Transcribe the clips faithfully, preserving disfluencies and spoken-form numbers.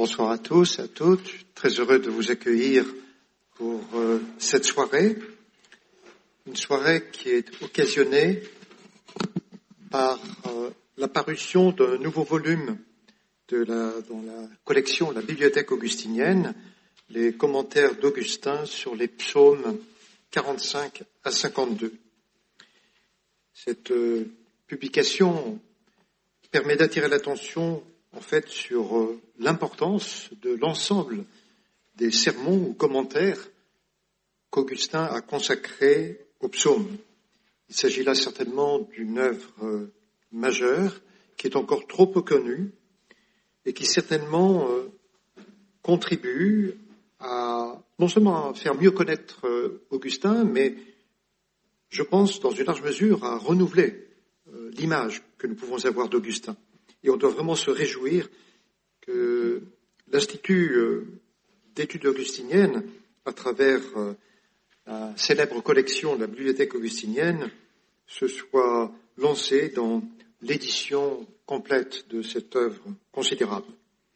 Bonsoir à tous et à toutes. Je suis très heureux de vous accueillir pour euh, cette soirée. Une soirée qui est occasionnée par euh, la parution d'un nouveau volume de la, dans la collection, la bibliothèque augustinienne, les commentaires d'Augustin sur les psaumes quarante-cinq à cinquante-deux. Cette euh, publication permet d'attirer l'attention en fait sur euh, l'importance de l'ensemble des sermons ou commentaires qu'Augustin a consacrés aux psaumes. Il s'agit là certainement d'une œuvre euh, majeure qui est encore trop peu connue et qui certainement euh, contribue à non seulement à faire mieux connaître euh, Augustin, mais je pense dans une large mesure à renouveler euh, l'image que nous pouvons avoir d'Augustin. Et on doit vraiment se réjouir que l'Institut euh, d'études augustiniennes, à travers euh, la célèbre collection de la bibliothèque augustinienne, se soit lancé dans l'édition complète de cette œuvre considérable.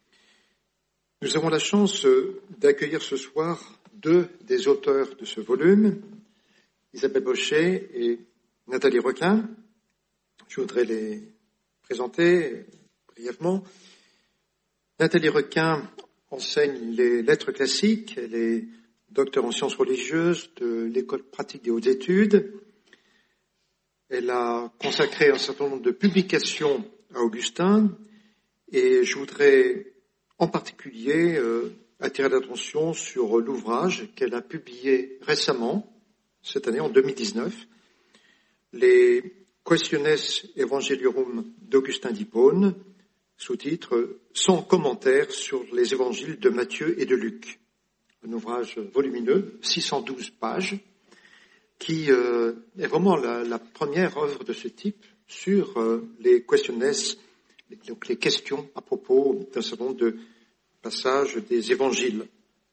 Nous avons la chance d'accueillir ce soir deux des auteurs de ce volume, Isabelle Baucher et Nathalie Requin. Je voudrais les présenter brièvement. Nathalie Requin enseigne les lettres classiques, elle est docteur en sciences religieuses de l'École pratique des hautes études. Elle a consacré un certain nombre de publications à Augustin et je voudrais en particulier euh, attirer l'attention sur l'ouvrage qu'elle a publié récemment, cette année, en deux mille dix-neuf, les Questiones Evangeliorum d'Augustin d'Hippone, sous-titre « Sans commentaire sur les évangiles de Matthieu et de Luc ». Un ouvrage volumineux, six cent douze pages, qui euh, est vraiment la, la première œuvre de ce type sur euh, les questiones, donc les questions à propos d'un certain nombre de passages des évangiles.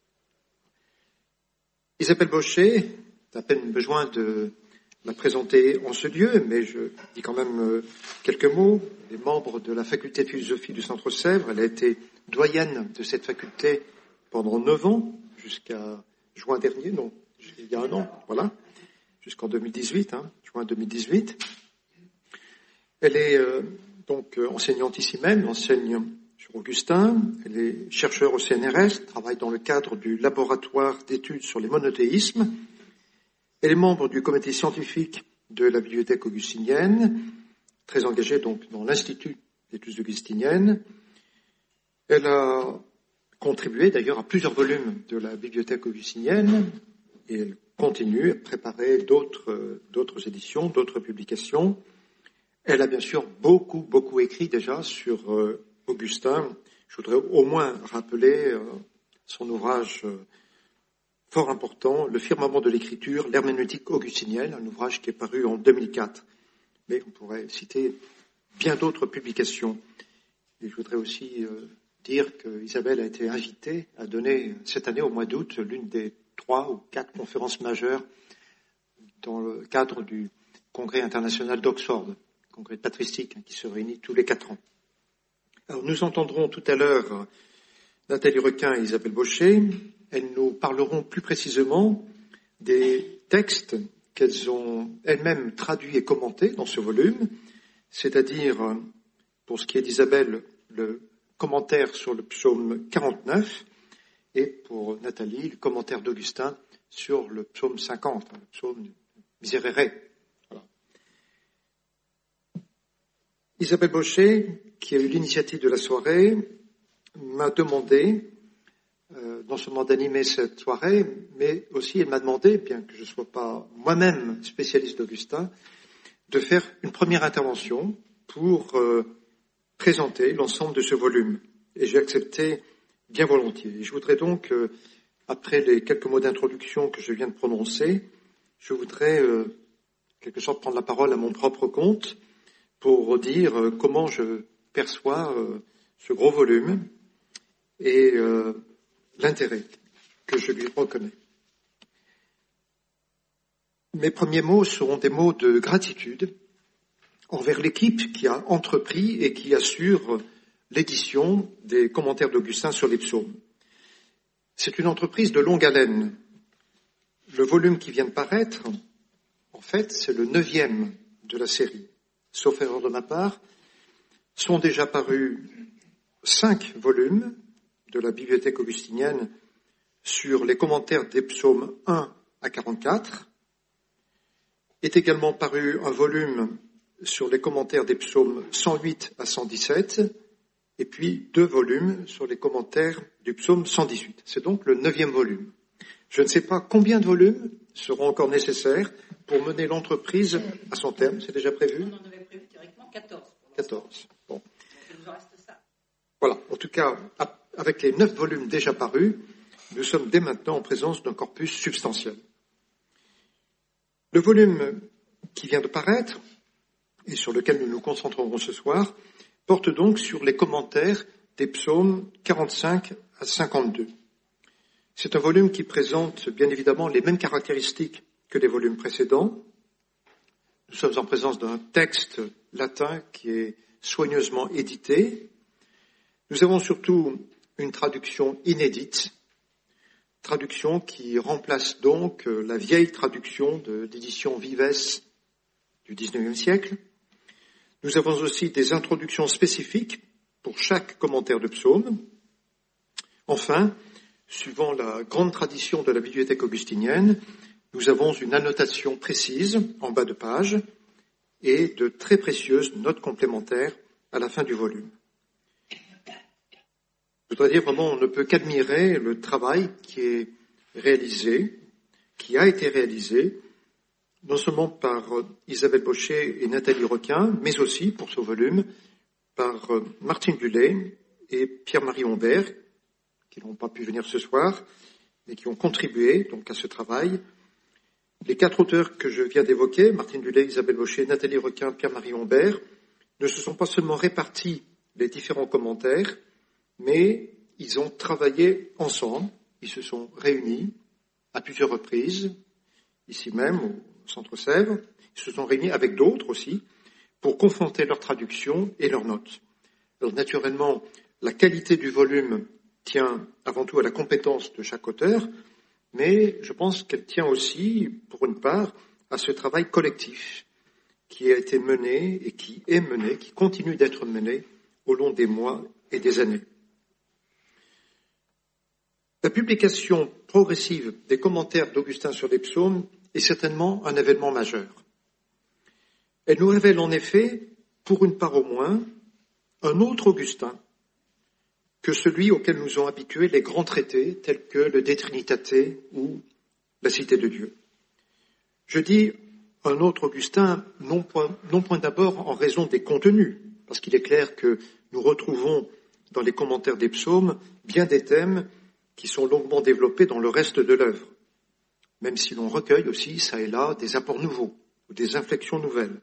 Isabelle Baucher, à peine besoin de la présenter en ce lieu, mais je dis quand même euh, quelques mots. Elle est membre de la faculté de philosophie du Centre Sèvres. Elle a été doyenne de cette faculté pendant neuf ans, jusqu'à juin dernier, non, il y a un an, voilà, jusqu'en deux mille dix-huit, hein, juin deux mille dix-huit. Elle est euh, donc euh, enseignante ici même, enseigne sur Augustin, elle est chercheure au C N R S, travaille dans le cadre du laboratoire d'études sur les monothéismes. Elle est membre du comité scientifique de la bibliothèque augustinienne, très engagée donc dans l'Institut d'études augustiniennes. Elle a contribué d'ailleurs à plusieurs volumes de la bibliothèque augustinienne et elle continue à préparer d'autres, d'autres éditions, d'autres publications. Elle a bien sûr beaucoup, beaucoup écrit déjà sur euh, Augustin. Je voudrais au moins rappeler euh, son ouvrage euh, fort important, Le firmament de l'écriture, l'herméneutique augustinienne, un ouvrage qui est paru en deux mille quatre. Mais on pourrait citer bien d'autres publications. Et je voudrais aussi euh, dire qu'Isabelle a été invitée à donner cette année, au mois d'août, l'une des trois ou quatre conférences majeures dans le cadre du Congrès international d'Oxford, congrès patristique qui se réunit tous les quatre ans. Alors nous entendrons tout à l'heure Nathalie Requin et Isabelle Baucher. Elles nous parleront plus précisément des textes qu'elles ont elles-mêmes traduits et commentés dans ce volume, c'est-à-dire, pour ce qui est d'Isabelle, le commentaire sur le psaume quarante-neuf et pour Nathalie, le commentaire d'Augustin sur le psaume cinquante, le psaume Miserere. Voilà. Isabelle Baucher, qui a eu l'initiative de la soirée, m'a demandé euh, non seulement d'animer cette soirée, mais aussi elle m'a demandé, bien que je ne sois pas moi-même spécialiste d'Augustin, de faire une première intervention pour euh, présenter l'ensemble de ce volume. Et j'ai accepté bien volontiers. Et je voudrais donc, euh, après les quelques mots d'introduction que je viens de prononcer, je voudrais, euh, en quelque sorte, prendre la parole à mon propre compte pour dire euh, comment je perçois euh, ce gros volume et euh, l'intérêt que je lui reconnais. Mes premiers mots seront des mots de gratitude envers l'équipe qui a entrepris et qui assure l'édition des commentaires d'Augustin sur les psaumes. C'est une entreprise de longue haleine. Le volume qui vient de paraître, en fait, c'est le neuvième de la série. Sauf erreur de ma part, sont déjà parus cinq volumes de la bibliothèque augustinienne sur les commentaires des psaumes un à quarante-quatre. Est également paru un volume sur les commentaires des psaumes cent huit à cent dix-sept, et puis deux volumes sur les commentaires du psaume cent dix-huit. C'est donc le neuvième volume. Je ne sais pas combien de volumes seront encore nécessaires pour mener l'entreprise à son terme. C'est déjà prévu ? On en avait prévu théoriquement quatorze. quatorze. Bon. Donc il nous en reste ça. Voilà. En tout cas, avec les neuf volumes déjà parus, nous sommes dès maintenant en présence d'un corpus substantiel. Le volume qui vient de paraître, et sur lequel nous nous concentrerons ce soir, porte donc sur les commentaires des psaumes quarante-cinq à cinquante-deux. C'est un volume qui présente bien évidemment les mêmes caractéristiques que les volumes précédents. Nous sommes en présence d'un texte latin qui est soigneusement édité. Nous avons surtout une traduction inédite, traduction qui remplace donc la vieille traduction de, d'édition Vives du dix-neuvième siècle. Nous avons aussi des introductions spécifiques pour chaque commentaire de psaume. Enfin, suivant la grande tradition de la bibliothèque augustinienne, nous avons une annotation précise en bas de page et de très précieuses notes complémentaires à la fin du volume. Je voudrais dire vraiment, on ne peut qu'admirer le travail qui est réalisé, qui a été réalisé, non seulement par Isabelle Baucher et Nathalie Requin, mais aussi, pour ce volume, par Martine Dulay et Pierre-Marie Humbert, qui n'ont pas pu venir ce soir, mais qui ont contribué donc à ce travail. Les quatre auteurs que je viens d'évoquer, Martine Dulay, Isabelle Baucher, Nathalie Requin, Pierre-Marie Humbert, ne se sont pas seulement répartis les différents commentaires, mais ils ont travaillé ensemble, ils se sont réunis à plusieurs reprises, ici même au Centre Sèvres, ils se sont réunis avec d'autres aussi, pour confronter leurs traductions et leurs notes. Alors naturellement, la qualité du volume tient avant tout à la compétence de chaque auteur, mais je pense qu'elle tient aussi, pour une part, à ce travail collectif qui a été mené et qui est mené, qui continue d'être mené au long des mois et des années. La publication progressive des commentaires d'Augustin sur les psaumes est certainement un événement majeur. Elle nous révèle en effet, pour une part au moins, un autre Augustin que celui auquel nous ont habitués les grands traités tels que le De Trinitate ou la Cité de Dieu. Je dis un autre Augustin, non point, non point d'abord en raison des contenus, parce qu'il est clair que nous retrouvons dans les commentaires des psaumes bien des thèmes qui sont longuement développés dans le reste de l'œuvre, même si l'on recueille aussi, ça et là, des apports nouveaux ou des inflexions nouvelles.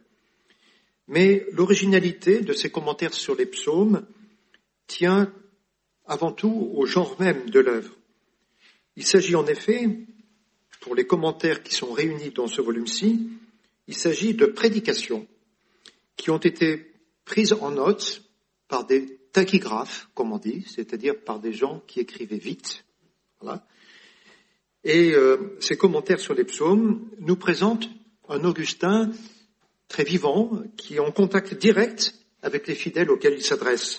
Mais l'originalité de ces commentaires sur les psaumes tient avant tout au genre même de l'œuvre. Il s'agit en effet, pour les commentaires qui sont réunis dans ce volume-ci, il s'agit de prédications qui ont été prises en note par des tachygraphes, comme on dit, c'est-à-dire par des gens qui écrivaient vite. Voilà. Et euh, ces commentaires sur les psaumes nous présentent un Augustin très vivant, qui est en contact direct avec les fidèles auxquels il s'adresse.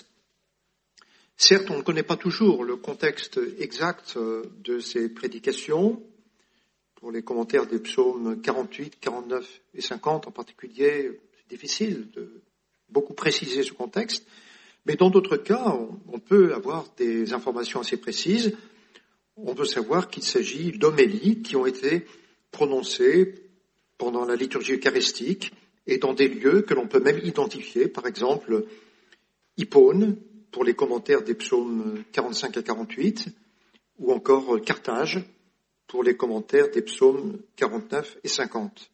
Certes, on ne connaît pas toujours le contexte exact de ces prédications. Pour les commentaires des psaumes quarante-huit, quarante-neuf et cinquante en particulier, c'est difficile de beaucoup préciser ce contexte. Mais dans d'autres cas, on peut avoir des informations assez précises. On peut savoir qu'il s'agit d'homélies qui ont été prononcées pendant la liturgie eucharistique et dans des lieux que l'on peut même identifier, par exemple Hippone, pour les commentaires des psaumes quarante-cinq à quarante-huit, ou encore Carthage, pour les commentaires des psaumes quarante-neuf et cinquante.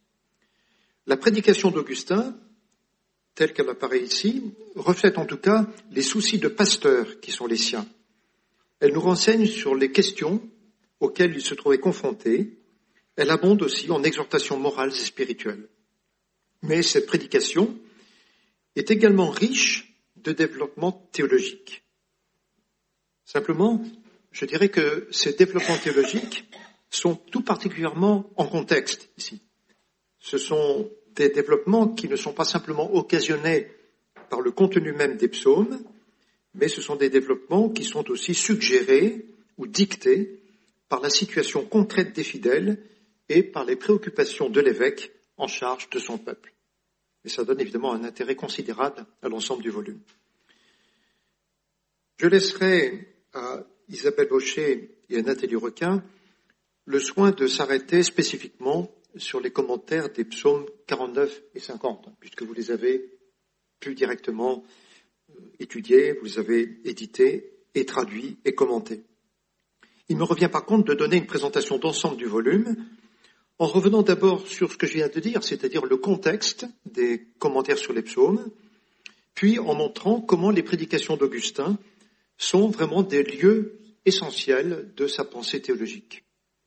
La prédication d'Augustin, telle qu'elle apparaît ici, reflète en tout cas les soucis de pasteur qui sont les siens. Elle nous renseigne sur les questions auxquelles il se trouvait confronté. Elle abonde aussi en exhortations morales et spirituelles. Mais cette prédication est également riche de développement théologique. Simplement, je dirais que ces développements théologiques sont tout particulièrement en contexte ici. Ce sont des développements qui ne sont pas simplement occasionnés par le contenu même des psaumes, mais ce sont des développements qui sont aussi suggérés ou dictés par la situation concrète des fidèles et par les préoccupations de l'évêque en charge de son peuple. Et ça donne évidemment un intérêt considérable à l'ensemble du volume. Je laisserai à Isabelle Baucher et à Nathalie Requin le soin de s'arrêter spécifiquement sur les commentaires des psaumes quarante-neuf et cinquante, puisque vous les avez plus directement étudiés, vous les avez édités et traduits et commentés. Il me revient par contre de donner une présentation d'ensemble du volume, en revenant d'abord sur ce que je viens de dire, c'est-à-dire le contexte des commentaires sur les psaumes, puis en montrant comment les prédications d'Augustin sont vraiment des lieux essentiels de sa pensée théologique.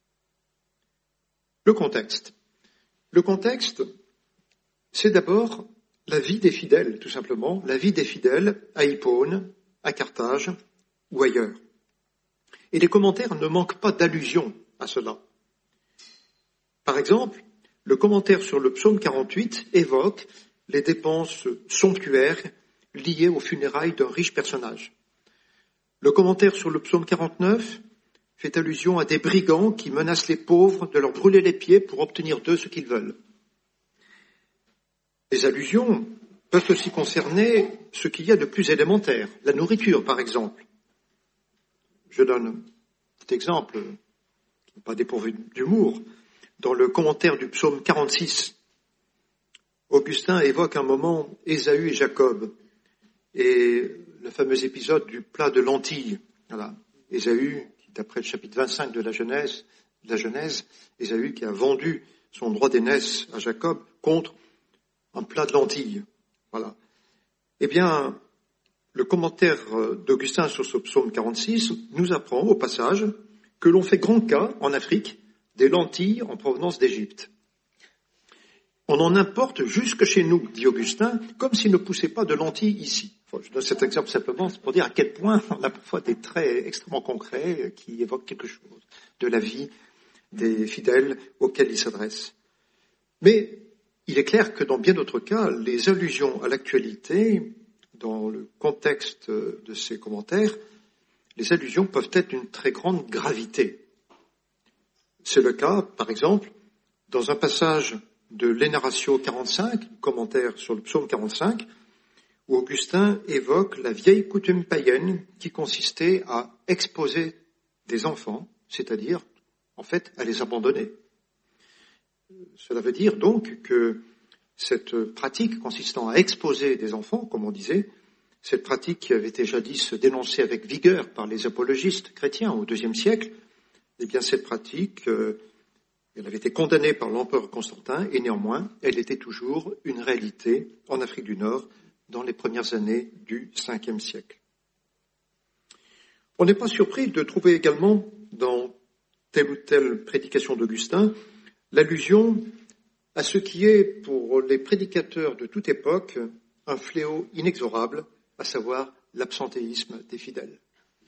Le contexte. Le contexte, c'est d'abord la vie des fidèles, tout simplement, la vie des fidèles à Hippone, à Carthage ou ailleurs. Et les commentaires ne manquent pas d'allusions à cela. Par exemple, le commentaire sur le psaume quarante-huit évoque les dépenses somptuaires liées aux funérailles d'un riche personnage. Le commentaire sur le psaume quarante-neuf fait allusion à des brigands qui menacent les pauvres de leur brûler les pieds pour obtenir d'eux ce qu'ils veulent. Les allusions peuvent aussi concerner ce qu'il y a de plus élémentaire, la nourriture par exemple. Je donne un petit exemple qui n'est pas dépourvu d'humour. Dans le commentaire du psaume quarante-six, Augustin évoque un moment Ésaü et Jacob et le fameux épisode du plat de lentilles. Voilà. Ésaü, qui d'après le chapitre vingt-cinq de la Genèse, de la Genèse, Ésaü qui a vendu son droit d'aînesse à Jacob contre un plat de lentilles. Voilà. Eh bien, le commentaire d'Augustin sur ce psaume quarante-six nous apprend au passage que l'on fait grand cas en Afrique des lentilles en provenance d'Égypte. On en importe jusque chez nous, dit Augustin, comme s'il ne poussait pas de lentilles ici. Enfin, je donne cet exemple simplement pour dire à quel point on a parfois des traits extrêmement concrets qui évoquent quelque chose de la vie des fidèles auxquels il s'adresse. Mais il est clair que dans bien d'autres cas, les allusions à l'actualité, dans le contexte de ces commentaires, les allusions peuvent être d'une très grande gravité. C'est le cas, par exemple, dans un passage de l'Énaratio quarante-cinq, commentaire sur le psaume quarante-cinq, où Augustin évoque la vieille coutume païenne qui consistait à exposer des enfants, c'est-à-dire, en fait, à les abandonner. Cela veut dire donc que cette pratique consistant à exposer des enfants, comme on disait, cette pratique qui avait été jadis dénoncée avec vigueur par les apologistes chrétiens au deuxième siècle, eh bien cette pratique, euh, elle avait été condamnée par l'empereur Constantin et néanmoins, elle était toujours une réalité en Afrique du Nord dans les premières années du cinquième siècle. On n'est pas surpris de trouver également dans telle ou telle prédication d'Augustin l'allusion à ce qui est pour les prédicateurs de toute époque un fléau inexorable, à savoir l'absentéisme des fidèles.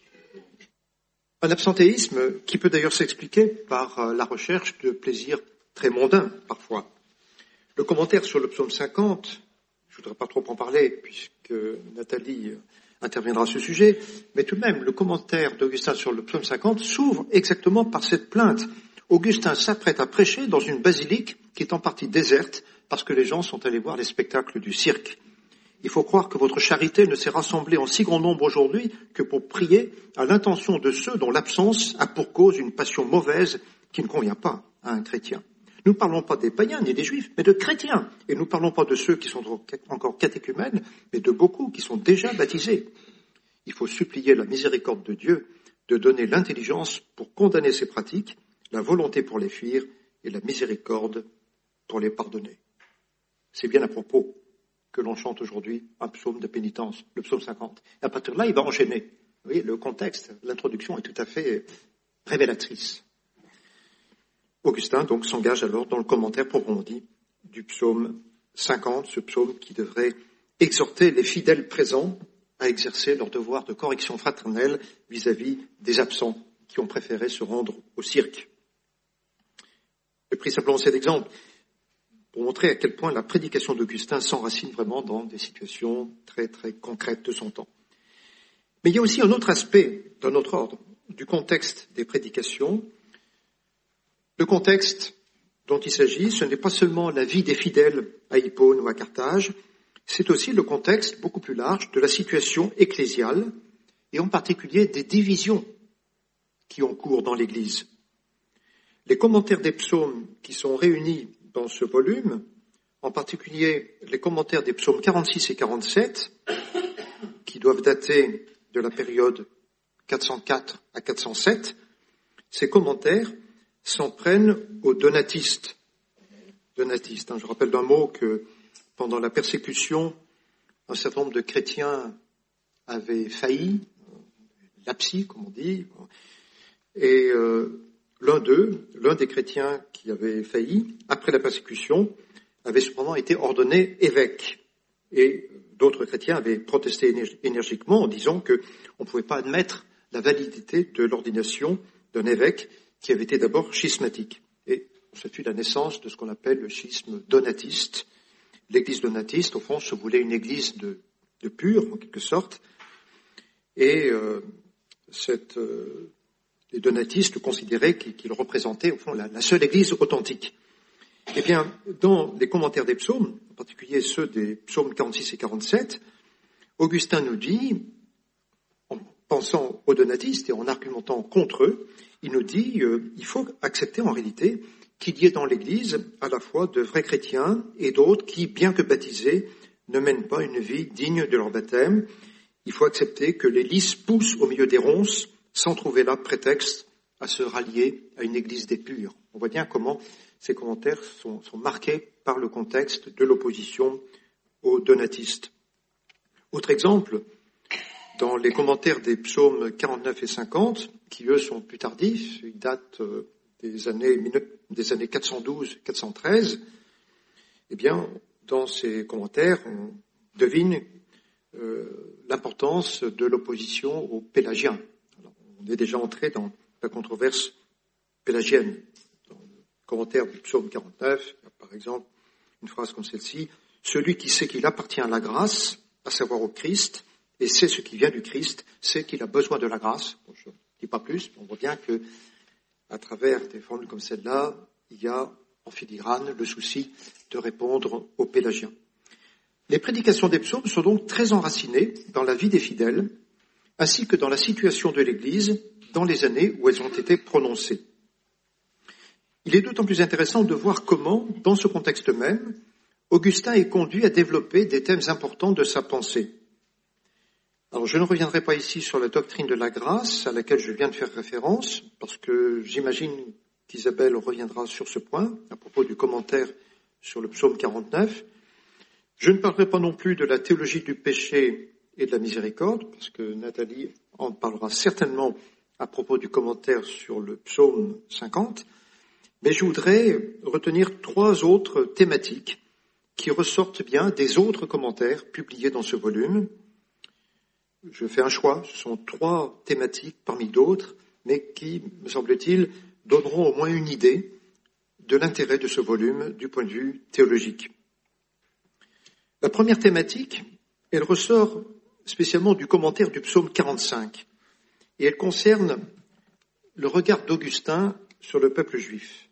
Un absentéisme qui peut d'ailleurs s'expliquer par la recherche de plaisirs très mondains, parfois. Le commentaire sur le psaume cinquante, je ne voudrais pas trop en parler, puisque Nathalie interviendra à ce sujet, mais tout de même, le commentaire d'Augustin sur le psaume cinquante s'ouvre exactement par cette plainte. Augustin s'apprête à prêcher dans une basilique qui est en partie déserte, parce que les gens sont allés voir les spectacles du cirque. Il faut croire que votre charité ne s'est rassemblée en si grand nombre aujourd'hui que pour prier à l'intention de ceux dont l'absence a pour cause une passion mauvaise qui ne convient pas à un chrétien. Nous ne parlons pas des païens ni des juifs, mais de chrétiens. Et nous ne parlons pas de ceux qui sont encore catéchumènes, mais de beaucoup qui sont déjà baptisés. Il faut supplier la miséricorde de Dieu de donner l'intelligence pour condamner ces pratiques, la volonté pour les fuir et la miséricorde pour les pardonner. C'est bien à propos que l'on chante aujourd'hui un psaume de pénitence, le psaume cinquante. Et à partir de là, il va enchaîner. Vous voyez, le contexte, l'introduction est tout à fait révélatrice. Augustin, donc, s'engage alors dans le commentaire proprement dit du psaume cinquante, ce psaume qui devrait exhorter les fidèles présents à exercer leur devoir de correction fraternelle vis-à-vis des absents qui ont préféré se rendre au cirque. J'ai pris simplement cet exemple pour montrer à quel point la prédication d'Augustin s'enracine vraiment dans des situations très très concrètes de son temps. Mais il y a aussi un autre aspect d'un autre ordre du contexte des prédications. Le contexte dont il s'agit, ce n'est pas seulement la vie des fidèles à Hippone ou à Carthage, c'est aussi le contexte beaucoup plus large de la situation ecclésiale et en particulier des divisions qui ont cours dans l'Église. Les commentaires des psaumes qui sont réunis dans ce volume, en particulier les commentaires des psaumes quarante-six et quarante-sept, qui doivent dater de la période quatre cent quatre à quatre cent sept, ces commentaires s'en prennent aux donatistes. Donatistes, hein. Je rappelle d'un mot que pendant la persécution, un certain nombre de chrétiens avaient failli, lapsi, comme on dit, et euh, l'un d'eux, l'un des chrétiens qui avait failli, après la persécution, avait cependant été ordonné évêque. Et d'autres chrétiens avaient protesté énergiquement en disant qu'on ne pouvait pas admettre la validité de l'ordination d'un évêque qui avait été d'abord schismatique. Et ce fut la naissance de ce qu'on appelle le schisme donatiste. L'église donatiste, au fond, se voulait une église de, de pure, en quelque sorte, et euh, cette, euh, les donatistes considéraient qu'ils représentaient, au fond, la, la seule église authentique. Eh bien, dans les commentaires des psaumes, en particulier ceux des psaumes quarante-six et quarante-sept, Augustin nous dit, en pensant aux donatistes et en argumentant contre eux, il nous dit euh, il faut accepter en réalité qu'il y ait dans l'Église à la fois de vrais chrétiens et d'autres qui, bien que baptisés, ne mènent pas une vie digne de leur baptême. Il faut accepter que les lys poussent au milieu des ronces sans trouver là prétexte à se rallier à une Église des purs. On voit bien comment ces commentaires sont, sont marqués par le contexte de l'opposition aux donatistes. Autre exemple, dans les commentaires des psaumes quarante-neuf et cinquante, qui eux sont plus tardifs, ils datent des années, des années quatre cent douze à quatre cent treize, eh bien, dans ces commentaires, on devine euh, l'importance de l'opposition aux pélagiens. Alors, on est déjà entré dans la controverse pélagienne. Dans le commentaire du psaume quarante-neuf, il y a par exemple une phrase comme celle-ci, « Celui qui sait qu'il appartient à la grâce, à savoir au Christ, et c'est ce qui vient du Christ, c'est qu'il a besoin de la grâce. » Bon, je ne dis pas plus, mais on voit bien que à travers des formules comme celle-là, il y a en filigrane le souci de répondre aux pélagiens. Les prédications des psaumes sont donc très enracinées dans la vie des fidèles, ainsi que dans la situation de l'Église dans les années où elles ont été prononcées. Il est d'autant plus intéressant de voir comment, dans ce contexte même, Augustin est conduit à développer des thèmes importants de sa pensée. Alors, je ne reviendrai pas ici sur la doctrine de la grâce à laquelle je viens de faire référence, parce que j'imagine qu'Isabelle reviendra sur ce point à propos du commentaire sur le psaume quarante-neuf. Je ne parlerai pas non plus de la théologie du péché et de la miséricorde, parce que Nathalie en parlera certainement à propos du commentaire sur le psaume cinquante, mais je voudrais retenir trois autres thématiques qui ressortent bien des autres commentaires publiés dans ce volume. Je fais un choix, ce sont trois thématiques parmi d'autres, mais qui, me semble-t-il, donneront au moins une idée de l'intérêt de ce volume du point de vue théologique. La première thématique, elle ressort spécialement du commentaire du psaume quarante-cinq, et elle concerne le regard d'Augustin sur le peuple juif.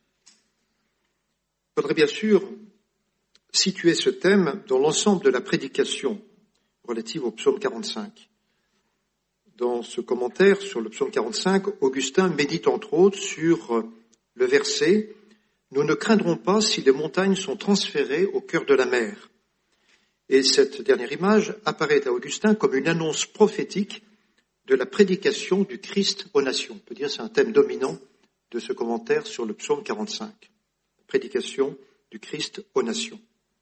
Il faudrait bien sûr situer ce thème dans l'ensemble de la prédication relative au psaume quarante-cinq. Dans ce commentaire sur le psaume quarante-cinq, Augustin médite entre autres sur le verset « Nous ne craindrons pas si les montagnes sont transférées au cœur de la mer ». Et cette dernière image apparaît à Augustin comme une annonce prophétique de la prédication du Christ aux nations. On peut dire que c'est un thème dominant de ce commentaire sur le psaume quarante-cinq. Prédication du Christ aux nations.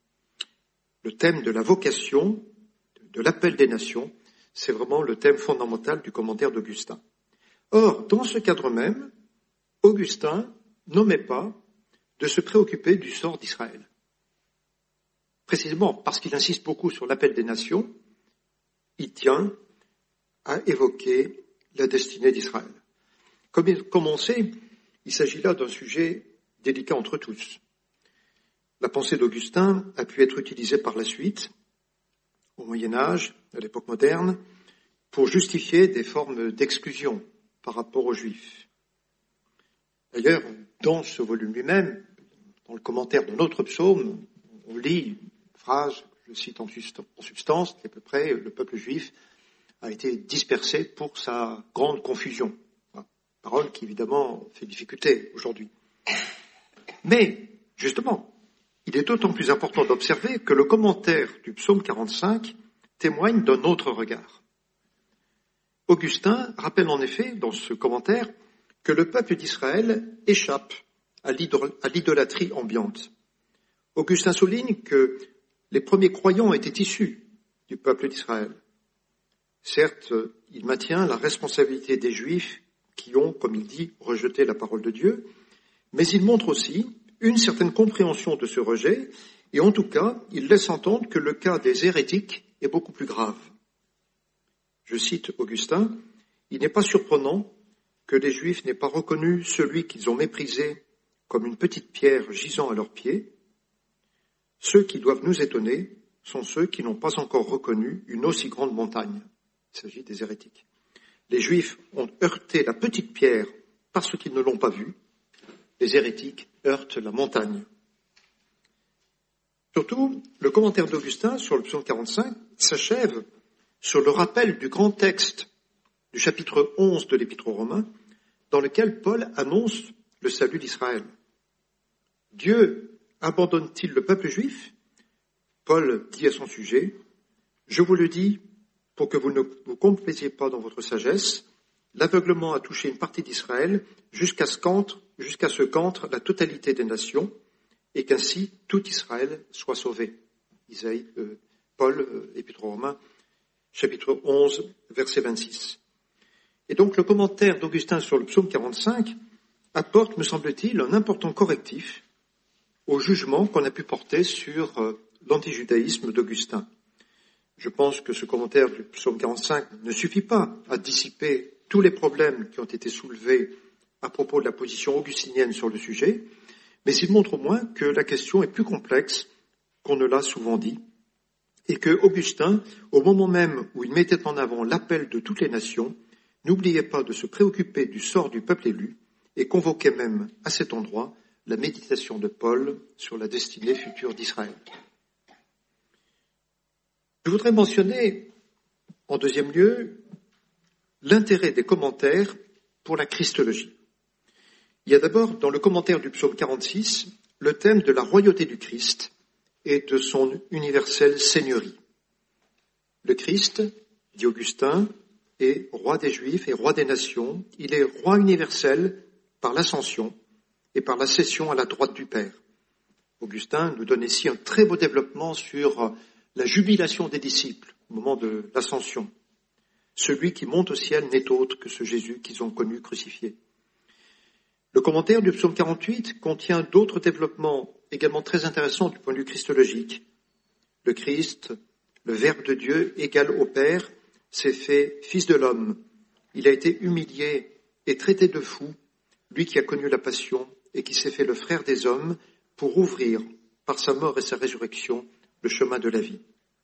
Le thème de la vocation, de l'appel des nations, c'est vraiment le thème fondamental du commentaire d'Augustin. Or, dans ce cadre même, Augustin n'omet pas de se préoccuper du sort d'Israël. Précisément parce qu'il insiste beaucoup sur l'appel des nations, il tient à évoquer la destinée d'Israël. Comme, comme on sait, il s'agit là d'un sujet délicat entre tous. La pensée d'Augustin a pu être utilisée par la suite, au Moyen-Âge, à l'époque moderne, pour justifier des formes d'exclusion par rapport aux Juifs. D'ailleurs, dans ce volume lui-même, dans le commentaire de notre psaume, on lit une phrase, je cite en substance, qui est à peu près « le peuple juif a été dispersé pour sa grande confusion ». Parole qui évidemment fait difficulté aujourd'hui. Mais, justement, il est d'autant plus important d'observer que le commentaire du psaume quarante-cinq témoigne d'un autre regard. Augustin rappelle en effet, dans ce commentaire, que le peuple d'Israël échappe à l'idolâtrie ambiante. Augustin souligne que les premiers croyants étaient issus du peuple d'Israël. Certes, il maintient la responsabilité des Juifs qui ont, comme il dit, rejeté la parole de Dieu, mais il montre aussi une certaine compréhension de ce rejet, et en tout cas, il laisse entendre que le cas des hérétiques est beaucoup plus grave. Je cite Augustin, « Il n'est pas surprenant que les Juifs n'aient pas reconnu celui qu'ils ont méprisé comme une petite pierre gisant à leurs pieds. Ceux qui doivent nous étonner sont ceux qui n'ont pas encore reconnu une aussi grande montagne. » Il s'agit des hérétiques. Les Juifs ont heurté la petite pierre parce qu'ils ne l'ont pas vue. Les hérétiques heurtent la montagne. Surtout, le commentaire d'Augustin sur le psaume quarante-cinq s'achève sur le rappel du grand texte du chapitre onze de l'Épître aux Romains, dans lequel Paul annonce le salut d'Israël. Dieu abandonne-t-il le peuple juif ? Paul dit à son sujet, « Je vous le dis, pour que vous ne vous complaisiez pas dans votre sagesse, l'aveuglement a touché une partie d'Israël jusqu'à ce qu'entre, jusqu'à ce qu'entre la totalité des nations, et qu'ainsi tout Israël soit sauvé. » Isaïe, euh, Paul, euh, Épître aux Romains, chapitre onze, verset vingt-six. Et donc le commentaire d'Augustin sur le psaume quarante-cinq apporte, me semble-t-il, un important correctif au jugement qu'on a pu porter sur euh, l'antijudaïsme d'Augustin. Je pense que ce commentaire du psaume quarante-cinq ne suffit pas à dissiper tous les problèmes qui ont été soulevés à propos de la position augustinienne sur le sujet, mais il montre au moins que la question est plus complexe qu'on ne l'a souvent dit, et que Augustin, au moment même où il mettait en avant l'appel de toutes les nations, n'oubliait pas de se préoccuper du sort du peuple élu et convoquait même à cet endroit la méditation de Paul sur la destinée future d'Israël. Je voudrais mentionner, en deuxième lieu, l'intérêt des commentaires pour la Christologie. Il y a d'abord, dans le commentaire du psaume quarante-six, le thème de la royauté du Christ et de son universelle seigneurie. Le Christ, dit Augustin, est roi des Juifs et roi des nations. Il est roi universel par l'ascension et par la cession à la droite du Père. Augustin nous donne ici un très beau développement sur la jubilation des disciples au moment de l'ascension. Celui qui monte au ciel n'est autre que ce Jésus qu'ils ont connu crucifié. Le commentaire du psaume quarante-huit contient d'autres développements également très intéressants du point de vue christologique. Le Christ, le Verbe de Dieu, égal au Père, s'est fait fils de l'homme. Il a été humilié et traité de fou, lui qui a connu la passion et qui s'est fait le frère des hommes pour ouvrir, par sa mort et sa résurrection, le chemin de la vie.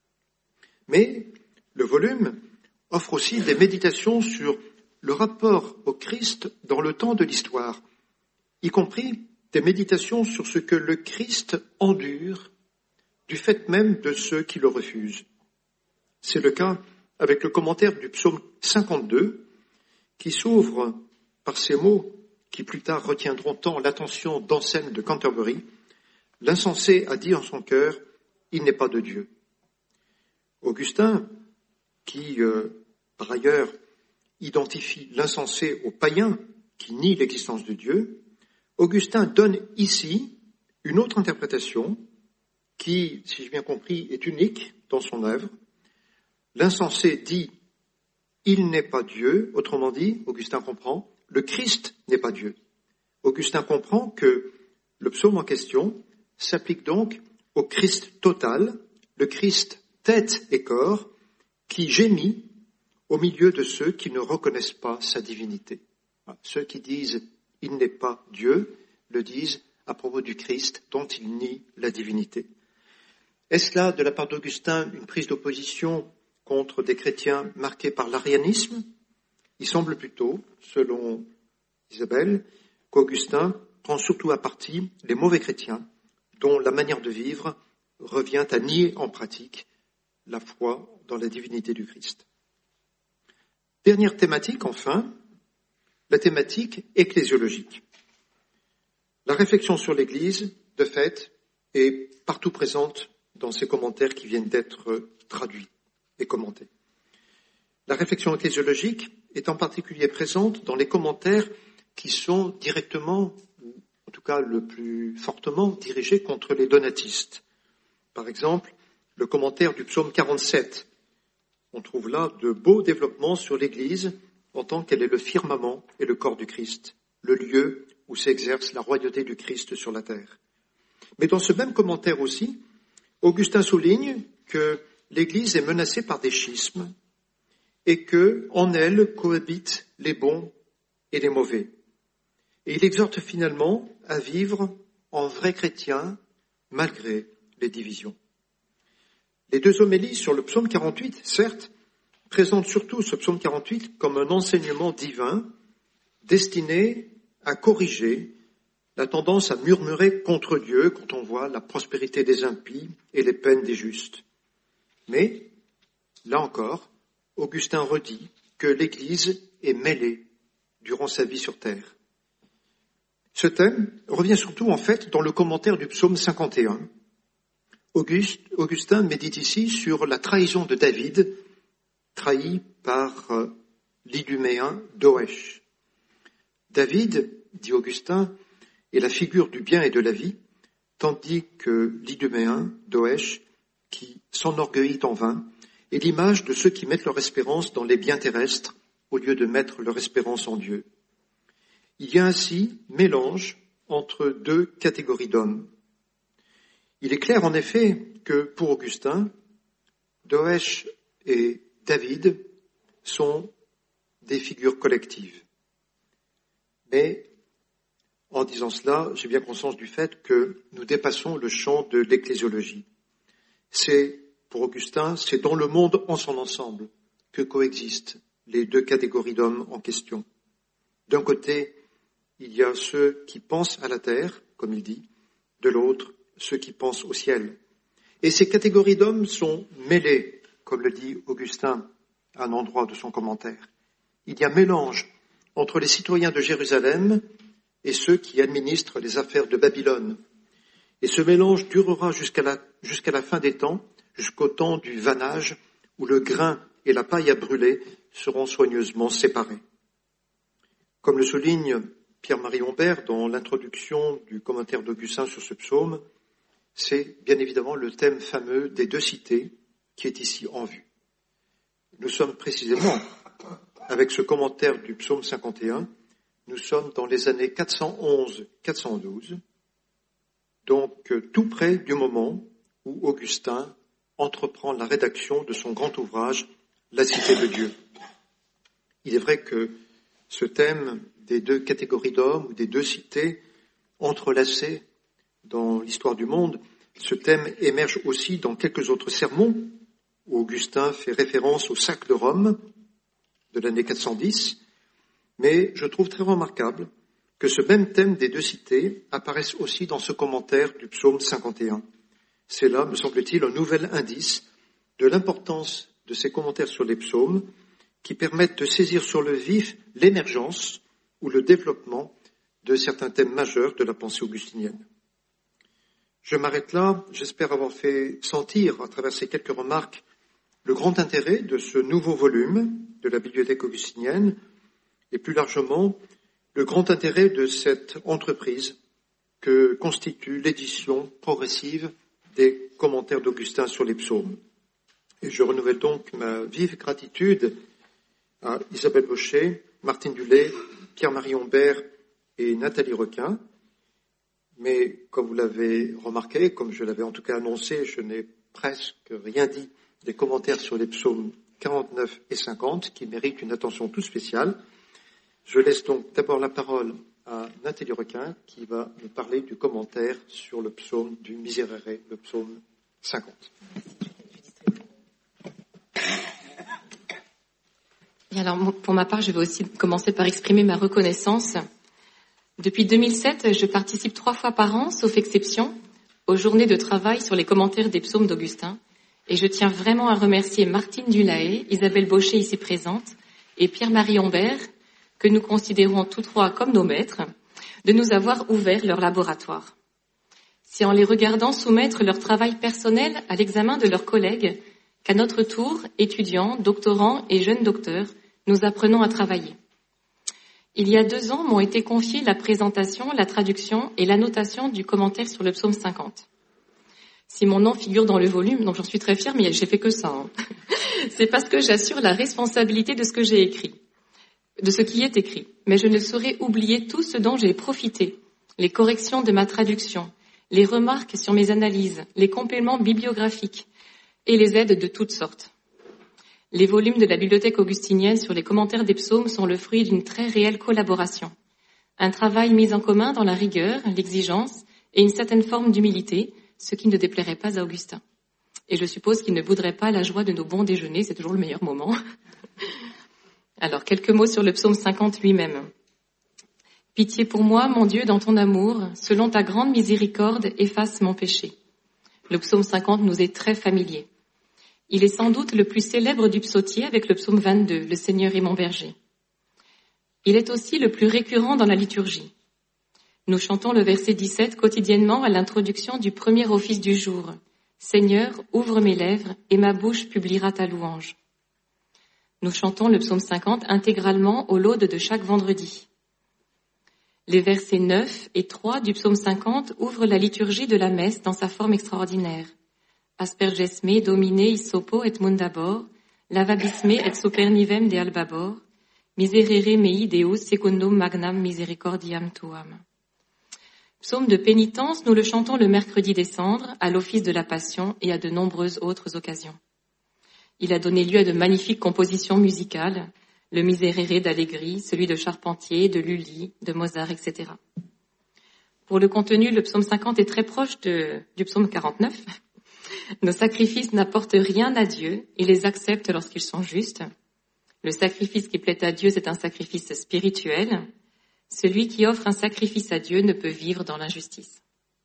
Mais le volume offre aussi des méditations sur le rapport au Christ dans le temps de l'histoire, y compris des méditations sur ce que le Christ endure du fait même de ceux qui le refusent. C'est le cas avec le commentaire du psaume cinquante-deux, qui s'ouvre par ces mots qui plus tard retiendront tant l'attention d'Anselme de Canterbury. L'insensé a dit en son cœur, il n'est pas de Dieu. Augustin, qui euh, par ailleurs identifie l'insensé aux païens qui nient l'existence de Dieu, Augustin donne ici une autre interprétation qui, si j'ai bien compris, est unique dans son œuvre. L'insensé dit « il n'est pas Dieu », autrement dit, Augustin comprend, le Christ n'est pas Dieu. Augustin comprend que le psaume en question s'applique donc au Christ total, le Christ tête et corps, qui gémit au milieu de ceux qui ne reconnaissent pas sa divinité. Ceux qui disent « il n'est pas Dieu » le disent à propos du Christ dont ils nient la divinité. Est-ce là, de la part d'Augustin, une prise d'opposition contre des chrétiens marqués par l'arianisme? Il semble plutôt, selon Isabelle, qu'Augustin prend surtout à partie les mauvais chrétiens dont la manière de vivre revient à nier en pratique la foi dans la divinité du Christ. Dernière thématique, enfin, la thématique ecclésiologique. La réflexion sur l'Église, de fait, est partout présente dans ces commentaires qui viennent d'être traduits et commentés. La réflexion ecclésiologique est en particulier présente dans les commentaires qui sont directement, ou en tout cas le plus fortement, dirigés contre les donatistes. Par exemple, le commentaire du psaume quarante-sept. On trouve là de beaux développements sur l'Église en tant qu'elle est le firmament et le corps du Christ, le lieu où s'exerce la royauté du Christ sur la terre. Mais dans ce même commentaire aussi, Augustin souligne que l'Église est menacée par des schismes et que, en elle, cohabitent les bons et les mauvais. Et il exhorte finalement à vivre en vrais chrétiens malgré les divisions. Les deux homélies sur le psaume quarante-huit, certes, présentent surtout ce psaume quarante-huit comme un enseignement divin destiné à corriger la tendance à murmurer contre Dieu quand on voit la prospérité des impies et les peines des justes. Mais, là encore, Augustin redit que l'Église est mêlée durant sa vie sur terre. Ce thème revient surtout en fait dans le commentaire du psaume cinquante et un. Auguste, Augustin médite ici sur la trahison de David, trahi par euh, l'Iduméen Doesh. David, dit Augustin, est la figure du bien et de la vie, tandis que l'Iduméen Doesh, qui s'enorgueillit en vain, est l'image de ceux qui mettent leur espérance dans les biens terrestres au lieu de mettre leur espérance en Dieu. Il y a ainsi mélange entre deux catégories d'hommes. Il est clair en effet que pour Augustin, Doesh et David sont des figures collectives. Mais en disant cela, j'ai bien conscience du fait que nous dépassons le champ de l'ecclésiologie. C'est, pour Augustin, c'est dans le monde en son ensemble que coexistent les deux catégories d'hommes en question. D'un côté, il y a ceux qui pensent à la terre, comme il dit, de l'autre, ceux qui pensent au ciel. Et ces catégories d'hommes sont mêlées, comme le dit Augustin à un endroit de son commentaire. Il y a mélange entre les citoyens de Jérusalem et ceux qui administrent les affaires de Babylone. Et ce mélange durera jusqu'à la, jusqu'à la fin des temps, jusqu'au temps du vanage, où le grain et la paille à brûler seront soigneusement séparés. Comme le souligne Pierre-Marie Humbert dans l'introduction du commentaire d'Augustin sur ce psaume, c'est bien évidemment le thème fameux des deux cités qui est ici en vue. Nous sommes précisément, avec ce commentaire du psaume cinquante et un, nous sommes dans les années quatre cent onze quatre cent douze, donc tout près du moment où Augustin entreprend la rédaction de son grand ouvrage « La cité de Dieu ». Il est vrai que ce thème des deux catégories d'hommes ou des deux cités entrelacées dans l'histoire du monde, ce thème émerge aussi dans quelques autres sermons où Augustin fait référence au sac de Rome de l'année quatre cent dix, mais je trouve très remarquable que ce même thème des deux cités apparaisse aussi dans ce commentaire du psaume cinquante et un. C'est là, me semble-t-il, un nouvel indice de l'importance de ces commentaires sur les psaumes qui permettent de saisir sur le vif l'émergence ou le développement de certains thèmes majeurs de la pensée augustinienne. Je m'arrête là, j'espère avoir fait sentir à travers ces quelques remarques le grand intérêt de ce nouveau volume de la bibliothèque augustinienne et plus largement le grand intérêt de cette entreprise que constitue l'édition progressive des commentaires d'Augustin sur les psaumes. Et je renouvelle donc ma vive gratitude à Isabelle Baucher, Martine Dulay, Pierre-Marie Humbert et Nathalie Requin. Mais comme vous l'avez remarqué, comme je l'avais en tout cas annoncé, je n'ai presque rien dit des commentaires sur les psaumes quarante-neuf et cinquante qui méritent une attention toute spéciale. Je laisse donc d'abord la parole à Nathalie Requin qui va nous parler du commentaire sur le psaume du Miserere, le psaume cinquante. Et alors, pour ma part, je vais aussi commencer par exprimer ma reconnaissance. Depuis deux mille sept, je participe trois fois par an, sauf exception, aux journées de travail sur les commentaires des psaumes d'Augustin. Et je tiens vraiment à remercier Martine Dulahaye, Isabelle Baucher ici présente, et Pierre-Marie Humbert, que nous considérons tous trois comme nos maîtres, de nous avoir ouvert leur laboratoire. C'est en les regardant soumettre leur travail personnel à l'examen de leurs collègues qu'à notre tour, étudiants, doctorants et jeunes docteurs, nous apprenons à travailler. Il y a deux ans m'ont été confiés la présentation, la traduction et l'annotation du commentaire sur le psaume cinquante. Si mon nom figure dans le volume, donc j'en suis très fière, mais j'ai fait que ça. Hein. C'est parce que j'assure la responsabilité de ce que j'ai écrit, de ce qui est écrit. Mais je ne saurais oublier tout ce dont j'ai profité, les corrections de ma traduction, les remarques sur mes analyses, les compléments bibliographiques et les aides de toutes sortes. Les volumes de la bibliothèque augustinienne sur les commentaires des psaumes sont le fruit d'une très réelle collaboration. Un travail mis en commun dans la rigueur, l'exigence et une certaine forme d'humilité, ce qui ne déplairait pas à Augustin. Et je suppose qu'il ne bouderait pas la joie de nos bons déjeuners, c'est toujours le meilleur moment. Alors, quelques mots sur le psaume cinquante lui-même. Pitié pour moi, mon Dieu, dans ton amour, selon ta grande miséricorde, efface mon péché. Le psaume cinquante nous est très familier. Il est sans doute le plus célèbre du psautier avec le psaume vingt-deux, le Seigneur est mon berger. Il est aussi le plus récurrent dans la liturgie. Nous chantons le verset dix-sept quotidiennement à l'introduction du premier office du jour. Seigneur, ouvre mes lèvres et ma bouche publiera ta louange. Nous chantons le psaume cinquante intégralement au laude de chaque vendredi. Les versets neuf et trois du psaume cinquante ouvrent la liturgie de la messe dans sa forme extraordinaire. Asperges me domine isopo et mundabor, lavabisme et supernivem de albabor, miserere mei Deus secundum magnam misericordiam tuam. Psaume de pénitence, nous le chantons le mercredi des cendres, à l'office de la Passion et à de nombreuses autres occasions. Il a donné lieu à de magnifiques compositions musicales, le Miserere d'Allegri, celui de Charpentier, de Lully, de Mozart, et cetera. Pour le contenu, le psaume cinquante est très proche de, du psaume quarante-neuf. Nos sacrifices n'apportent rien à Dieu, il les accepte lorsqu'ils sont justes. Le sacrifice qui plaît à Dieu, c'est un sacrifice spirituel. Celui qui offre un sacrifice à Dieu ne peut vivre dans l'injustice.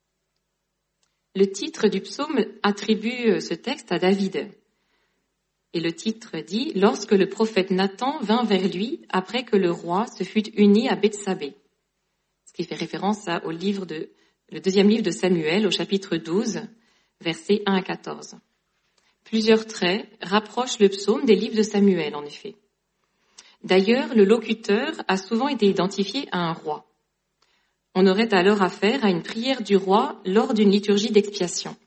Le titre du psaume attribue ce texte à David. Et le titre dit « Lorsque le prophète Nathan vint vers lui après que le roi se fut uni à Bethsabée », ce qui fait référence à, au livre de, le deuxième livre de Samuel, au chapitre douze, versets un à quatorze. Plusieurs traits rapprochent le psaume des livres de Samuel, en effet. D'ailleurs, le locuteur a souvent été identifié à un roi. On aurait alors affaire à une prière du roi lors d'une liturgie d'expiation.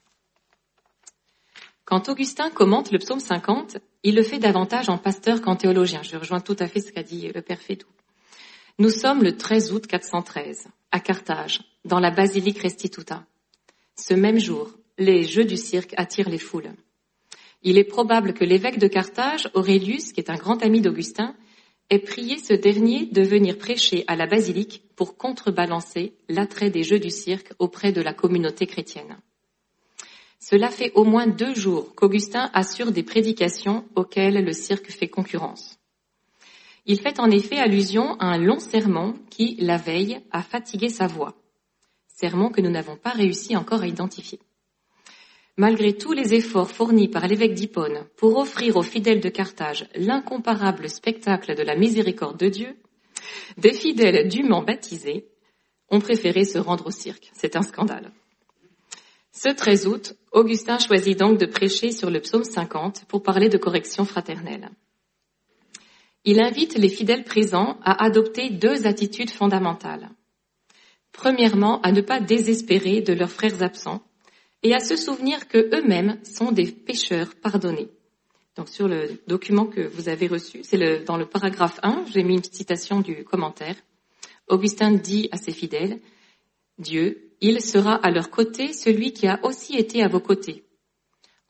Quand Augustin commente le psaume cinquante, il le fait davantage en pasteur qu'en théologien. Je rejoins tout à fait ce qu'a dit le père Fédou. Nous sommes le treize août quatre cent treize, à Carthage, dans la basilique Restituta. Ce même jour, les jeux du cirque attirent les foules. Il est probable que l'évêque de Carthage, Aurelius, qui est un grand ami d'Augustin, ait prié ce dernier de venir prêcher à la basilique pour contrebalancer l'attrait des jeux du cirque auprès de la communauté chrétienne. Cela fait au moins deux jours qu'Augustin assure des prédications auxquelles le cirque fait concurrence. Il fait en effet allusion à un long sermon qui, la veille, a fatigué sa voix. Sermon que nous n'avons pas réussi encore à identifier. Malgré tous les efforts fournis par l'évêque d'Hippone pour offrir aux fidèles de Carthage l'incomparable spectacle de la miséricorde de Dieu, des fidèles dûment baptisés ont préféré se rendre au cirque. C'est un scandale. Ce treize août, Augustin choisit donc de prêcher sur le psaume cinquante pour parler de correction fraternelle. Il invite les fidèles présents à adopter deux attitudes fondamentales. Premièrement, à ne pas désespérer de leurs frères absents et à se souvenir que eux-mêmes sont des pécheurs pardonnés. Donc sur le document que vous avez reçu, c'est le, dans le paragraphe un, j'ai mis une petite citation du commentaire. Augustin dit à ses fidèles, « Dieu, il sera à leur côté celui qui a aussi été à vos côtés.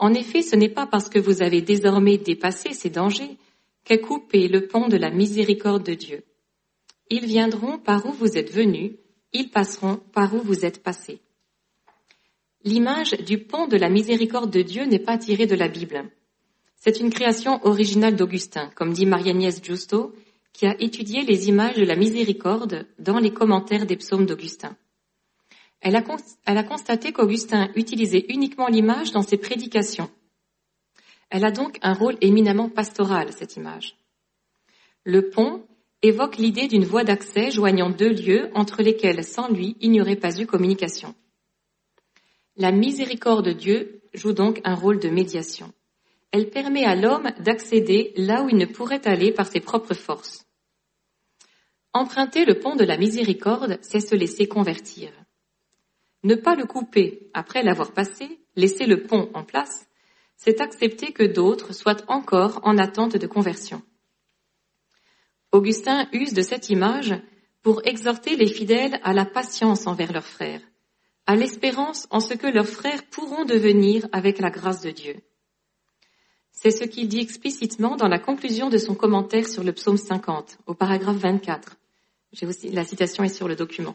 En effet, ce n'est pas parce que vous avez désormais dépassé ces dangers qu'est coupé le pont de la miséricorde de Dieu. Ils viendront par où vous êtes venus, ils passeront par où vous êtes passés. L'image du pont de la miséricorde de Dieu n'est pas tirée de la Bible. C'est une création originale d'Augustin, comme dit Marie-Agnès Justo, qui a étudié les images de la miséricorde dans les commentaires des psaumes d'Augustin. Elle a, elle a constaté qu'Augustin utilisait uniquement l'image dans ses prédications. Elle a donc un rôle éminemment pastoral, cette image. Le pont évoque l'idée d'une voie d'accès joignant deux lieux entre lesquels, sans lui, il n'y aurait pas eu communication. La miséricorde de Dieu joue donc un rôle de médiation. Elle permet à l'homme d'accéder là où il ne pourrait aller par ses propres forces. Emprunter le pont de la miséricorde, c'est se laisser convertir. Ne pas le couper après l'avoir passé, laisser le pont en place, c'est accepter que d'autres soient encore en attente de conversion. Augustin use de cette image pour exhorter les fidèles à la patience envers leurs frères, à l'espérance en ce que leurs frères pourront devenir avec la grâce de Dieu. C'est ce qu'il dit explicitement dans la conclusion de son commentaire sur le psaume cinquante, au paragraphe vingt-quatre. J'ai aussi, la citation est sur le document.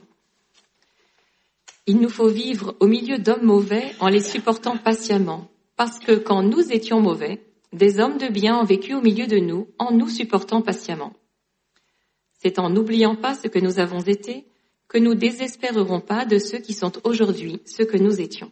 Il nous faut vivre au milieu d'hommes mauvais en les supportant patiemment, parce que quand nous étions mauvais, des hommes de bien ont vécu au milieu de nous en nous supportant patiemment. C'est en n'oubliant pas ce que nous avons été que nous désespérerons pas de ceux qui sont aujourd'hui ceux que nous étions.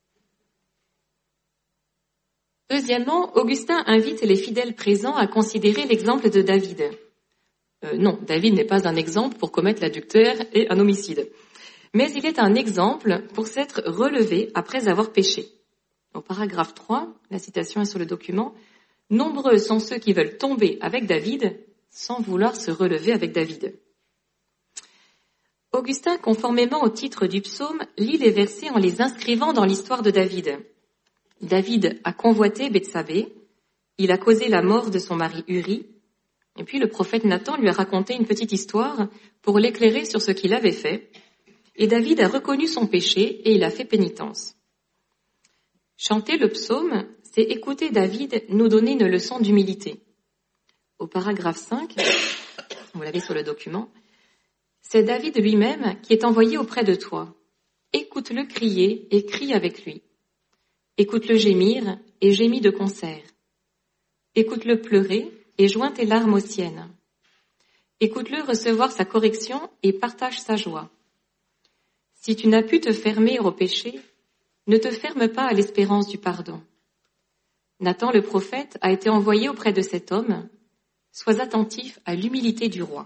Deuxièmement, Augustin invite les fidèles présents à considérer l'exemple de David. Euh, non, David n'est pas un exemple pour commettre l'adultère et un homicide. Mais il est un exemple pour s'être relevé après avoir péché. Au paragraphe trois, la citation est sur le document, « Nombreux sont ceux qui veulent tomber avec David sans vouloir se relever avec David. » Augustin, conformément au titre du psaume, lit les versets en les inscrivant dans l'histoire de David. David a convoité Bethsabée, il a causé la mort de son mari Uri, et puis le prophète Nathan lui a raconté une petite histoire pour l'éclairer sur ce qu'il avait fait, et David a reconnu son péché et il a fait pénitence. Chanter le psaume, c'est écouter David nous donner une leçon d'humilité. Au paragraphe cinq, vous l'avez sur le document, c'est David lui-même qui est envoyé auprès de toi. Écoute-le crier et crie avec lui. Écoute-le gémir et gémis de concert. Écoute-le pleurer et joins tes larmes aux siennes. Écoute-le recevoir sa correction et partage sa joie. Si tu n'as pu te fermer au péché, ne te ferme pas à l'espérance du pardon. Nathan le prophète a été envoyé auprès de cet homme. Sois attentif à l'humilité du roi.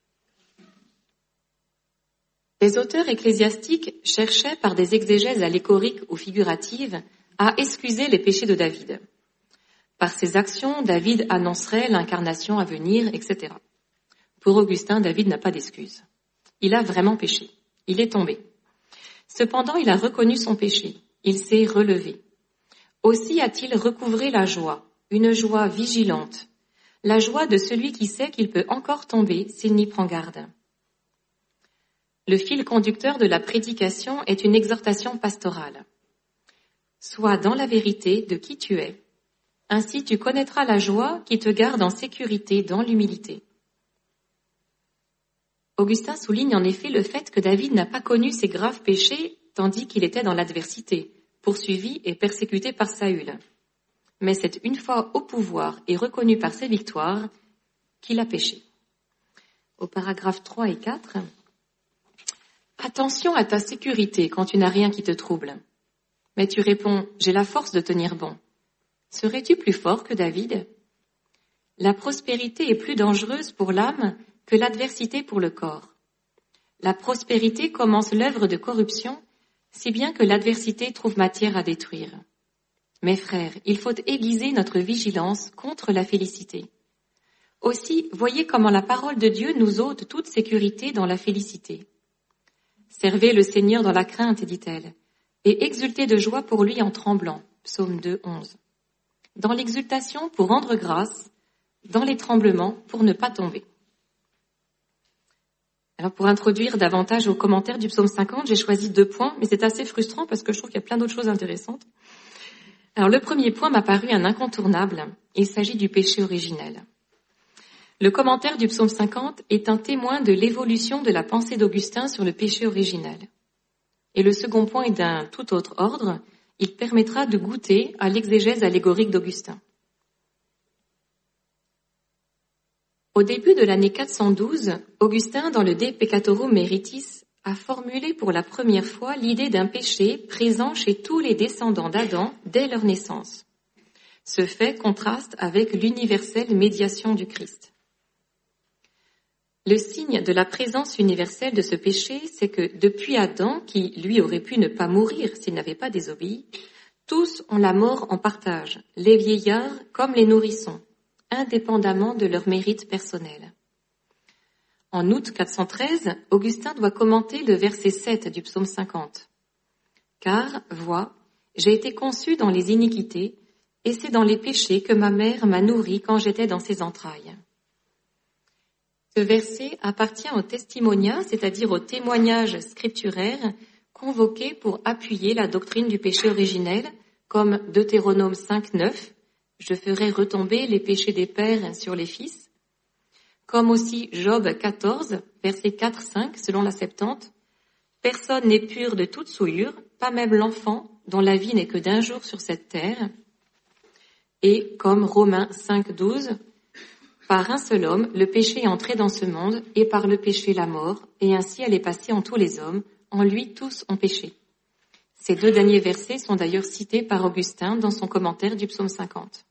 Les auteurs ecclésiastiques cherchaient par des exégèses allégoriques ou figuratives à excuser les péchés de David. Par ses actions, David annoncerait l'incarnation à venir, et cetera. Pour Augustin, David n'a pas d'excuse. Il a vraiment péché. Il est tombé. Cependant, il a reconnu son péché. Il s'est relevé. Aussi a-t-il recouvré la joie, une joie vigilante, la joie de celui qui sait qu'il peut encore tomber s'il n'y prend garde. Le fil conducteur de la prédication est une exhortation pastorale. Sois dans la vérité de qui tu es. Ainsi tu connaîtras la joie qui te garde en sécurité dans l'humilité. Augustin souligne en effet le fait que David n'a pas connu ses graves péchés tandis qu'il était dans l'adversité, poursuivi et persécuté par Saül. Mais c'est une fois au pouvoir et reconnu par ses victoires qu'il a péché. Au paragraphe trois et quatre, attention à ta sécurité quand tu n'as rien qui te trouble. Mais tu réponds, j'ai la force de tenir bon. Serais-tu plus fort que David? La prospérité est plus dangereuse pour l'âme que l'adversité pour le corps. La prospérité commence l'œuvre de corruption, si bien que l'adversité trouve matière à détruire. Mes frères, il faut aiguiser notre vigilance contre la félicité. Aussi, voyez comment la parole de Dieu nous ôte toute sécurité dans la félicité. Servez le Seigneur dans la crainte, dit-elle, et exultez de joie pour lui en tremblant. Psaume deux, onze. Dans l'exultation pour rendre grâce, dans les tremblements pour ne pas tomber. Alors pour introduire davantage aux commentaires du psaume cinquante, j'ai choisi deux points, mais c'est assez frustrant parce que je trouve qu'il y a plein d'autres choses intéressantes. Alors le premier point m'a paru un incontournable. Il s'agit du péché originel. Le commentaire du psaume cinquante est un témoin de l'évolution de la pensée d'Augustin sur le péché originel. Et le second point est d'un tout autre ordre. Il permettra de goûter à l'exégèse allégorique d'Augustin. Au début de l'année quatre cent douze, Augustin, dans le De Peccatorum Meritis, a formulé pour la première fois l'idée d'un péché présent chez tous les descendants d'Adam dès leur naissance. Ce fait contraste avec l'universelle médiation du Christ. Le signe de la présence universelle de ce péché, c'est que depuis Adam, qui lui aurait pu ne pas mourir s'il n'avait pas désobéi, tous ont la mort en partage, les vieillards comme les nourrissons, indépendamment de leur mérite personnel. En août quatre cent treize, Augustin doit commenter le verset sept du psaume cinquante. « Car, vois, j'ai été conçu dans les iniquités, et c'est dans les péchés que ma mère m'a nourri quand j'étais dans ses entrailles. » Ce verset appartient au testimonia, c'est-à-dire au témoignage scripturaire convoqué pour appuyer la doctrine du péché originel, comme Deutéronome cinq neuf, « Je ferai retomber les péchés des pères sur les fils », comme aussi Job quatorze, versets quatre cinq, selon la Septante, « Personne n'est pur de toute souillure, pas même l'enfant, dont la vie n'est que d'un jour sur cette terre », et comme Romains cinq douze, « Par un seul homme, le péché est entré dans ce monde, et par le péché la mort, et ainsi elle est passée en tous les hommes, en lui tous ont péché. » Ces deux derniers versets sont d'ailleurs cités par Augustin dans son commentaire du psaume cinquante.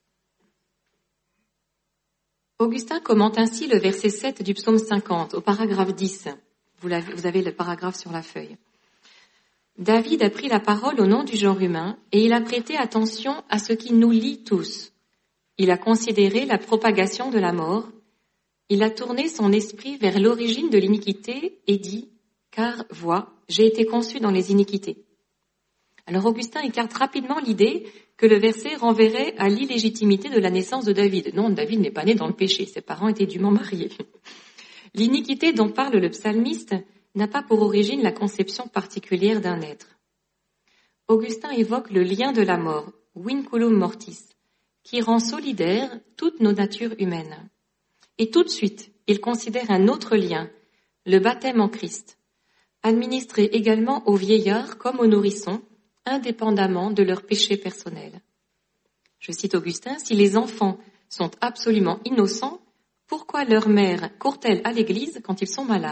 Augustin commente ainsi le verset sept du psaume cinquante, au paragraphe dix. Vous, l'avez, vous avez le paragraphe sur la feuille. David a pris la parole au nom du genre humain et il a prêté attention à ce qui nous lie tous. Il a considéré la propagation de la mort. Il a tourné son esprit vers l'origine de l'iniquité et dit « Car, vois, j'ai été conçu dans les iniquités. » Alors Augustin écarte rapidement l'idée que le verset renverrait à l'illégitimité de la naissance de David. Non, David n'est pas né dans le péché, ses parents étaient dûment mariés. L'iniquité dont parle le psalmiste n'a pas pour origine la conception particulière d'un être. Augustin évoque le lien de la mort, vinculum mortis, qui rend solidaire toutes nos natures humaines. Et tout de suite, il considère un autre lien, le baptême en Christ, administré également aux vieillards comme aux nourrissons, indépendamment de leur péché personnel. Je cite Augustin, « Si les enfants sont absolument innocents, pourquoi leur mère court-elle à l'église quand ils sont malades ?»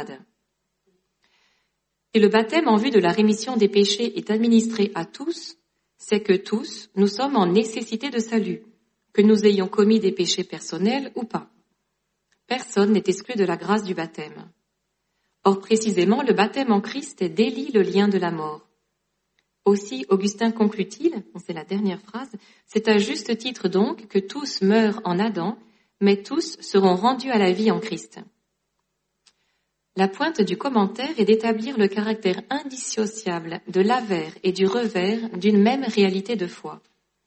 Si le baptême en vue de la rémission des péchés est administré à tous, c'est que tous, nous sommes en nécessité de salut, que nous ayons commis des péchés personnels ou pas. Personne n'est exclu de la grâce du baptême. Or, précisément, le baptême en Christ délie le lien de la mort. Aussi, Augustin conclut-il, c'est la dernière phrase, c'est à juste titre donc que tous meurent en Adam, mais tous seront rendus à la vie en Christ. La pointe du commentaire est d'établir le caractère indissociable de l'avers et du revers d'une même réalité de foi.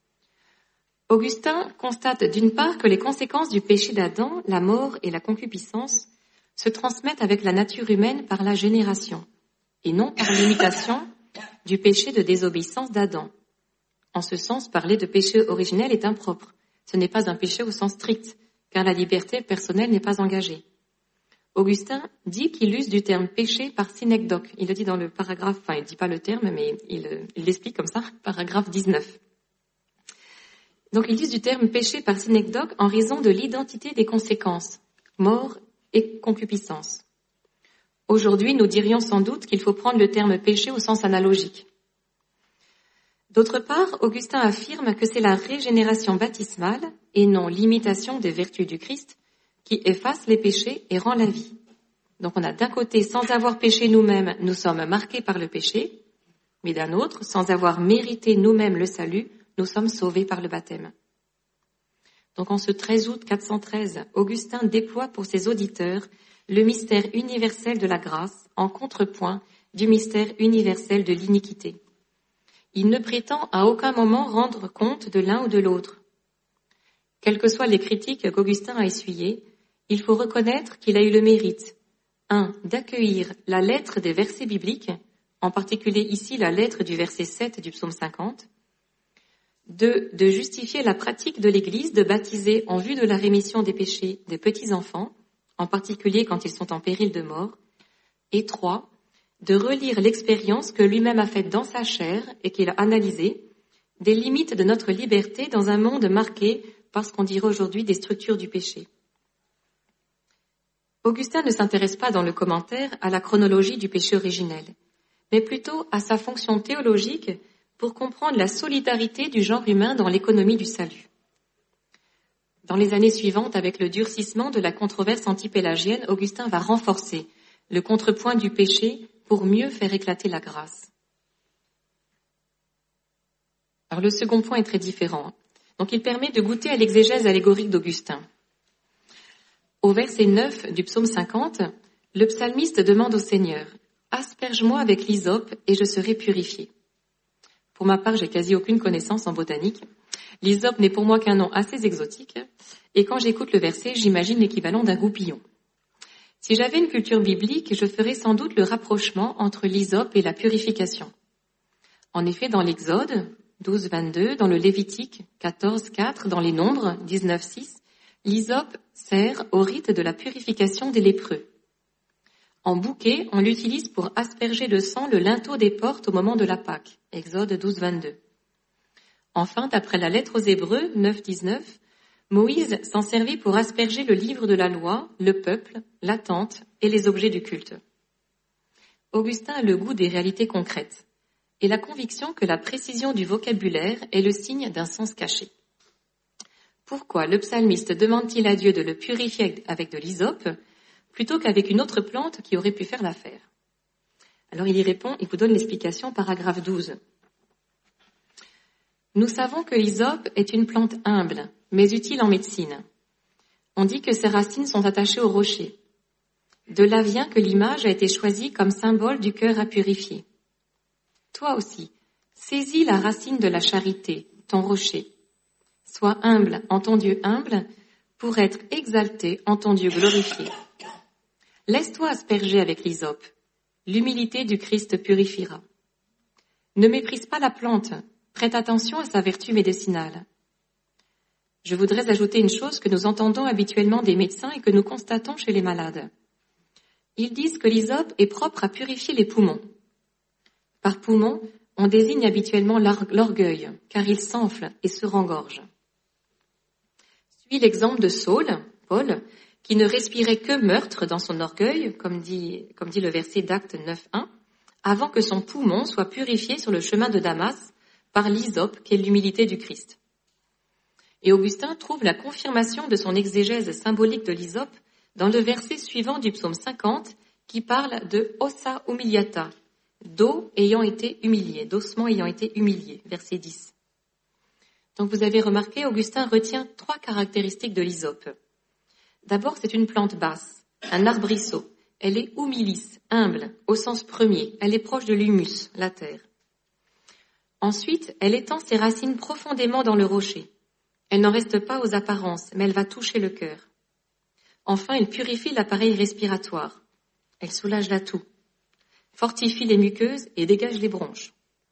Augustin constate d'une part que les conséquences du péché d'Adam, la mort et la concupiscence, se transmettent avec la nature humaine par la génération, et non par l'imitation du péché de désobéissance d'Adam. En ce sens, parler de péché originel est impropre. Ce n'est pas un péché au sens strict, car la liberté personnelle n'est pas engagée. Augustin dit qu'il use du terme péché par synecdoque. Il le dit dans le paragraphe, enfin il ne dit pas le terme, mais il, il l'explique comme ça, paragraphe dix-neuf. Donc il use du terme péché par synecdoque en raison de l'identité des conséquences, mort et concupiscence. Aujourd'hui, nous dirions sans doute qu'il faut prendre le terme péché au sens analogique. D'autre part, Augustin affirme que c'est la régénération baptismale, et non l'imitation des vertus du Christ, qui efface les péchés et rend la vie. Donc on a d'un côté, sans avoir péché nous-mêmes, nous sommes marqués par le péché, mais d'un autre, sans avoir mérité nous-mêmes le salut, nous sommes sauvés par le baptême. Donc en ce treize août quatre cent treize, Augustin déploie pour ses auditeurs le mystère universel de la grâce en contrepoint du mystère universel de l'iniquité. Il ne prétend à aucun moment rendre compte de l'un ou de l'autre. Quelles que soient les critiques qu'Augustin a essuyées, il faut reconnaître qu'il a eu le mérite, un, d'accueillir la lettre des versets bibliques, en particulier ici la lettre du verset sept du psaume cinquante, Deux, de justifier la pratique de l'Église de baptiser en vue de la rémission des péchés des petits-enfants, en particulier quand ils sont en péril de mort. Et trois, de relire l'expérience que lui-même a faite dans sa chair et qu'il a analysée, des limites de notre liberté dans un monde marqué par ce qu'on dirait aujourd'hui des structures du péché. Augustin ne s'intéresse pas dans le commentaire à la chronologie du péché originel, mais plutôt à sa fonction théologique pour comprendre la solidarité du genre humain dans l'économie du salut. Dans les années suivantes, avec le durcissement de la controverse antipélagienne, Augustin va renforcer le contrepoint du péché pour mieux faire éclater la grâce. Alors le second point est très différent. Donc il permet de goûter à l'exégèse allégorique d'Augustin. Au verset neuf du psaume cinquante, le psalmiste demande au Seigneur « Asperge-moi avec l'hysope et je serai purifié ». Pour ma part, j'ai quasi aucune connaissance en botanique. L'hysope n'est pour moi qu'un nom assez exotique, et quand j'écoute le verset, j'imagine l'équivalent d'un goupillon. Si j'avais une culture biblique, je ferais sans doute le rapprochement entre l'hysope et la purification. En effet, dans l'Exode, douze vingt-deux, dans le Lévitique, quatorze quatre, dans les Nombres, dix-neuf six, l'hysope sert au rite de la purification des lépreux. En bouquet, on l'utilise pour asperger de sang le linteau des portes au moment de la Pâque, Exode douze vingt-deux. Enfin, d'après la lettre aux Hébreux, neuf dix-neuf, Moïse s'en servit pour asperger le livre de la loi, le peuple, la tente et les objets du culte. Augustin a le goût des réalités concrètes et la conviction que la précision du vocabulaire est le signe d'un sens caché. Pourquoi le psalmiste demande-t-il à Dieu de le purifier avec de l'hysope plutôt qu'avec une autre plante qui aurait pu faire l'affaire? Alors il y répond, il vous donne l'explication, paragraphe douze. Nous savons que l'hysope est une plante humble, mais utile en médecine. On dit que ses racines sont attachées au rocher. De là vient que l'image a été choisie comme symbole du cœur à purifier. Toi aussi, saisis la racine de la charité, ton rocher. Sois humble en ton Dieu humble, pour être exalté en ton Dieu glorifié. Laisse-toi asperger avec l'hysope. L'humilité du Christ purifiera. Ne méprise pas la plante. Prête attention à sa vertu médicinale. Je voudrais ajouter une chose que nous entendons habituellement des médecins et que nous constatons chez les malades. Ils disent que l'hysope est propre à purifier les poumons. Par poumon, on désigne habituellement l'orgueil, car il s'enfle et se rengorge. Suit l'exemple de Saul, Paul, qui ne respirait que meurtre dans son orgueil, comme dit, comme dit le verset d'Actes neuf un, avant que son poumon soit purifié sur le chemin de Damas par l'hysope, qui est l'humilité du Christ. Et Augustin trouve la confirmation de son exégèse symbolique de l'hysope dans le verset suivant du psaume cinquante, qui parle de ossa humiliata, d'os ayant été humilié, d'ossements ayant été humiliés, verset dix. Donc vous avez remarqué, Augustin retient trois caractéristiques de l'hysope. D'abord, c'est une plante basse, un arbrisseau. Elle est humilis, humble, au sens premier. Elle est proche de l'humus, la terre. Ensuite, elle étend ses racines profondément dans le rocher. Elle n'en reste pas aux apparences, mais elle va toucher le cœur. Enfin, elle purifie l'appareil respiratoire. Elle soulage la toux, fortifie les muqueuses et dégage les bronches.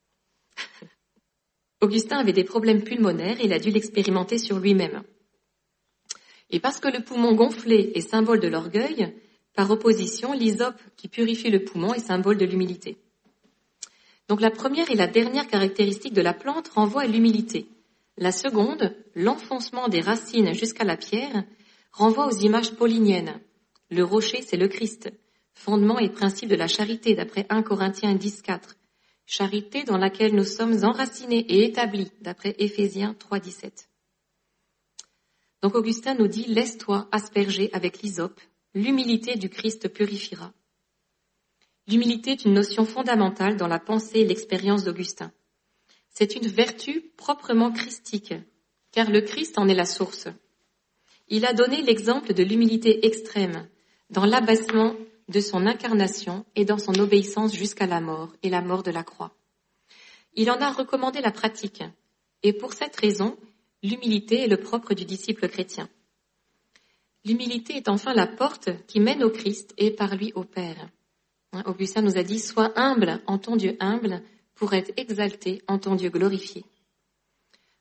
Augustin avait des problèmes pulmonaires et il a dû l'expérimenter sur lui-même. Et parce que le poumon gonflé est symbole de l'orgueil, par opposition, l'hysope qui purifie le poumon est symbole de l'humilité. Donc la première et la dernière caractéristique de la plante renvoient à l'humilité. La seconde, l'enfoncement des racines jusqu'à la pierre, renvoie aux images pauliniennes. Le rocher, c'est le Christ, fondement et principe de la charité, d'après un Corinthiens dix quatre. Charité dans laquelle nous sommes enracinés et établis, d'après Éphésiens trois dix-sept. Donc Augustin nous dit « Laisse-toi asperger avec l'hysope, l'humilité du Christ purifiera ». L'humilité est une notion fondamentale dans la pensée et l'expérience d'Augustin. C'est une vertu proprement christique, car le Christ en est la source. Il a donné l'exemple de l'humilité extrême dans l'abaissement de son incarnation et dans son obéissance jusqu'à la mort et la mort de la croix. Il en a recommandé la pratique, et pour cette raison, l'humilité est le propre du disciple chrétien. L'humilité est enfin la porte qui mène au Christ et par lui au Père. Augustin nous a dit « Sois humble en ton Dieu humble pour être exalté en ton Dieu glorifié ».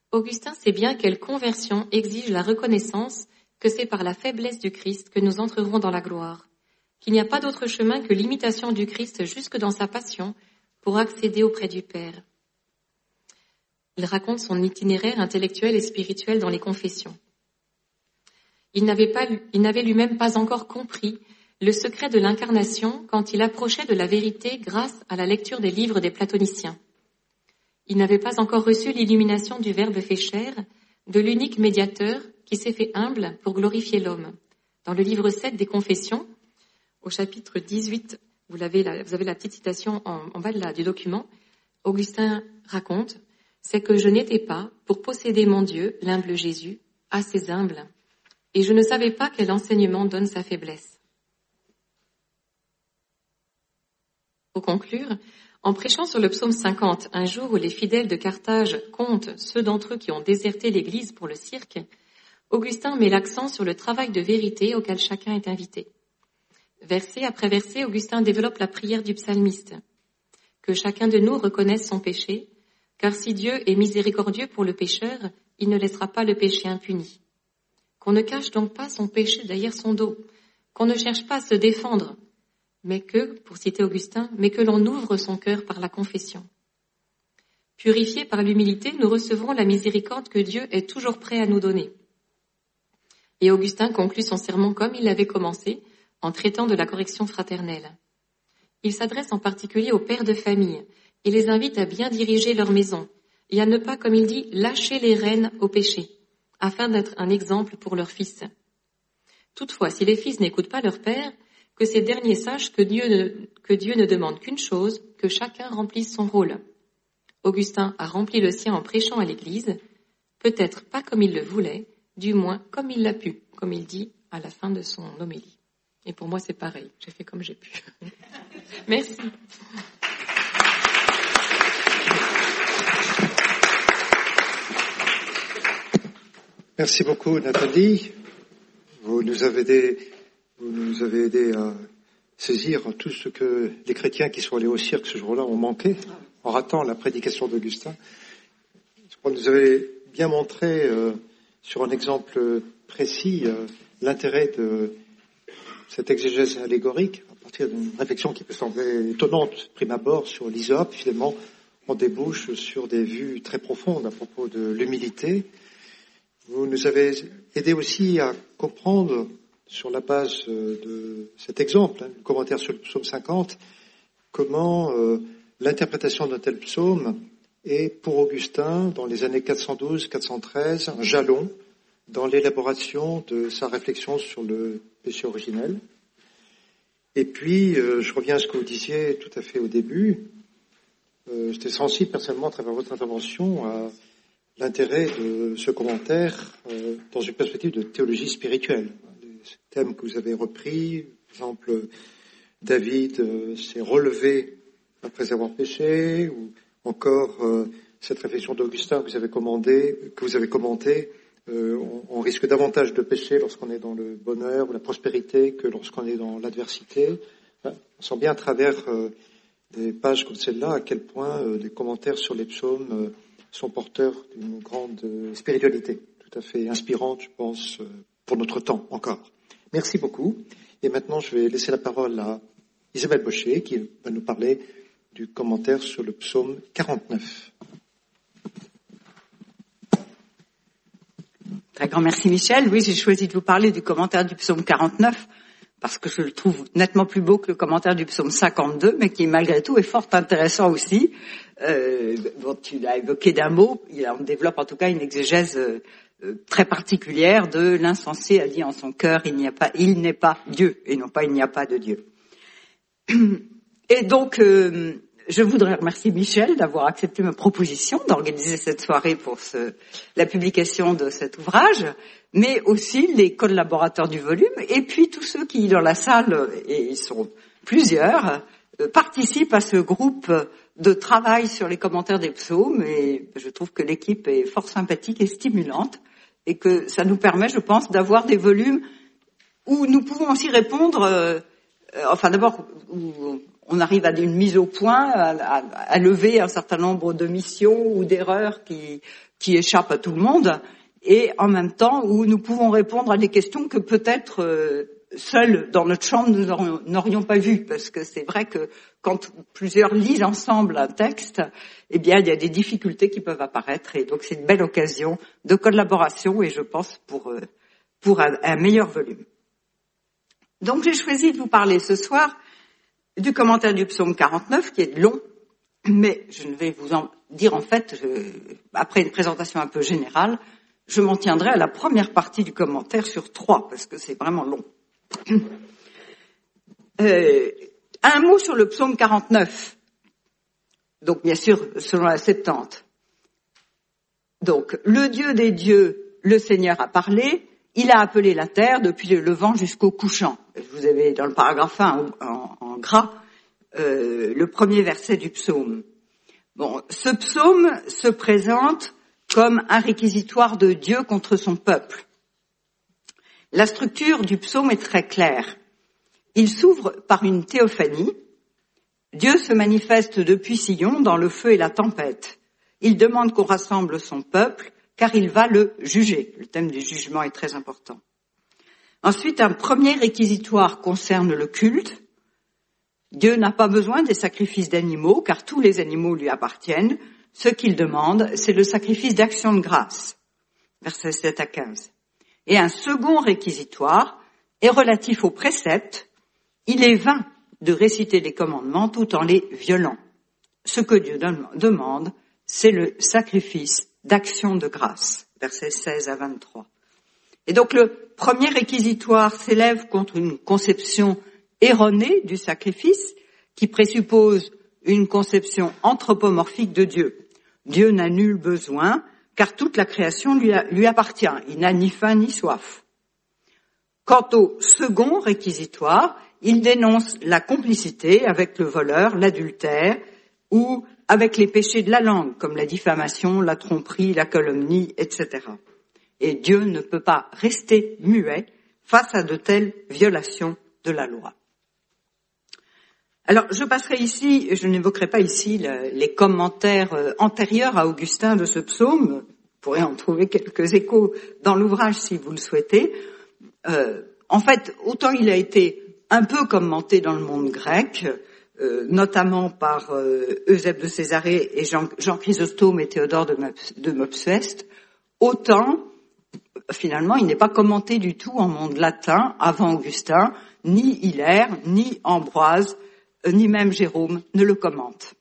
Augustin sait bien quelle conversion exige la reconnaissance que c'est par la faiblesse du Christ que nous entrerons dans la gloire, qu'il n'y a pas d'autre chemin que l'imitation du Christ jusque dans sa passion pour accéder auprès du Père. Il raconte son itinéraire intellectuel et spirituel dans les confessions. Il n'avait pas, il n'avait lui-même pas encore compris le secret de l'incarnation quand il approchait de la vérité grâce à la lecture des livres des platoniciens. Il n'avait pas encore reçu l'illumination du Verbe fait chair, de l'unique médiateur qui s'est fait humble pour glorifier l'homme. Dans le livre sept des Confessions, au chapitre dix-huit, vous, l'avez la, vous avez la petite citation en, en bas de la, du document, Augustin raconte « C'est que je n'étais pas, pour posséder mon Dieu, l'humble Jésus, assez humble, et je ne savais pas quel enseignement donne sa faiblesse. » Pour conclure, en prêchant sur le psaume cinquante, un jour où les fidèles de Carthage comptent ceux d'entre eux qui ont déserté l'Église pour le cirque, Augustin met l'accent sur le travail de vérité auquel chacun est invité. Verset après verset, Augustin développe la prière du psalmiste. Que chacun de nous reconnaisse son péché, car si Dieu est miséricordieux pour le pécheur, il ne laissera pas le péché impuni. Qu'on ne cache donc pas son péché derrière son dos, qu'on ne cherche pas à se défendre, mais que, pour citer Augustin, mais que l'on ouvre son cœur par la confession. Purifiés par l'humilité, nous recevrons la miséricorde que Dieu est toujours prêt à nous donner. Et Augustin conclut son sermon comme il l'avait commencé, en traitant de la correction fraternelle. Il s'adresse en particulier aux pères de famille et les invite à bien diriger leur maison et à ne pas, comme il dit, lâcher les rênes au péché, afin d'être un exemple pour leurs fils. Toutefois, si les fils n'écoutent pas leur père, que ces derniers sachent que Dieu ne, que Dieu ne demande qu'une chose, que chacun remplisse son rôle. Augustin a rempli le sien en prêchant à l'Église, peut-être pas comme il le voulait, du moins comme il l'a pu, comme il dit à la fin de son homélie. Et pour moi, c'est pareil, j'ai fait comme j'ai pu. Merci. Merci beaucoup, Nathalie. Vous nous avez aidé, vous nous avez aidé à saisir tout ce que les chrétiens qui sont allés au cirque ce jour-là ont manqué en ratant la prédication d'Augustin. Vous nous avez bien montré euh, sur un exemple précis euh, l'intérêt de cette exégèse allégorique, à partir d'une réflexion qui peut sembler étonnante prime abord sur l'hysope, finalement, on débouche sur des vues très profondes à propos de l'humilité. Vous nous avez aidé aussi à comprendre, sur la base de cet exemple, hein, le commentaire sur le psaume cinquante, comment euh, l'interprétation d'un tel psaume est, pour Augustin, dans les années quatre cent douze quatre cent treize, un jalon dans l'élaboration de sa réflexion sur le péché originel. Et puis, euh, je reviens à ce que vous disiez tout à fait au début. Euh, j'étais sensible personnellement à travers votre intervention à l'intérêt de ce commentaire euh, dans une perspective de théologie spirituelle. Les thèmes que vous avez repris, par exemple, David euh, s'est relevé après avoir péché, ou encore euh, cette réflexion d'Augustin que vous avez commandé, que vous avez commenté. Euh, on, on risque davantage de pécher lorsqu'on est dans le bonheur ou la prospérité que lorsqu'on est dans l'adversité. Enfin, on sent bien à travers euh, des pages comme celle-là à quel point euh, les commentaires sur les psaumes euh, sont porteurs d'une grande euh, spiritualité, tout à fait inspirante, je pense, euh, pour notre temps encore. Merci beaucoup. Et maintenant, je vais laisser la parole à Isabelle Bochet qui va nous parler du commentaire sur le psaume quarante-neuf. Très grand merci Michel. Oui, j'ai choisi de vous parler du commentaire du psaume quarante-neuf parce que je le trouve nettement plus beau que le commentaire du psaume cinquante-deux, mais qui malgré tout est fort intéressant aussi. Euh, bon, tu l'as évoqué d'un mot, il en développe en tout cas une exégèse euh, très particulière de l'insensé a dit en son cœur il n'y a pas, il n'est pas Dieu et non pas il n'y a pas de Dieu. Et donc euh, je voudrais remercier Michel d'avoir accepté ma proposition d'organiser cette soirée pour ce, la publication de cet ouvrage, mais aussi les collaborateurs du volume et puis tous ceux qui, dans la salle, et ils sont plusieurs, euh, participent à ce groupe de travail sur les commentaires des psaumes. Et je trouve que l'équipe est fort sympathique et stimulante et que ça nous permet, je pense, d'avoir des volumes où nous pouvons aussi répondre, euh, euh, enfin d'abord, où on arrive à une mise au point, à, à, à lever un certain nombre de missions ou d'erreurs qui, qui échappent à tout le monde, et en même temps où nous pouvons répondre à des questions que peut-être euh, seuls dans notre chambre nous n'aurions, n'aurions pas vues, parce que c'est vrai que quand plusieurs lisent ensemble un texte, eh bien il y a des difficultés qui peuvent apparaître, et donc c'est une belle occasion de collaboration, et je pense pour euh, pour un, un meilleur volume. Donc j'ai choisi de vous parler ce soir du commentaire du psaume quarante-neuf, qui est long, mais je ne vais vous en dire en fait, je, après une présentation un peu générale, je m'en tiendrai à la première partie du commentaire sur trois, parce que c'est vraiment long. Euh, un mot sur le psaume quarante-neuf, donc bien sûr selon la Septante. Donc, le Dieu des dieux, le Seigneur a parlé, il a appelé la terre depuis le levant jusqu'au couchant. Vous avez dans le paragraphe un en, en gras euh, le premier verset du psaume. Bon, ce psaume se présente comme un réquisitoire de Dieu contre son peuple. La structure du psaume est très claire. Il s'ouvre par une théophanie. Dieu se manifeste depuis Sion dans le feu et la tempête. Il demande qu'on rassemble son peuple, car il va le juger. Le thème du jugement est très important. Ensuite, un premier réquisitoire concerne le culte. Dieu n'a pas besoin des sacrifices d'animaux, car tous les animaux lui appartiennent. Ce qu'il demande, c'est le sacrifice d'action de grâce. Versets sept à quinze. Et un second réquisitoire est relatif aux préceptes. Il est vain de réciter les commandements tout en les violant. Ce que Dieu demande, c'est le sacrifice d'action de grâce. Versets seize à vingt-trois. Et donc le premier réquisitoire s'élève contre une conception erronée du sacrifice qui présuppose une conception anthropomorphique de Dieu. Dieu n'a nul besoin, car toute la création lui, a, lui appartient. Il n'a ni faim ni soif. Quant au second réquisitoire, il dénonce la complicité avec le voleur, l'adultère, ou avec les péchés de la langue, comme la diffamation, la tromperie, la calomnie, et cetera. Et Dieu ne peut pas rester muet face à de telles violations de la loi. Alors, je passerai ici, je n'évoquerai pas ici le, les commentaires euh, antérieurs à Augustin de ce psaume. Vous pourrez en trouver quelques échos dans l'ouvrage si vous le souhaitez. Euh, en fait, autant il a été un peu commenté dans le monde grec, euh, notamment par euh, Eusèbe de Césarée et Jean, Jean Chrysostome et Théodore de, de Mopsueste, autant, finalement, il n'est pas commenté du tout en monde latin avant Augustin, ni Hilaire, ni Ambroise, ni même Jérôme ne le commente.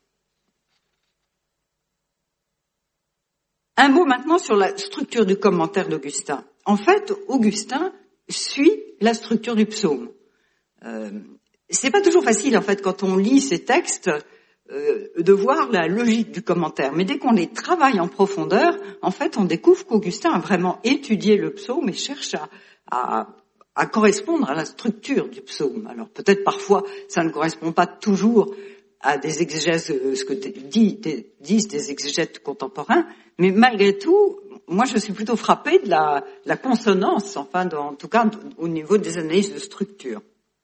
Un mot maintenant sur la structure du commentaire d'Augustin. En fait, Augustin suit la structure du psaume. Euh, c'est pas toujours facile, en fait, quand on lit ces textes, euh, de voir la logique du commentaire. Mais dès qu'on les travaille en profondeur, en fait, on découvre qu'Augustin a vraiment étudié le psaume et cherche à, à à correspondre à la structure du psaume. Alors peut-être parfois ça ne correspond pas toujours à des exégètes, ce que dit, des, disent des exégètes contemporains, mais malgré tout, moi je suis plutôt frappée de la, la consonance, enfin de, en tout cas au niveau des analyses de structure.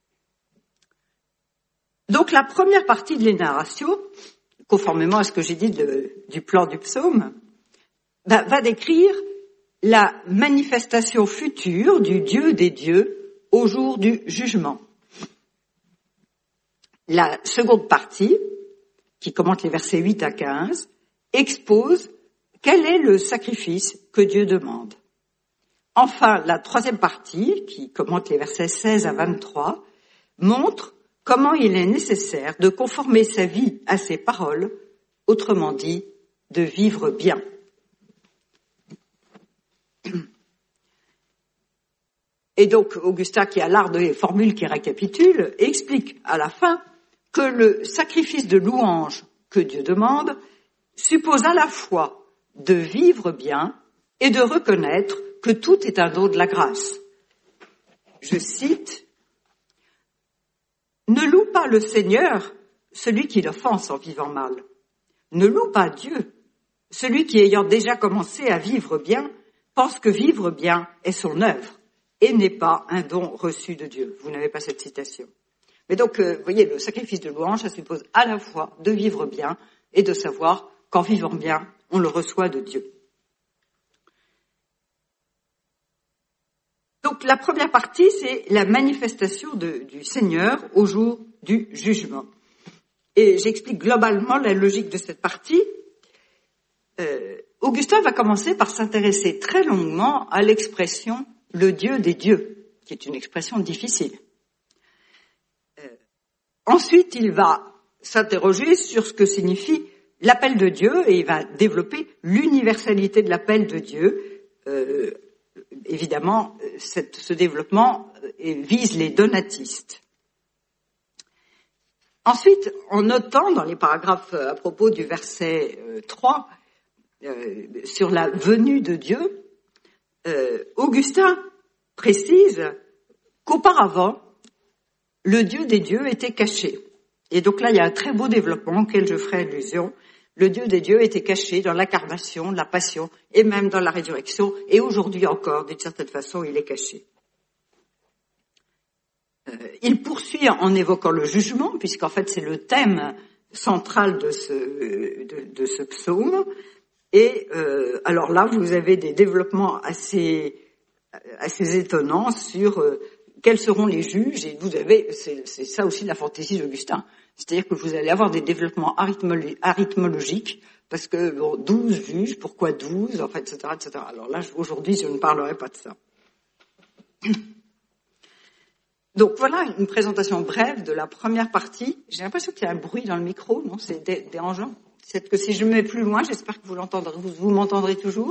Donc la première partie de l'énarration, conformément à ce que j'ai dit de, du plan du psaume, va, va décrire la manifestation future du Dieu des dieux au jour du jugement. La seconde partie, qui commente les versets huit à quinze, expose quel est le sacrifice que Dieu demande. Enfin, la troisième partie, qui commente les versets seize à vingt-trois, montre comment il est nécessaire de conformer sa vie à ses paroles, autrement dit, de vivre bien. Et donc, Augustin, qui a l'art des formules qui récapitulent, explique à la fin que le sacrifice de louange que Dieu demande suppose à la fois de vivre bien et de reconnaître que tout est un don de la grâce. Je cite, « Ne loue pas le Seigneur, celui qui l'offense en vivant mal. Ne loue pas Dieu, celui qui, ayant déjà commencé à vivre bien, pense que vivre bien est son œuvre et n'est pas un don reçu de Dieu. » Vous n'avez pas cette citation. Mais donc, euh, vous voyez, le sacrifice de louange, ça suppose à la fois de vivre bien et de savoir qu'en vivant bien, on le reçoit de Dieu. Donc, la première partie, c'est la manifestation de, du Seigneur au jour du jugement. Et j'explique globalement la logique de cette partie. Euh, Augustin va commencer par s'intéresser très longuement à l'expression « le Dieu des dieux », qui est une expression difficile. Euh, ensuite, il va s'interroger sur ce que signifie l'appel de Dieu et il va développer l'universalité de l'appel de Dieu. Euh, évidemment, cette, ce développement vise les donatistes. Ensuite, en notant dans les paragraphes à propos du verset euh, trois, euh, sur la venue de Dieu, euh, Augustin précise qu'auparavant, le Dieu des dieux était caché. Et donc là, il y a un très beau développement auquel je ferai allusion. Le Dieu des dieux était caché dans l'incarnation, la passion et même dans la résurrection. Et aujourd'hui encore, d'une certaine façon, il est caché. Euh, il poursuit en évoquant le jugement, puisqu'en fait c'est le thème central de ce, de, de ce psaume. Et euh, alors là, vous avez des développements assez, assez étonnants sur euh, quels seront les juges. Et vous avez, c'est, c'est ça aussi la fantaisie d'Augustin, c'est-à-dire que vous allez avoir des développements arithmolo- arithmologiques, parce que bon, douze juges, pourquoi douze, en fait, et cetera, et cetera. Alors là, aujourd'hui, je ne parlerai pas de ça. Donc voilà une présentation brève de la première partie. J'ai l'impression qu'il y a un bruit dans le micro, non? C'est dé- dérangeant. C'est que si je me mets plus loin, j'espère que vous l'entendrez, vous, vous m'entendrez toujours.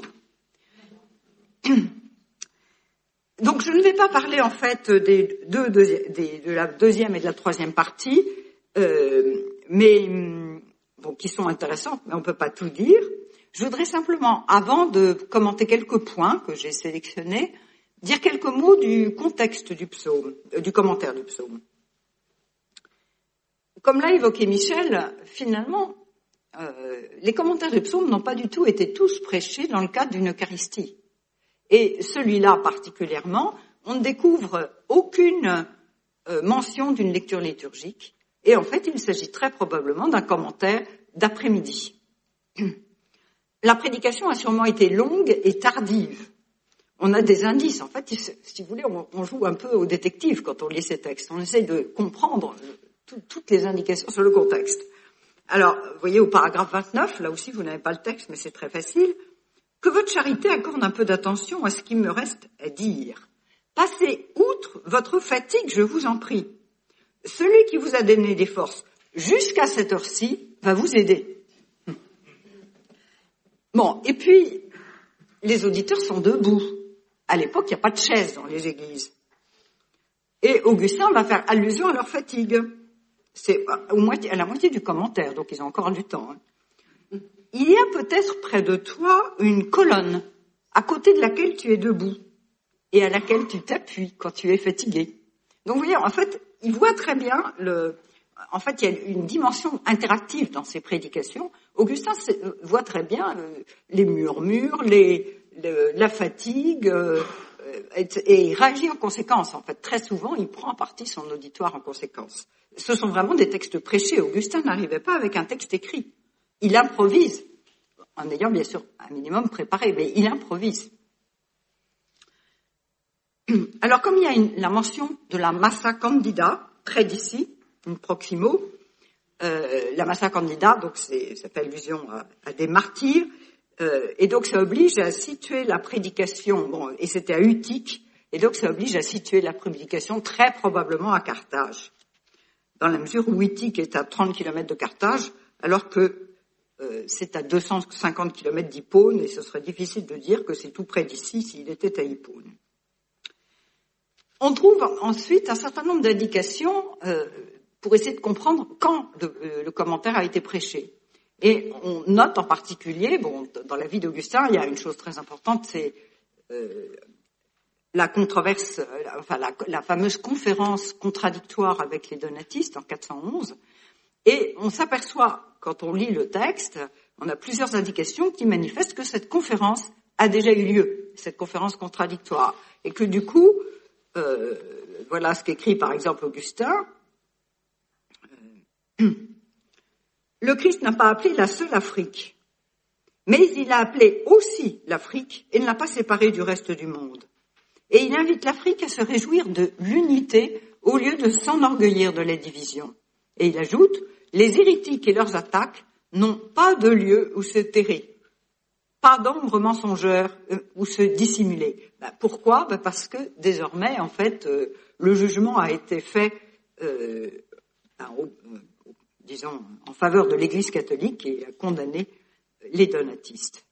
Donc je ne vais pas parler en fait des deux, deuxi- des, de la deuxième et de la troisième partie, euh, mais bon, qui sont intéressantes, mais on ne peut pas tout dire. Je voudrais simplement, avant de commenter quelques points que j'ai sélectionnés, dire quelques mots du contexte du psaume, euh, du commentaire du psaume. Comme l'a évoqué Michel, finalement, euh, les commentaires du psaume n'ont pas du tout été tous prêchés dans le cadre d'une Eucharistie. Et celui-là particulièrement, on ne découvre aucune euh, mention d'une lecture liturgique. Et en fait, il s'agit très probablement d'un commentaire d'après-midi. La prédication a sûrement été longue et tardive. On a des indices. En fait, si vous voulez, on, on joue un peu au détective quand on lit ces textes. On essaie de comprendre tout, toutes les indications sur le contexte. Alors, vous voyez au paragraphe vingt-neuf, là aussi vous n'avez pas le texte, mais c'est très facile. Que votre charité accorde un peu d'attention à ce qui me reste à dire. Passez outre votre fatigue, je vous en prie. Celui qui vous a donné des forces jusqu'à cette heure-ci va vous aider. Bon, et puis, les auditeurs sont debout. À l'époque, il n'y a pas de chaise dans les églises. Et Augustin va faire allusion à leur fatigue. C'est au moitié, à la moitié du commentaire, donc ils ont encore du temps. Hein. Il y a peut-être près de toi une colonne à côté de laquelle tu es debout et à laquelle tu t'appuies quand tu es fatigué. Donc vous voyez, en fait, il voit très bien le... En fait, il y a une dimension interactive dans ces prédications. Augustin voit très bien les murmures, les, le, la fatigue, euh, et, et il réagit en conséquence. En fait, très souvent, il prend en partie son auditoire en conséquence. Ce sont vraiment des textes prêchés. Augustin n'arrivait pas avec un texte écrit. Il improvise, en ayant bien sûr un minimum préparé, mais il improvise. Alors, comme il y a une, la mention de la massa candida, près d'ici, une proximo, euh, la massa candida, donc c'est, ça fait allusion à, à des martyrs, euh, et donc ça oblige à situer la prédication, bon, et c'était à Utique, et donc ça oblige à situer la prédication très probablement à Carthage, dans la mesure où Utique est à trente kilomètres de Carthage, alors que euh, c'est à deux cent cinquante kilomètres d'Hippone, et ce serait difficile de dire que c'est tout près d'ici s'il était à Hippone. On trouve ensuite un certain nombre d'indications euh, pour essayer de comprendre quand le, euh, le commentaire a été prêché. Et on note en particulier, bon, dans la vie d'Augustin, il y a une chose très importante, c'est euh, la controverse, la, enfin la, la fameuse conférence contradictoire avec les donatistes en quatre cent onze. Et on s'aperçoit, quand on lit le texte, on a plusieurs indications qui manifestent que cette conférence a déjà eu lieu, cette conférence contradictoire, et que du coup, Euh, voilà ce qu'écrit par exemple Augustin. Le Christ n'a pas appelé la seule Afrique, mais il a appelé aussi l'Afrique et ne l'a pas séparée du reste du monde. Et il invite l'Afrique à se réjouir de l'unité au lieu de s'enorgueillir de la division. Et il ajoute, les hérétiques et leurs attaques n'ont pas de lieu où se terrer, pas d'ombre mensongeur euh, où se dissimuler. Ben, pourquoi? Ben parce que désormais, en fait, euh, le jugement a été fait, euh, ben, au, euh, disons, en faveur de l'Église catholique et a condamné les donatistes.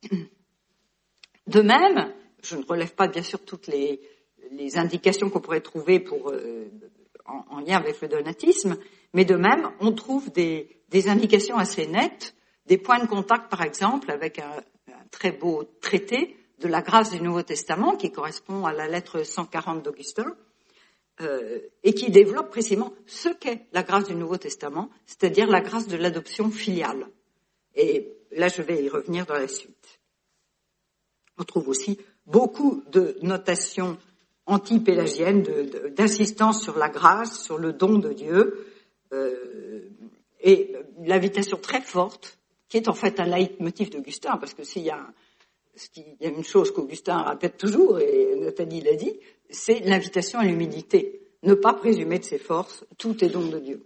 De même, je ne relève pas bien sûr toutes les, les indications qu'on pourrait trouver pour, euh, en, en lien avec le donatisme, mais de même, on trouve des, des indications assez nettes, des points de contact par exemple avec un, un très beau traité de la grâce du Nouveau Testament qui correspond à la lettre cent quarante d'Augustin euh, et qui développe précisément ce qu'est la grâce du Nouveau Testament, c'est-à-dire la grâce de l'adoption filiale. Et là, je vais y revenir dans la suite. On trouve aussi beaucoup de notations anti-pélagiennes, de, de, d'insistance sur la grâce, sur le don de Dieu, euh, et l'invitation très forte, qui est en fait un leitmotiv d'Augustin, parce que s'il y a, un, s'il y a une chose qu'Augustin répète toujours, et Nathalie l'a dit, c'est l'invitation à l'humilité. Ne pas présumer de ses forces, tout est don de Dieu.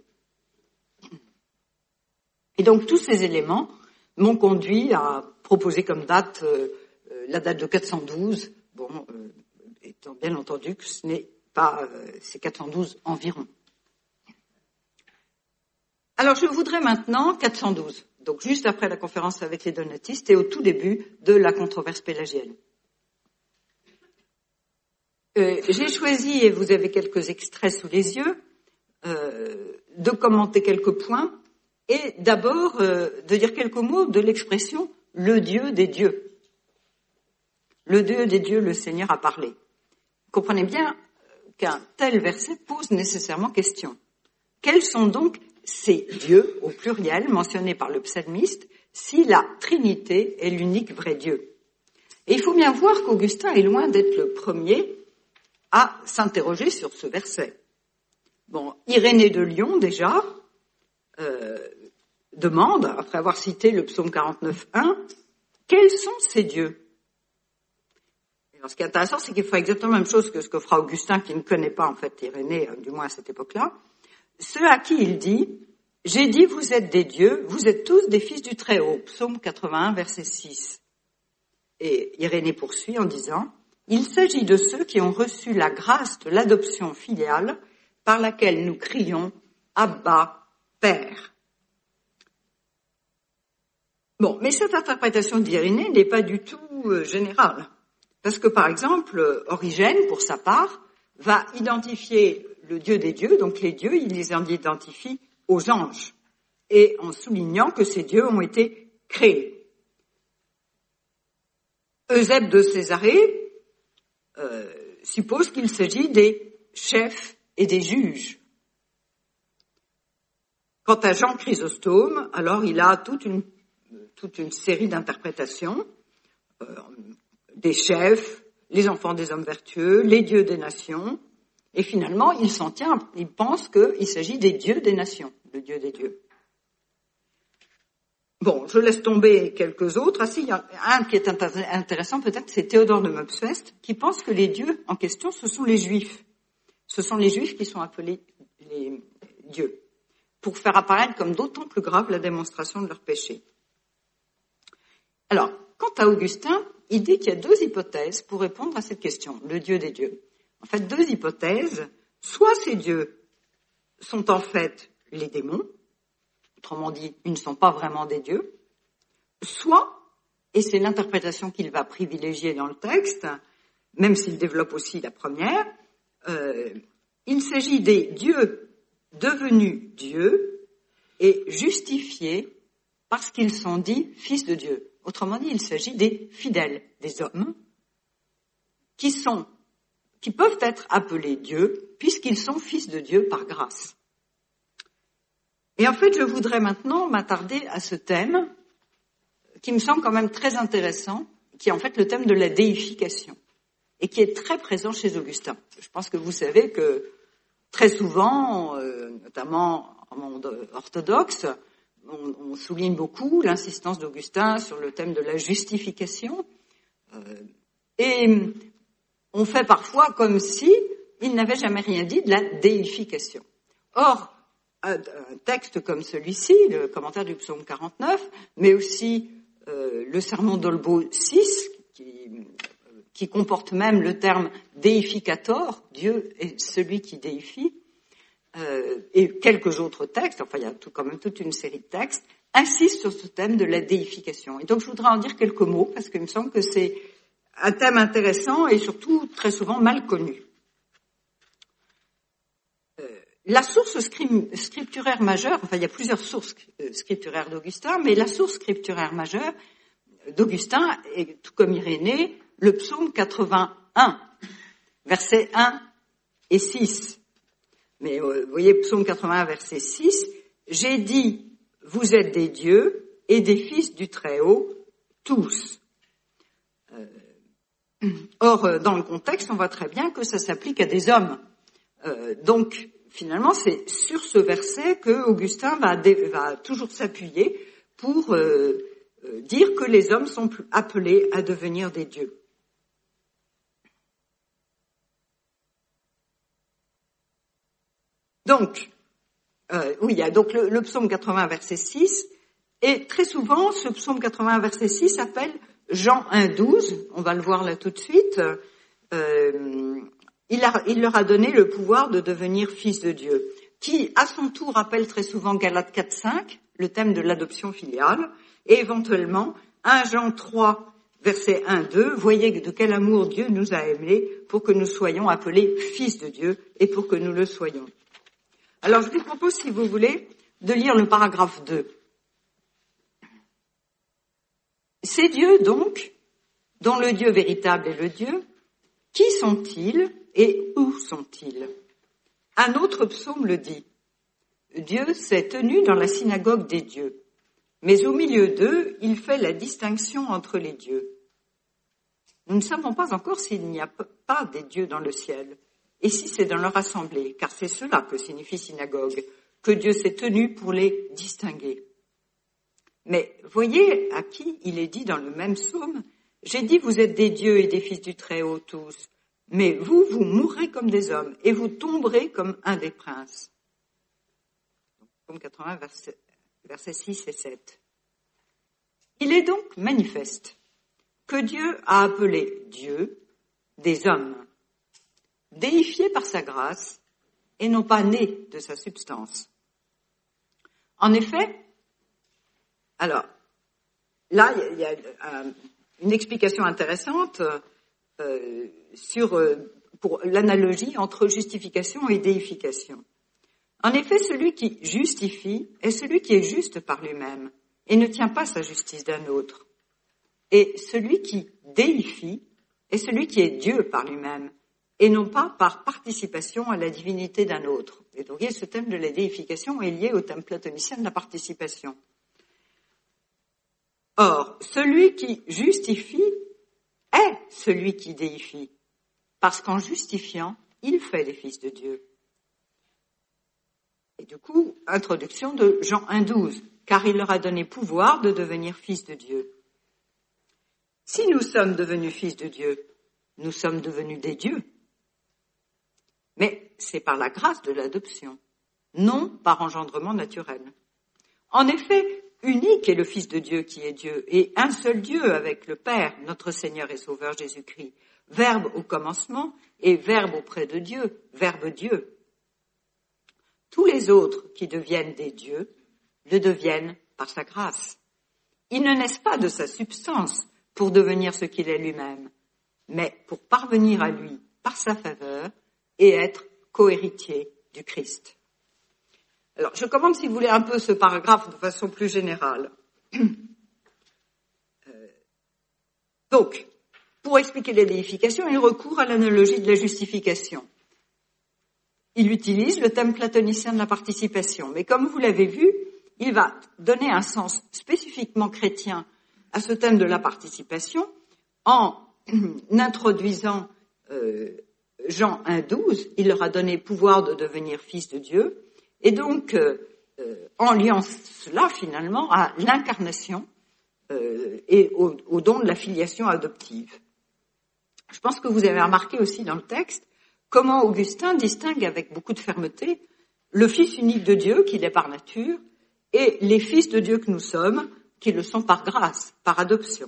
Et donc tous ces éléments m'ont conduit à proposer comme date euh, la date de quatre cent douze, bon, euh, étant bien entendu que ce n'est pas, euh, c'est quatre cent douze environ. Alors je voudrais maintenant, quatre cent douze, donc juste après la conférence avec les donatistes et au tout début de la controverse pélagienne. Euh, j'ai choisi, et vous avez quelques extraits sous les yeux, euh, de commenter quelques points et d'abord euh, de dire quelques mots de l'expression « le Dieu des dieux ». Le Dieu des dieux, le Seigneur a parlé. Comprenez bien qu'un tel verset pose nécessairement question. Quels sont donc ces dieux, au pluriel, mentionnés par le psalmiste, si la Trinité est l'unique vrai Dieu? Et il faut bien voir qu'Augustin est loin d'être le premier à s'interroger sur ce verset. Bon, Irénée de Lyon, déjà, euh, demande, après avoir cité le psaume quarante-neuf, un, quels sont ces dieux? Alors, ce qui est intéressant, c'est qu'il fera exactement la même chose que ce que fera Augustin, qui ne connaît pas, en fait, Irénée, du moins à cette époque-là. Ceux à qui il dit, « J'ai dit, vous êtes des dieux, vous êtes tous des fils du Très-Haut », psaume quatre-vingt-un, verset six. Et Irénée poursuit en disant, « Il s'agit de ceux qui ont reçu la grâce de l'adoption filiale par laquelle nous crions « Abba, Père ». Bon, mais cette interprétation d'Irénée n'est pas du tout euh, générale. Parce que, par exemple, Origène, pour sa part, va identifier le Dieu des dieux, donc les dieux, il les identifie aux anges, et en soulignant que ces dieux ont été créés. Eusèbe de Césarée euh, suppose qu'il s'agit des chefs et des juges. Quant à Jean Chrysostome, alors il a toute une, toute une série d'interprétations, euh, des chefs, les enfants des hommes vertueux, les dieux des nations, et finalement, il s'en tient, il pense qu'il s'agit des dieux des nations, le Dieu des dieux. Bon, je laisse tomber quelques autres. Ah si, il y a un qui est intéressant peut-être, c'est Théodore de Mopsuest, qui pense que les dieux en question, ce sont les juifs. Ce sont les juifs qui sont appelés les dieux, pour faire apparaître comme d'autant plus grave la démonstration de leur péché. Alors, quant à Augustin, il dit qu'il y a deux hypothèses pour répondre à cette question, le Dieu des dieux. En fait, deux hypothèses. Soit ces dieux sont en fait les démons, autrement dit, ils ne sont pas vraiment des dieux, soit, et c'est l'interprétation qu'il va privilégier dans le texte, même s'il développe aussi la première, euh, il s'agit des dieux devenus dieux et justifiés parce qu'ils sont dits fils de Dieu. Autrement dit, il s'agit des fidèles, des hommes, qui sont, qui peuvent être appelés dieux, puisqu'ils sont fils de Dieu par grâce. Et en fait, je voudrais maintenant m'attarder à ce thème, qui me semble quand même très intéressant, qui est en fait le thème de la déification, et qui est très présent chez Augustin. Je pense que vous savez que très souvent, euh, notamment notre monde orthodoxe, on, on souligne beaucoup l'insistance d'Augustin sur le thème de la justification. Euh, et on fait parfois comme si il n'avait jamais rien dit de la déification. Or, un, un texte comme celui-ci, le commentaire du psaume quarante-neuf, mais aussi euh, le sermon d'Olbo six, qui, qui comporte même le terme deificator, Dieu est celui qui déifie, euh, et quelques autres textes, enfin il y a tout, quand même toute une série de textes, insistent sur ce thème de la déification. Et donc je voudrais en dire quelques mots, parce qu'il me semble que c'est un thème intéressant et surtout très souvent mal connu. Euh, la source scripturaire majeure, enfin il y a plusieurs sources scripturaires d'Augustin, mais la source scripturaire majeure d'Augustin est, tout comme Irénée, le psaume quatre-vingt-un, versets un et six. Mais euh, vous voyez, psaume quatre-vingt-un, verset six, « J'ai dit, vous êtes des dieux et des fils du Très-Haut, tous. Euh, » Or, euh, dans le contexte, on voit très bien que ça s'applique à des hommes. Euh, donc, finalement, c'est sur ce verset que Augustin va, dé- va toujours s'appuyer pour euh, euh, dire que les hommes sont appelés à devenir des dieux. Donc, euh, oui, il y a donc le, le psaume quatre-vingts, verset six, et très souvent, ce psaume quatre-vingts, verset six s'appelle Jean un, douze, on va le voir là tout de suite. Euh, il, a, il leur a donné le pouvoir de devenir fils de Dieu, qui, à son tour, rappelle très souvent Galates quatre, cinq, le thème de l'adoption filiale, et éventuellement un Jean trois, verset un, deux, voyez de quel amour Dieu nous a aimés pour que nous soyons appelés fils de Dieu et pour que nous le soyons. Alors, je vous propose, si vous voulez, de lire le paragraphe deux. Ces dieux, donc, dont le Dieu véritable est le Dieu, qui sont-ils et où sont-ils? Un autre psaume le dit. Dieu s'est tenu dans la synagogue des dieux, mais au milieu d'eux, il fait la distinction entre les dieux. Nous ne savons pas encore s'il n'y a pas des dieux dans le ciel. Et si c'est dans leur assemblée, car c'est cela que signifie synagogue, que Dieu s'est tenu pour les distinguer. Mais voyez à qui il est dit dans le même psaume, « J'ai dit vous êtes des dieux et des fils du Très-Haut tous, mais vous, vous mourrez comme des hommes et vous tomberez comme un des princes. » Psaume quatre-vingts, versets, versets six et sept. Il est donc manifeste que Dieu a appelé Dieu des hommes, déifiés par sa grâce et non pas nés de sa substance. En effet, alors, là, il y a, il y a euh, une explication intéressante euh, sur, euh, pour l'analogie entre justification et déification. En effet, celui qui justifie est celui qui est juste par lui-même et ne tient pas sa justice d'un autre. Et celui qui déifie est celui qui est Dieu par lui-même et non pas par participation à la divinité d'un autre. Et donc, ce thème de la déification est lié au thème platonicien de la participation. Or, celui qui justifie est celui qui déifie, parce qu'en justifiant, il fait les fils de Dieu. Et du coup, introduction de Jean un, douze, car il leur a donné pouvoir de devenir fils de Dieu. Si nous sommes devenus fils de Dieu, nous sommes devenus des dieux. Mais c'est par la grâce de l'adoption, non par engendrement naturel. En effet, unique est le Fils de Dieu qui est Dieu, et un seul Dieu avec le Père, notre Seigneur et Sauveur Jésus-Christ, Verbe au commencement et Verbe auprès de Dieu, Verbe Dieu. Tous les autres qui deviennent des dieux le deviennent par sa grâce. Ils ne naissent pas de sa substance pour devenir ce qu'il est lui-même, mais pour parvenir à lui par sa faveur et être cohéritier du Christ. Alors, je commence, si vous voulez, un peu ce paragraphe de façon plus générale. euh, donc, pour expliquer la déification, il recourt à l'analogie de la justification. Il utilise le thème platonicien de la participation, mais comme vous l'avez vu, il va donner un sens spécifiquement chrétien à ce thème de la participation en introduisant euh, Jean un, douze, il leur a donné pouvoir de devenir fils de Dieu. Et donc, euh, euh, en liant cela finalement à l'incarnation euh, et au, au don de la filiation adoptive. Je pense que vous avez remarqué aussi dans le texte comment Augustin distingue avec beaucoup de fermeté le Fils unique de Dieu, qu'il est par nature, et les fils de Dieu que nous sommes, qui le sont par grâce, par adoption.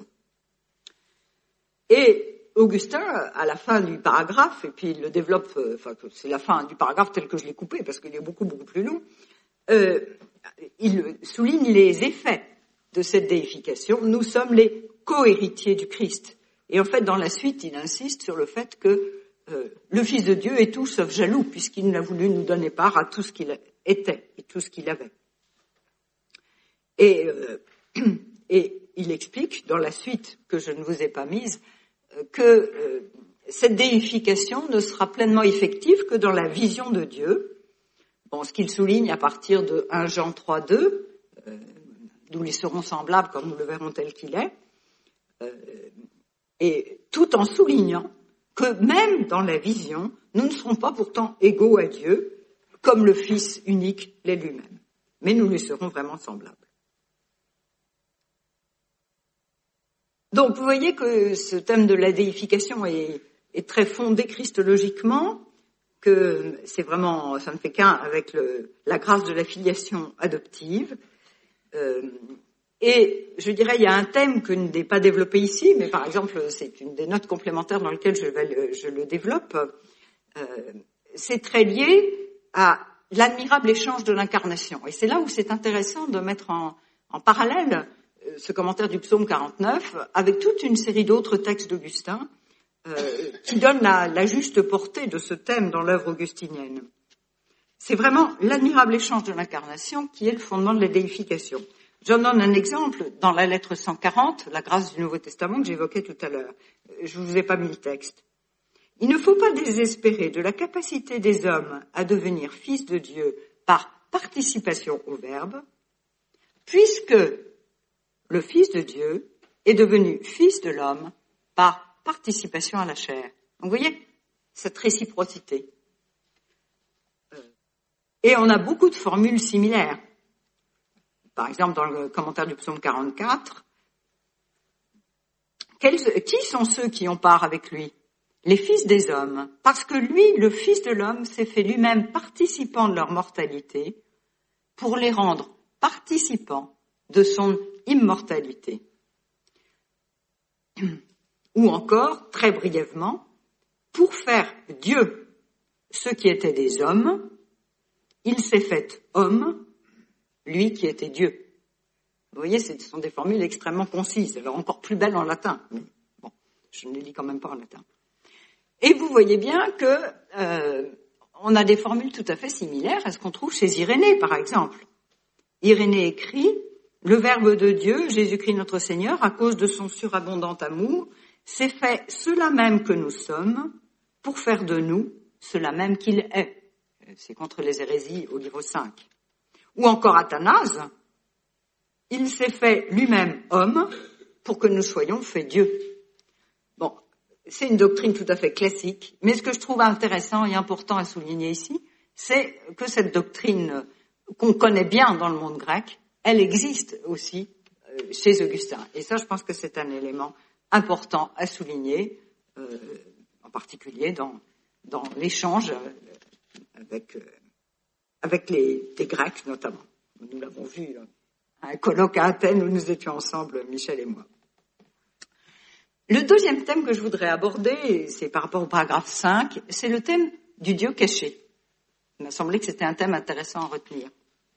Et Augustin, à la fin du paragraphe, et puis il le développe, euh, enfin c'est la fin du paragraphe tel que je l'ai coupé, parce qu'il est beaucoup, beaucoup plus long, euh, il souligne les effets de cette déification. Nous sommes les co-héritiers du Christ. Et en fait, dans la suite, il insiste sur le fait que euh, le Fils de Dieu est tout sauf jaloux, puisqu'il n'a voulu nous donner part à tout ce qu'il était et tout ce qu'il avait. Et, euh, et il explique, dans la suite que je ne vous ai pas mise, euh, que euh, cette déification ne sera pleinement effective que dans la vision de Dieu. Bon, ce qu'il souligne à partir de premier Jean trois deux, euh, d'où ils seront semblables comme nous le verrons tel qu'il est, euh, et tout en soulignant que même dans la vision, nous ne serons pas pourtant égaux à Dieu, comme le Fils unique l'est lui-même, mais nous lui serons vraiment semblables. Donc, vous voyez que ce thème de la déification est, est très fondé christologiquement, que c'est vraiment, ça ne fait qu'un avec le, la grâce de la filiation adoptive. Euh, et je dirais, il y a un thème que je n'ai pas développé ici, mais par exemple, c'est une des notes complémentaires dans lesquelles je, vais le, je le développe. Euh, c'est très lié à l'admirable échange de l'incarnation. Et c'est là où c'est intéressant de mettre en, en parallèle ce commentaire du psaume quarante-neuf avec toute une série d'autres textes d'Augustin euh, qui donnent la, la juste portée de ce thème dans l'œuvre augustinienne. C'est vraiment l'admirable échange de l'incarnation qui est le fondement de la déification. J'en donne un exemple dans la lettre cent quarante, la grâce du Nouveau Testament que j'évoquais tout à l'heure. Je ne vous ai pas mis le texte. Il ne faut pas désespérer de la capacité des hommes à devenir fils de Dieu par participation au Verbe, puisque le Fils de Dieu est devenu Fils de l'homme par participation à la chair. Donc, vous voyez, cette réciprocité. Et on a beaucoup de formules similaires. Par exemple, dans le commentaire du psaume quarante-quatre, quels, qui sont ceux qui ont part avec lui? Les fils des hommes, parce que lui, le Fils de l'homme, s'est fait lui-même participant de leur mortalité pour les rendre participants de son immortalité. Ou encore, très brièvement, pour faire Dieu ceux qui étaient des hommes, il s'est fait homme, lui qui était Dieu. Vous voyez, ce sont des formules extrêmement concises, alors encore plus belles en latin. Mais bon, je ne les lis quand même pas en latin. Et vous voyez bien que euh, on a des formules tout à fait similaires à ce qu'on trouve chez Irénée, par exemple. Irénée écrit: le Verbe de Dieu, Jésus-Christ notre Seigneur, à cause de son surabondant amour, s'est fait cela même que nous sommes, pour faire de nous cela même qu'il est. C'est contre les hérésies au livre cinq. Ou encore Athanase, il s'est fait lui-même homme, pour que nous soyons faits Dieu. Bon, c'est une doctrine tout à fait classique, mais ce que je trouve intéressant et important à souligner ici, c'est que cette doctrine qu'on connaît bien dans le monde grec, elle existe aussi chez Augustin. Et ça, je pense que c'est un élément important à souligner, euh, en particulier dans, dans l'échange avec, euh, avec les, les Grecs notamment. Nous l'avons vu à un colloque à Athènes où nous étions ensemble, Michel et moi. Le deuxième thème que je voudrais aborder, c'est par rapport au paragraphe cinq, c'est le thème du Dieu caché. Il m'a semblé que c'était un thème intéressant à retenir.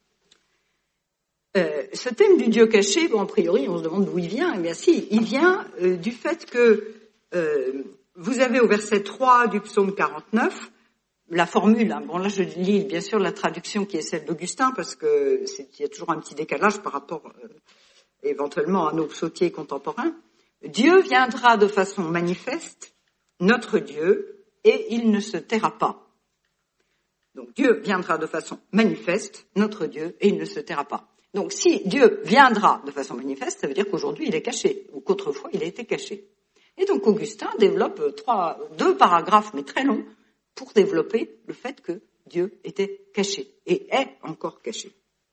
Euh, ce thème du Dieu caché, bon, a priori, on se demande d'où il vient. Eh bien, si, il vient euh, du fait que euh, vous avez au verset trois du psaume quarante-neuf la formule. Hein, bon, là, je lis bien sûr la traduction qui est celle d'Augustin parce que c'est, il y a toujours un petit décalage par rapport euh, éventuellement à nos psautiers contemporains. Dieu viendra de façon manifeste, notre Dieu, et il ne se taira pas. Donc Dieu viendra de façon manifeste, notre Dieu, et il ne se taira pas. Donc si Dieu viendra de façon manifeste, ça veut dire qu'aujourd'hui il est caché, ou qu'autrefois il a été caché. Et donc Augustin développe trois, deux paragraphes, mais très longs, pour développer le fait que Dieu était caché, et est encore caché.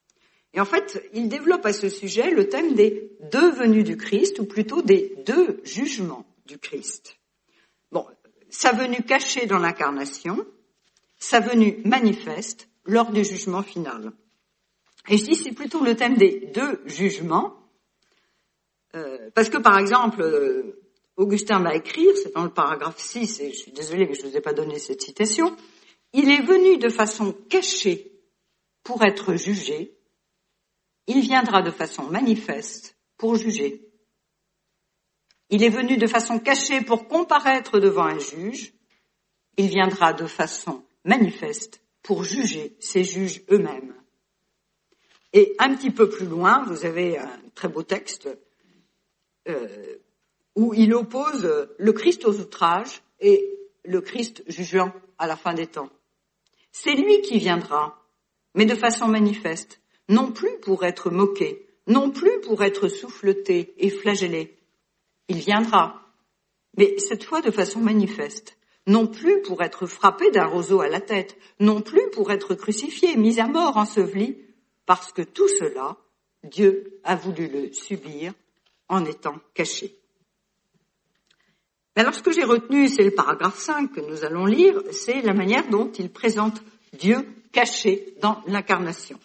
Et en fait, il développe à ce sujet le thème des deux venues du Christ, ou plutôt des deux jugements du Christ. Bon, sa venue cachée dans l'incarnation, sa venue manifeste lors du jugement final. Et ici, c'est plutôt le thème des deux jugements, euh, parce que par exemple, euh, Augustin va écrire, c'est dans le paragraphe six, et je suis désolée, mais je ne vous ai pas donné cette citation, il est venu de façon cachée pour être jugé, il viendra de façon manifeste pour juger. Il est venu de façon cachée pour comparaître devant un juge, il viendra de façon manifeste pour juger ses juges eux-mêmes. Et un petit peu plus loin, vous avez un très beau texte euh, où il oppose le Christ aux outrages et le Christ jugeant à la fin des temps. C'est lui qui viendra, mais de façon manifeste, non plus pour être moqué, non plus pour être souffleté et flagellé. Il viendra, mais cette fois de façon manifeste, non plus pour être frappé d'un roseau à la tête, non plus pour être crucifié, mis à mort, enseveli, parce que tout cela, Dieu a voulu le subir en étant caché. Mais alors ce que j'ai retenu, c'est le paragraphe cinq que nous allons lire, c'est la manière dont il présente Dieu caché dans l'incarnation.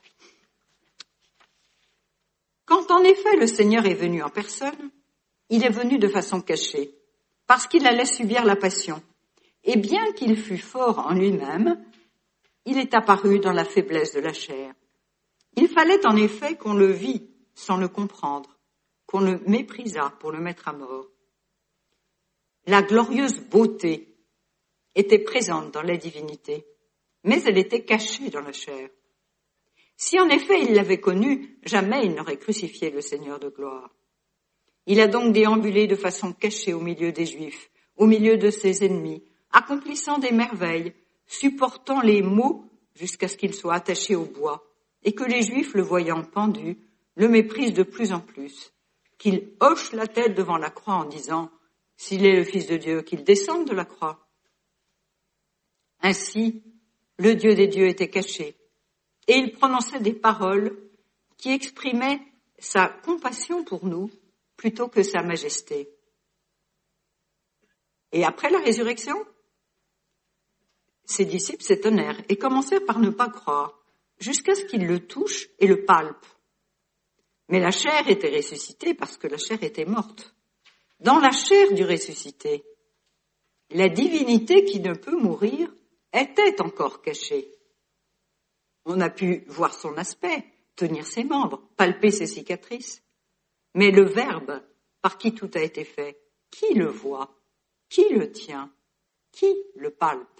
Quand en effet le Seigneur est venu en personne, il est venu de façon cachée, parce qu'il allait subir la passion. Et bien qu'il fût fort en lui-même, il est apparu dans la faiblesse de la chair. Il fallait en effet qu'on le vît sans le comprendre, qu'on le méprisât pour le mettre à mort. La glorieuse beauté était présente dans la divinité, mais elle était cachée dans la chair. Si en effet il l'avait connu, jamais il n'aurait crucifié le Seigneur de gloire. Il a donc déambulé de façon cachée au milieu des Juifs, au milieu de ses ennemis, accomplissant des merveilles, supportant les maux jusqu'à ce qu'il soit attaché au bois, et que les Juifs, le voyant pendu, le méprisent de plus en plus, qu'il hoche la tête devant la croix en disant « S'il est le Fils de Dieu, qu'il descende de la croix ». Ainsi, le Dieu des dieux était caché, et il prononçait des paroles qui exprimaient sa compassion pour nous plutôt que sa majesté. Et après la résurrection, ses disciples s'étonnèrent et commencèrent par ne pas croire, jusqu'à ce qu'ils le touchent et le palpent. Mais la chair était ressuscitée parce que la chair était morte. Dans la chair du ressuscité, la divinité qui ne peut mourir était encore cachée. On a pu voir son aspect, tenir ses membres, palper ses cicatrices. Mais le Verbe, par qui tout a été fait, qui le voit, qui le tient, qui le palpe?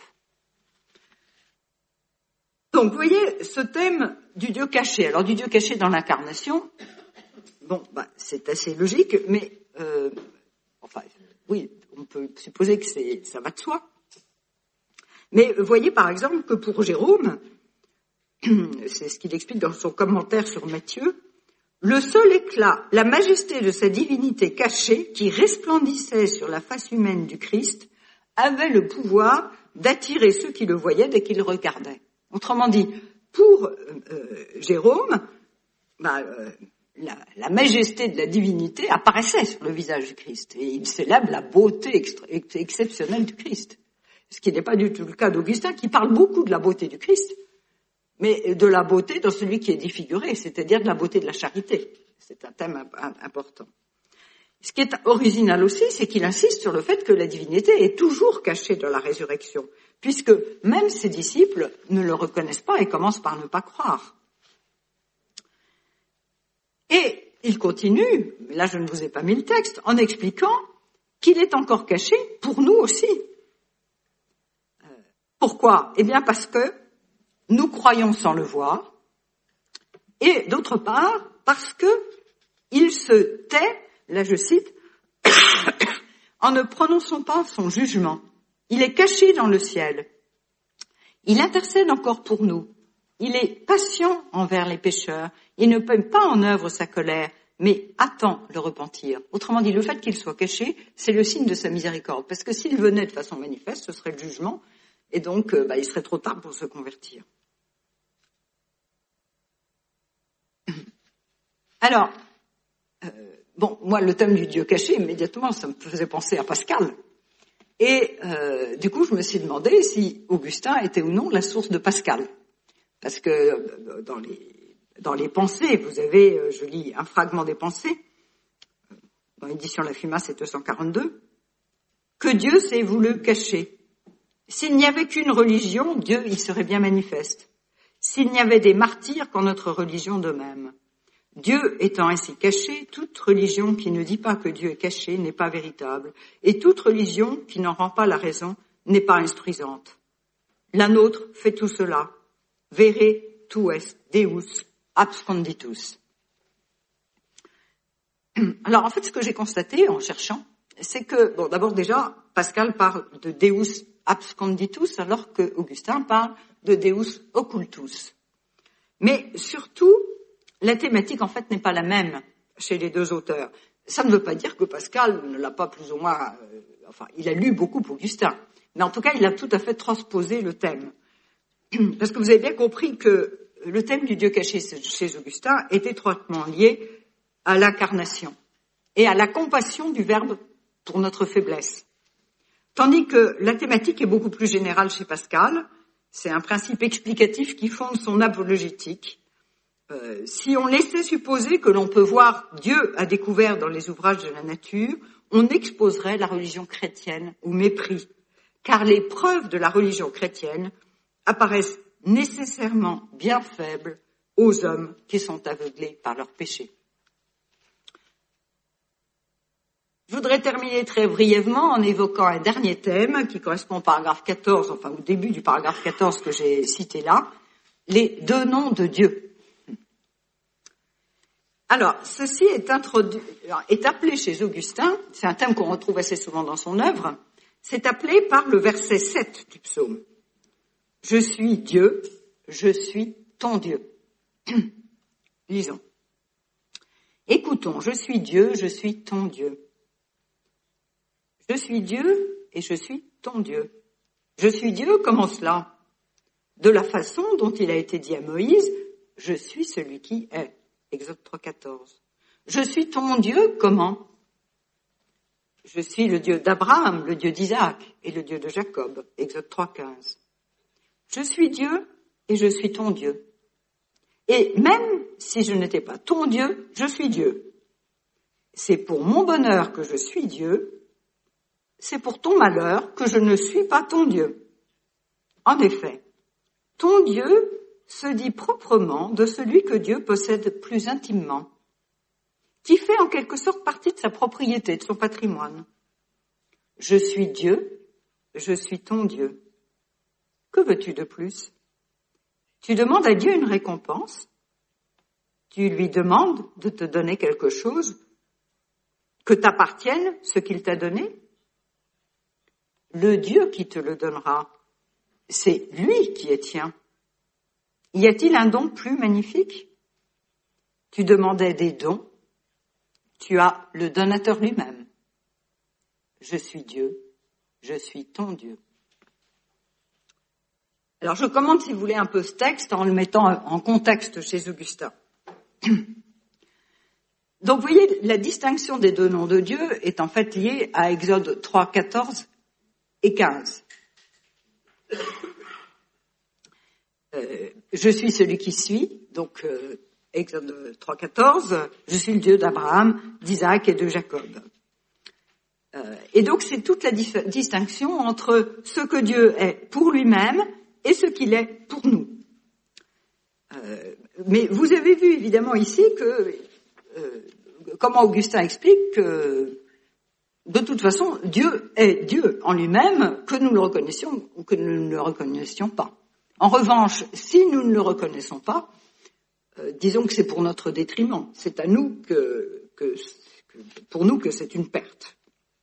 Donc, vous voyez, ce thème du Dieu caché. Alors, du Dieu caché dans l'incarnation, bon, bah, c'est assez logique, mais, euh, enfin, oui, on peut supposer que c'est, ça va de soi. Mais vous voyez, par exemple, que pour Jérôme, c'est ce qu'il explique dans son commentaire sur Matthieu, le seul éclat, la majesté de sa divinité cachée, qui resplendissait sur la face humaine du Christ, avait le pouvoir d'attirer ceux qui le voyaient dès qu'ils le regardaient. Autrement dit, pour euh, Jérôme, bah, euh, la, la majesté de la divinité apparaissait sur le visage du Christ. Et il célèbre la beauté extra- ex- exceptionnelle du Christ. Ce qui n'est pas du tout le cas d'Augustin, qui parle beaucoup de la beauté du Christ, mais de la beauté dans celui qui est défiguré, c'est-à-dire de la beauté de la charité. C'est un thème important. Ce qui est original aussi, c'est qu'il insiste sur le fait que la divinité est toujours cachée dans la résurrection, puisque même ses disciples ne le reconnaissent pas et commencent par ne pas croire. Et il continue, mais là je ne vous ai pas mis le texte, en expliquant qu'il est encore caché pour nous aussi. Euh, pourquoi ? Eh bien parce que nous croyons sans le voir, et d'autre part, parce que il se tait, là je cite, en ne prononçant pas son jugement. Il est caché dans le ciel. Il intercède encore pour nous. Il est patient envers les pécheurs. Il ne met pas en œuvre sa colère, mais attend le repentir. Autrement dit, le fait qu'il soit caché, c'est le signe de sa miséricorde. Parce que s'il venait de façon manifeste, ce serait le jugement, et donc euh, bah, il serait trop tard pour se convertir. Alors, euh, bon, moi, le thème du Dieu caché, immédiatement, ça me faisait penser à Pascal. Et euh, du coup, je me suis demandé si Augustin était ou non la source de Pascal. Parce que euh, dans les, dans les pensées, vous avez, euh, je lis un fragment des pensées, dans l'édition La Fuma, c'est deux cent quarante-deux, que Dieu s'est voulu cacher. S'il n'y avait qu'une religion, Dieu y serait bien manifeste. S'il n'y avait des martyrs qu'en notre religion de même. Dieu étant ainsi caché, toute religion qui ne dit pas que Dieu est caché n'est pas véritable, et toute religion qui n'en rend pas la raison n'est pas instruisante. La nôtre fait tout cela. Vere tu est Deus absconditus. Alors en fait, ce que j'ai constaté en cherchant, c'est que, bon, d'abord déjà, Pascal parle de Deus absconditus, alors que Augustin parle de Deus occultus. Mais surtout, la thématique, en fait, n'est pas la même chez les deux auteurs. Ça ne veut pas dire que Pascal ne l'a pas plus ou moins... Euh, enfin, il a lu beaucoup Augustin. Mais en tout cas, il a tout à fait transposé le thème. Parce que vous avez bien compris que le thème du Dieu caché chez Augustin est étroitement lié à l'incarnation et à la compassion du Verbe pour notre faiblesse. Tandis que la thématique est beaucoup plus générale chez Pascal. C'est un principe explicatif qui fonde son apologétique. Euh, si on laissait supposer que l'on peut voir Dieu à découvert dans les ouvrages de la nature, on exposerait la religion chrétienne au mépris, car les preuves de la religion chrétienne apparaissent nécessairement bien faibles aux hommes qui sont aveuglés par leurs péchés. Je voudrais terminer très brièvement en évoquant un dernier thème qui correspond au paragraphe quatorze, enfin au début du paragraphe quatorze que j'ai cité là, les deux noms de Dieu. Alors, ceci est, introduit, est appelé chez Augustin, c'est un thème qu'on retrouve assez souvent dans son œuvre, c'est appelé par le verset sept du psaume. Je suis Dieu, je suis ton Dieu. Lisons. Écoutons, je suis Dieu, je suis ton Dieu. Je suis Dieu et je suis ton Dieu. Je suis Dieu, comment cela? De la façon dont il a été dit à Moïse, je suis celui qui est. Exode trois quatorze. Je suis ton Dieu, comment? Je suis le Dieu d'Abraham, le Dieu d'Isaac et le Dieu de Jacob. Exode trois quinze. Je suis Dieu et je suis ton Dieu. Et même si je n'étais pas ton Dieu, je suis Dieu. C'est pour mon bonheur que je suis Dieu, c'est pour ton malheur que je ne suis pas ton Dieu. En effet, ton Dieu se dit proprement de celui que Dieu possède plus intimement, qui fait en quelque sorte partie de sa propriété, de son patrimoine. Je suis Dieu, je suis ton Dieu. Que veux-tu de plus? Tu demandes à Dieu une récompense, tu lui demandes de te donner quelque chose, que t'appartienne ce qu'il t'a donné. Le Dieu qui te le donnera, c'est lui qui est tien. Y a-t-il un don plus magnifique? Tu demandais des dons, tu as le donateur lui-même. Je suis Dieu, je suis ton Dieu. Alors je commente, si vous voulez, un peu ce texte en le mettant en contexte chez Augustin. Donc vous voyez, la distinction des deux noms de Dieu est en fait liée à Exode trois quatorze et quinze. Euh, je suis celui qui suis, donc euh, Exode trois quatorze, je suis le Dieu d'Abraham, d'Isaac et de Jacob. Euh, et donc c'est toute la dif- distinction entre ce que Dieu est pour lui-même et ce qu'il est pour nous. Euh, mais vous avez vu évidemment ici que, euh, comment Augustin explique que de toute façon Dieu est Dieu en lui-même, que nous le reconnaissions ou que nous ne le reconnaissions pas. En revanche, si nous ne le reconnaissons pas, euh, disons que c'est pour notre détriment. C'est à nous que, que, que, pour nous que c'est une perte.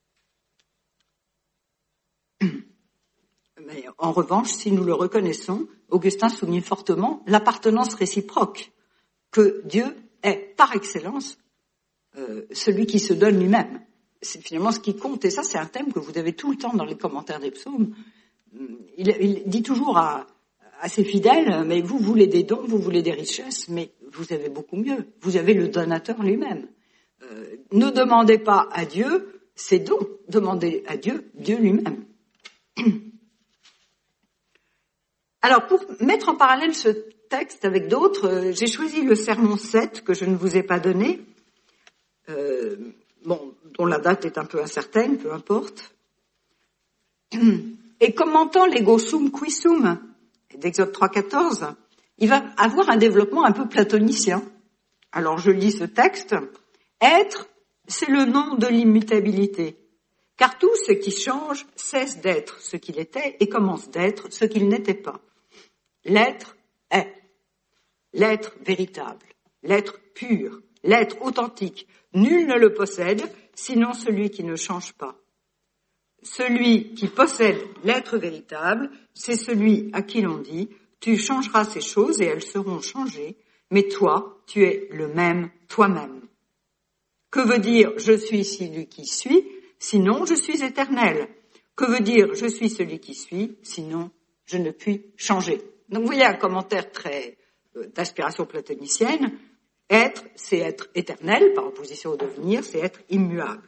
Mais en revanche, si nous le reconnaissons, Augustin souligne fortement l'appartenance réciproque, que Dieu est par excellence euh, celui qui se donne lui-même. C'est finalement ce qui compte, et ça c'est un thème que vous avez tout le temps dans les commentaires des psaumes. Il, il dit toujours à à ses fidèles, mais vous voulez des dons, vous voulez des richesses, mais vous avez beaucoup mieux. Vous avez le donateur lui-même. Euh, ne demandez pas à Dieu ses dons. Demandez à Dieu, Dieu lui-même. Alors, pour mettre en parallèle ce texte avec d'autres, euh, j'ai choisi le sermon sept que je ne vous ai pas donné, euh, bon, dont la date est un peu incertaine, peu importe. Et commentant l'ego sum qui sum d'Exode trois quatorze, il va avoir un développement un peu platonicien. Alors je lis ce texte. Être, c'est le nom de l'immutabilité. Car tout ce qui change cesse d'être ce qu'il était et commence d'être ce qu'il n'était pas. L'être est. L'être véritable. L'être pur. L'être authentique. Nul ne le possède, sinon celui qui ne change pas. Celui qui possède l'être véritable, c'est celui à qui l'on dit « Tu changeras ces choses et elles seront changées, mais toi, tu es le même toi-même. » Que veut dire « Je suis celui qui suis » sinon « Je suis éternel ». Que veut dire « Je suis celui qui suis » sinon « Je ne puis changer ». Donc vous voyez un commentaire très euh, d'aspiration platonicienne. Être, c'est être éternel, par opposition au devenir, c'est être immuable.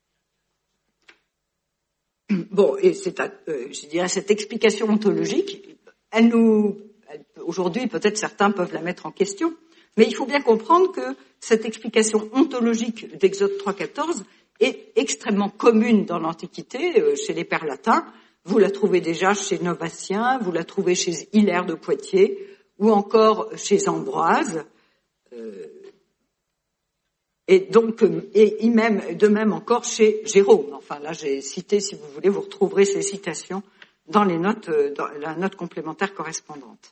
Bon, et c'est, euh, je dirais, cette explication ontologique, elle nous, elle, aujourd'hui, peut-être certains peuvent la mettre en question, mais il faut bien comprendre que cette explication ontologique d'Exode trois quatorze est extrêmement commune dans l'Antiquité, euh, chez les pères latins. Vous la trouvez déjà chez Novatien, vous la trouvez chez Hilaire de Poitiers, ou encore chez Ambroise. Euh, Et donc, et même, de même encore chez Jérôme. Enfin, là, j'ai cité, si vous voulez, vous retrouverez ces citations dans les notes, dans la note complémentaire correspondante.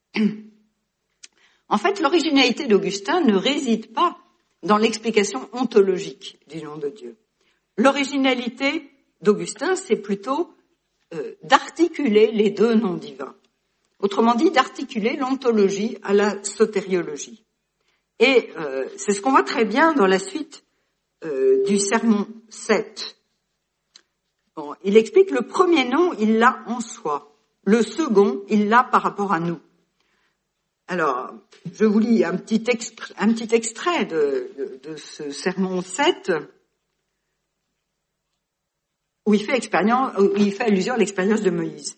En fait, l'originalité d'Augustin ne réside pas dans l'explication ontologique du nom de Dieu. L'originalité d'Augustin, c'est plutôt euh, d'articuler les deux noms divins. Autrement dit, d'articuler l'ontologie à la sotériologie. Et euh, c'est ce qu'on voit très bien dans la suite euh, du sermon sept. Bon, il explique le premier nom, il l'a en soi. Le second, il l'a par rapport à nous. Alors, je vous lis un petit extrait, un petit extrait de, de, de ce sermon sept, où il fait expérience, où il fait allusion à l'expérience de Moïse.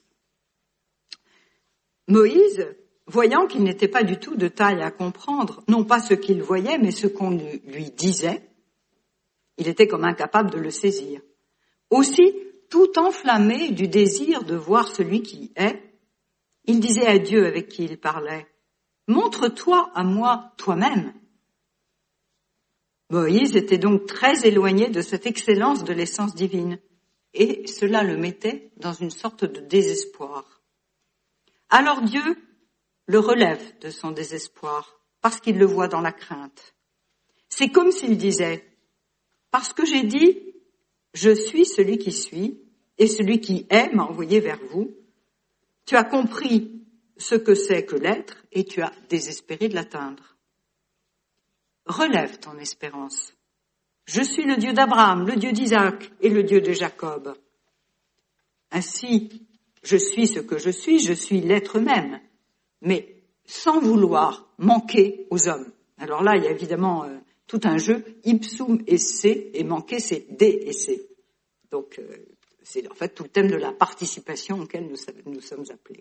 Moïse, voyant qu'il n'était pas du tout de taille à comprendre, non pas ce qu'il voyait, mais ce qu'on lui disait, il était comme incapable de le saisir. Aussi, tout enflammé du désir de voir celui qui est, il disait à Dieu avec qui il parlait, « Montre-toi à moi toi-même. » Moïse était donc très éloigné de cette excellence de l'essence divine, et cela le mettait dans une sorte de désespoir. Alors Dieu le relève de son désespoir, parce qu'il le voit dans la crainte. C'est comme s'il disait, « Parce que j'ai dit, je suis celui qui suis, et celui qui est m'a envoyé vers vous. Tu as compris ce que c'est que l'être, et tu as désespéré de l'atteindre. Relève ton espérance. Je suis le Dieu d'Abraham, le Dieu d'Isaac, et le Dieu de Jacob. Ainsi, je suis ce que je suis, je suis l'être même, mais sans vouloir manquer aux hommes. » Alors là, il y a évidemment euh, tout un jeu, ipsum et c, et manquer, c'est d et c. Donc, euh, c'est en fait tout le thème de la participation auquel nous, nous sommes appelés.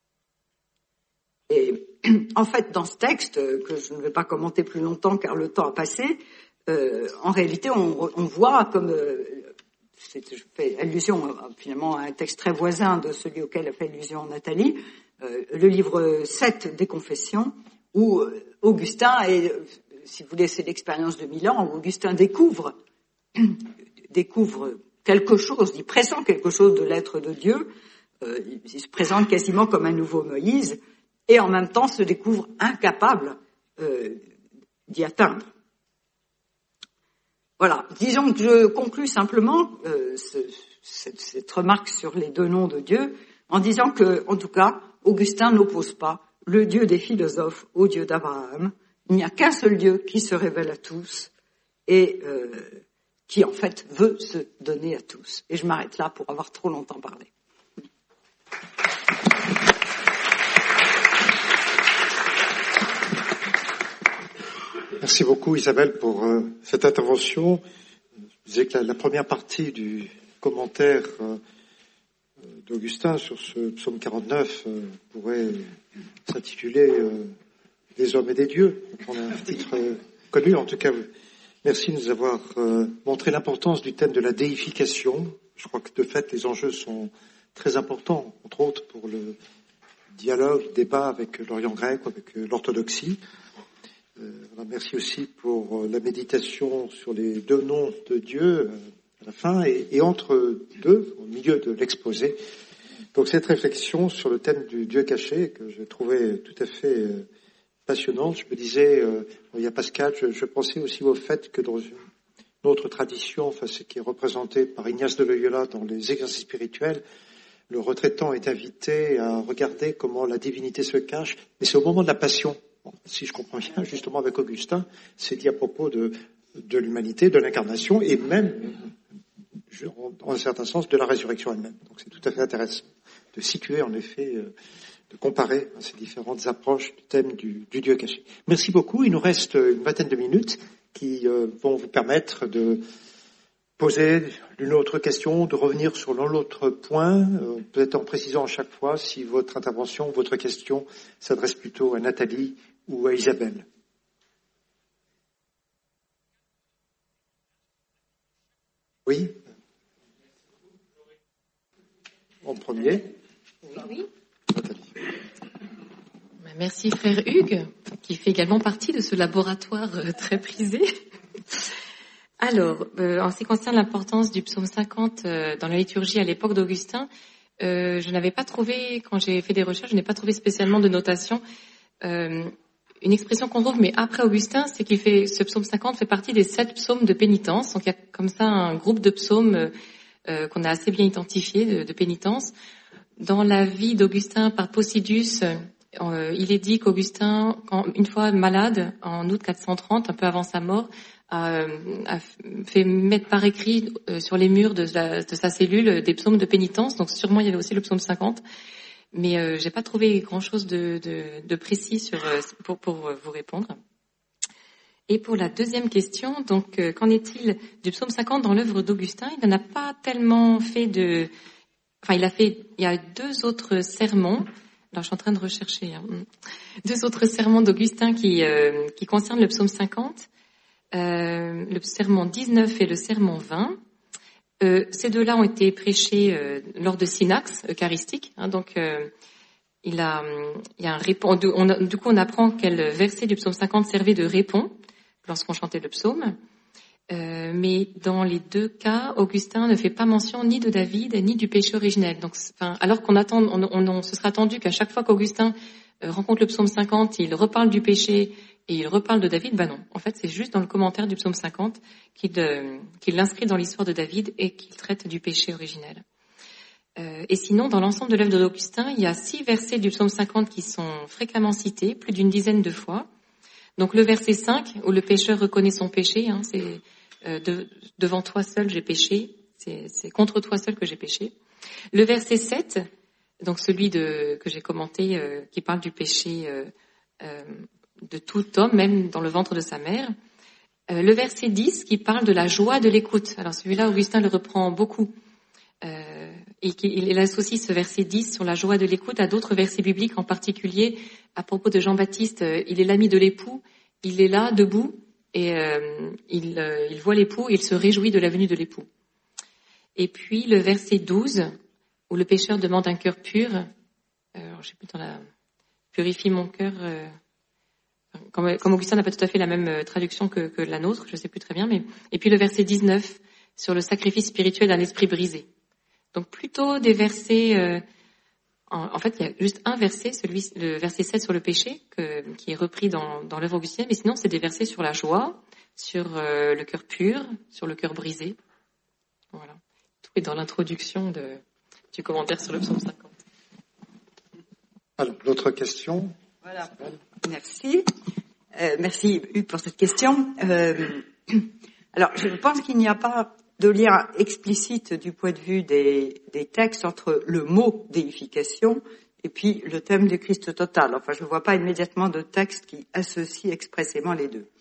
Et en fait, dans ce texte, que je ne vais pas commenter plus longtemps car le temps a passé, euh, en réalité, on, on voit comme... Euh, c'est, je fais allusion euh, finalement à un texte très voisin de celui auquel a fait allusion Nathalie, euh, le livre sept des Confessions, où euh, Augustin, est, si vous voulez, c'est l'expérience de Milan, où Augustin découvre, découvre quelque chose, il pressent quelque chose de l'être de Dieu, euh, il se présente quasiment comme un nouveau Moïse, et en même temps se découvre incapable euh, d'y atteindre. Voilà, disons que je conclus simplement euh, ce, cette, cette remarque sur les deux noms de Dieu en disant que, en tout cas, Augustin n'oppose pas le Dieu des philosophes au Dieu d'Abraham. Il n'y a qu'un seul Dieu qui se révèle à tous et euh, qui, en fait, veut se donner à tous. Et je m'arrête là pour avoir trop longtemps parlé. Merci beaucoup Isabelle pour euh, cette intervention. Je disais que la, la première partie du commentaire euh, d'Augustin sur ce psaume quarante-neuf euh, pourrait s'intituler euh, « Des hommes et des dieux ». On a un titre euh, connu, en tout cas. Merci de nous avoir euh, montré l'importance du thème de la déification. Je crois que de fait les enjeux sont très importants, entre autres pour le dialogue, le débat avec l'Orient grec, avec l'orthodoxie. Euh, voilà, merci aussi pour la méditation sur les deux noms de Dieu euh, à la fin et, et entre deux, au milieu de l'exposé. Donc cette réflexion sur le thème du Dieu caché que je trouvais tout à fait euh, passionnante. Je me disais, euh, il y a Pascal, je, je pensais aussi au fait que dans une autre tradition, enfin ce qui est représenté par Ignace de Loyola dans les exercices spirituels, le retraitant est invité à regarder comment la divinité se cache, mais c'est au moment de la passion. Bon, si je comprends bien, justement avec Augustin, c'est dit à propos de, de l'humanité, de l'incarnation et même, en un certain sens, de la résurrection elle-même. Donc c'est tout à fait intéressant de situer, en effet, de comparer ces différentes approches du thème du, du Dieu caché. Merci beaucoup. Il nous reste une vingtaine de minutes qui euh, vont vous permettre de poser une autre question, de revenir sur l'autre point, euh, peut-être en précisant à chaque fois si votre intervention, votre question s'adresse plutôt à Nathalie ou à Isabelle. Oui. En premier. Oui. Nathalie. Merci frère Hugues, qui fait également partie de ce laboratoire très prisé. Alors, euh, en ce qui concerne l'importance du psaume cinquante euh, dans la liturgie à l'époque d'Augustin, euh, je n'avais pas trouvé, quand j'ai fait des recherches, je n'ai pas trouvé spécialement de notation. Euh, une expression qu'on trouve, mais après Augustin, c'est qu'il fait, ce psaume cinquante fait partie des sept psaumes de pénitence. Donc il y a comme ça un groupe de psaumes euh, qu'on a assez bien identifié de, de pénitence. Dans la vie d'Augustin par Posidus, euh, il est dit qu'Augustin, quand, une fois malade, en août quatre cent trente, un peu avant sa mort, a, a fait mettre par écrit euh, sur les murs de, la, de sa cellule des psaumes de pénitence. Donc sûrement il y avait aussi le psaume cinquante. Mais euh, j'ai pas trouvé grand-chose de, de, de précis sur, euh, pour, pour vous répondre. Et pour la deuxième question, donc euh, qu'en est-il du psaume cinquante dans l'œuvre d'Augustin? Il n'en a pas tellement fait de... Enfin, il a fait... Il y a deux autres sermons. Alors, je suis en train de rechercher. Hein. Deux autres sermons d'Augustin qui, euh, qui concernent le psaume cinquante. Euh, le sermon dix-neuf et le sermon vingt. Euh, ces deux-là ont été prêchés euh, lors de synaxes eucharistiques. Hein, donc, euh, il a, il y a un répond. On a, du coup, on apprend quel verset du psaume cinquante servait de répond lorsqu'on chantait le psaume. Euh, mais dans les deux cas, Augustin ne fait pas mention ni de David ni du péché originel. Donc, enfin, alors qu'on attend, on, on, on se sera attendu qu'à chaque fois qu'Augustin euh, rencontre le psaume cinquante, il reparle du péché et il reparle de David. Ben non, en fait, c'est juste dans le commentaire du psaume cinquante qu'il, euh, qu'il l'inscrit dans l'histoire de David et qu'il traite du péché originel. Euh, et sinon, dans l'ensemble de l'œuvre d'Augustin, il y a six versets du psaume cinquante qui sont fréquemment cités, plus d'une dizaine de fois. Donc le verset cinq, où le pécheur reconnaît son péché, hein, c'est euh, de, devant toi seul j'ai péché, c'est, c'est contre toi seul que j'ai péché. Le verset sept, donc celui de, que j'ai commenté, euh, qui parle du péché euh, euh, de tout homme, même dans le ventre de sa mère. Euh, le verset dix, qui parle de la joie de l'écoute. Alors celui-là, Augustin le reprend beaucoup. Euh, et il associe ce verset dix sur la joie de l'écoute à d'autres versets bibliques, en particulier à propos de Jean-Baptiste. Euh, il est l'ami de l'époux, il est là, debout, et euh, il, euh, il voit l'époux, et il se réjouit de la venue de l'époux. Et puis le verset douze, où le pécheur demande un cœur pur, euh, alors, je sais plus dans la purifie mon cœur, euh, comme, comme Augustin n'a pas tout à fait la même traduction que, que la nôtre, je sais plus très bien, mais et puis le verset dix-neuf sur le sacrifice spirituel d'un esprit brisé. Donc plutôt des versets, euh, en, en fait il y a juste un verset, celui le verset sept sur le péché, que, qui est repris dans, dans l'œuvre augustinienne, mais sinon c'est des versets sur la joie, sur euh, le cœur pur, sur le cœur brisé. Voilà, tout est dans l'introduction de, du commentaire sur le psaume cinquante. Alors, d'autres questions? Voilà, merci. Euh, merci Hugues pour cette question. Euh, alors je pense qu'il n'y a pas de lien explicite du point de vue des, des textes entre le mot déification et puis le thème du Christ total. Enfin, je ne vois pas immédiatement de texte qui associe expressément les deux.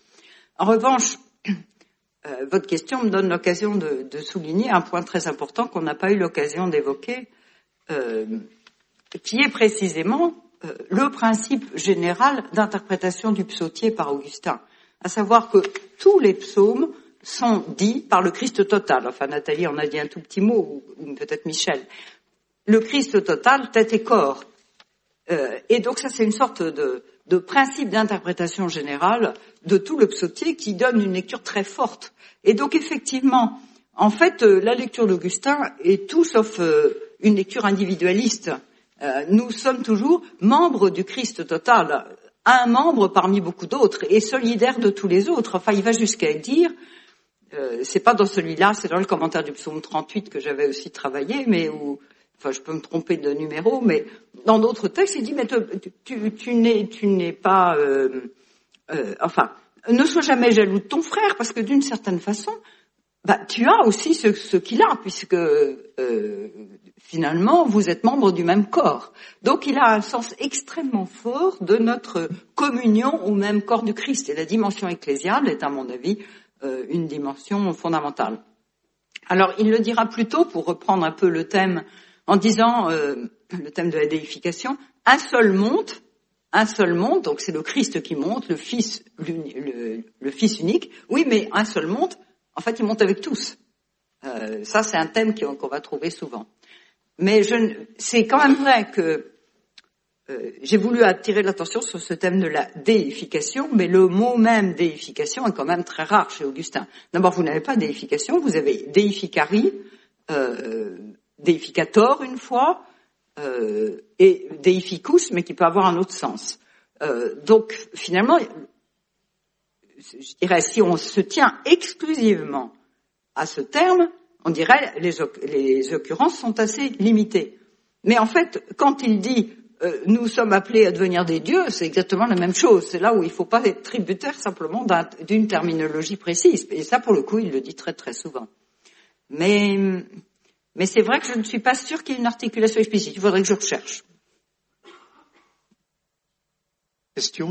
En revanche, euh, votre question me donne l'occasion de, de souligner un point très important qu'on n'a pas eu l'occasion d'évoquer, euh, qui est précisément euh, le principe général d'interprétation du psautier par Augustin, à savoir que tous les psaumes sont dits par le Christ total. Enfin, Nathalie en a dit un tout petit mot, ou, ou peut-être Michel. Le Christ total, tête et corps. Euh, et donc ça, c'est une sorte de, de principe d'interprétation générale de tout le psautier qui donne une lecture très forte. Et donc effectivement, en fait, euh, la lecture d'Augustin est tout sauf euh, une lecture individualiste. Euh, nous sommes toujours membres du Christ total, un membre parmi beaucoup d'autres et solidaire de tous les autres. Enfin, il va jusqu'à dire, euh, c'est pas dans celui-là, c'est dans le commentaire du psaume trente-huit que j'avais aussi travaillé, mais où, enfin, je peux me tromper de numéro, mais dans d'autres textes, il dit, mais te, tu, tu n'es, tu n'es pas, euh, euh, enfin, ne sois jamais jaloux de ton frère, parce que d'une certaine façon, bah, tu as aussi ce, ce qu'il a, puisque euh, finalement, vous êtes membres du même corps. Donc, il a un sens extrêmement fort de notre communion au même corps du Christ. Et la dimension ecclésiale est, à mon avis, euh, une dimension fondamentale. Alors, il le dira plutôt, pour reprendre un peu le thème, en disant, euh, le thème de la déification, un seul monte, un seul monte, donc c'est le Christ qui monte, le Fils, le, le Fils unique, oui, mais un seul monte, en fait, il monte avec tous. Euh, ça, c'est un thème qu'on va trouver souvent. Mais je, c'est quand même vrai que euh, j'ai voulu attirer l'attention sur ce thème de la déification, mais le mot même déification est quand même très rare chez Augustin. D'abord, vous n'avez pas déification, vous avez deificari, euh, deificator une fois, euh, et deificus, mais qui peut avoir un autre sens. Euh, donc, finalement, je dirais, si on se tient exclusivement à ce terme, on dirait les, les occurrences sont assez limitées. Mais en fait, quand il dit euh, nous sommes appelés à devenir des dieux, c'est exactement la même chose. C'est là où il ne faut pas être tributaire simplement d'un, d'une terminologie précise. Et ça, pour le coup, il le dit très très souvent. Mais, mais c'est vrai que je ne suis pas sûre qu'il y ait une articulation explicite. Il faudrait que je recherche. Question ?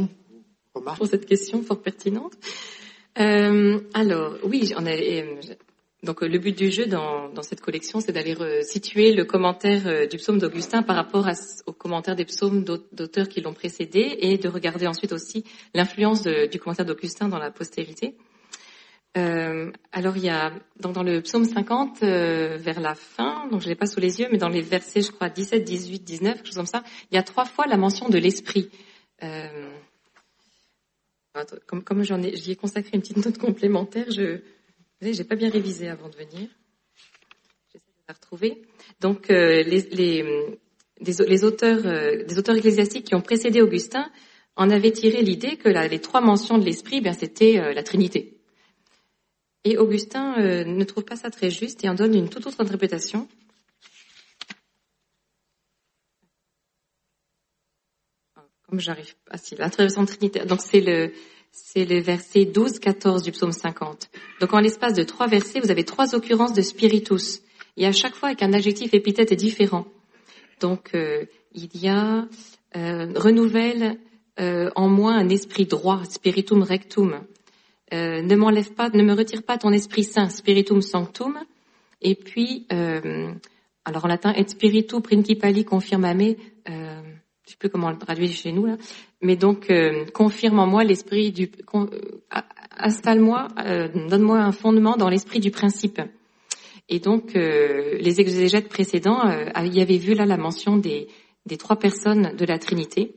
Remarque ? Pour cette question fort pertinente. Euh, alors, oui, on a, euh, donc le but du jeu dans, dans cette collection, c'est d'aller situer le commentaire euh, du psaume d'Augustin par rapport à, au commentaire des psaumes d'auteurs qui l'ont précédé et de regarder ensuite aussi l'influence de, du commentaire d'Augustin dans la postérité. Euh, alors, il y a dans, dans le psaume cinquante, euh, vers la fin, donc je l'ai pas sous les yeux, mais dans les versets, je crois, dix-sept, dix-huit, dix-neuf, quelque chose comme ça, il y a trois fois la mention de l'esprit. Euh, Comme, comme j'en ai, j'y ai consacré une petite note complémentaire, je, vous savez, j'ai pas bien révisé avant de venir. J'essaie de la retrouver. Donc, euh, les, les, les, les auteurs, euh, des auteurs ecclésiastiques qui ont précédé Augustin en avaient tiré l'idée que la, les trois mentions de l'esprit, ben, c'était euh, la Trinité. Et Augustin euh, ne trouve pas ça très juste et en donne une toute autre interprétation. Comme j'arrive, ah si, l'interprétation trinitaire. Donc c'est le, c'est le verset douze, quatorze du psaume cinquante. Donc en l'espace de trois versets, vous avez trois occurrences de spiritus. Et à chaque fois avec un adjectif épithète différent. Donc euh, il y a euh, renouvelle euh, en moi un esprit droit, spiritum rectum. Euh, ne m'enlève pas, ne me retire pas ton esprit saint, spiritum sanctum. Et puis, euh, alors en latin, et spiritu principali confirmame. Euh, je sais plus comment le traduire chez nous là, mais donc euh, confirme en moi l'esprit du, con, euh, installe-moi, euh, donne-moi un fondement dans l'esprit du principe. Et donc euh, les exégètes précédents euh, y avaient vu là la mention des, des trois personnes de la Trinité.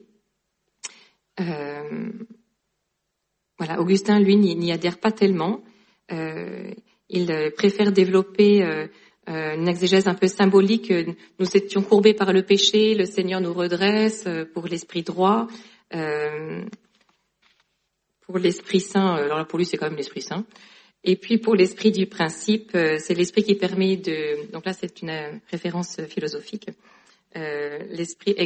Euh, voilà, Augustin lui n'y, n'y adhère pas tellement. Euh, il préfère développer euh, Euh, une exégèse un peu symbolique, nous étions courbés par le péché, le Seigneur nous redresse, euh, pour l'esprit droit, euh, pour l'esprit saint, alors là pour lui c'est quand même l'esprit saint, et puis pour l'esprit du principe, euh, c'est l'esprit qui permet de, donc là c'est une euh, référence philosophique, euh, l'esprit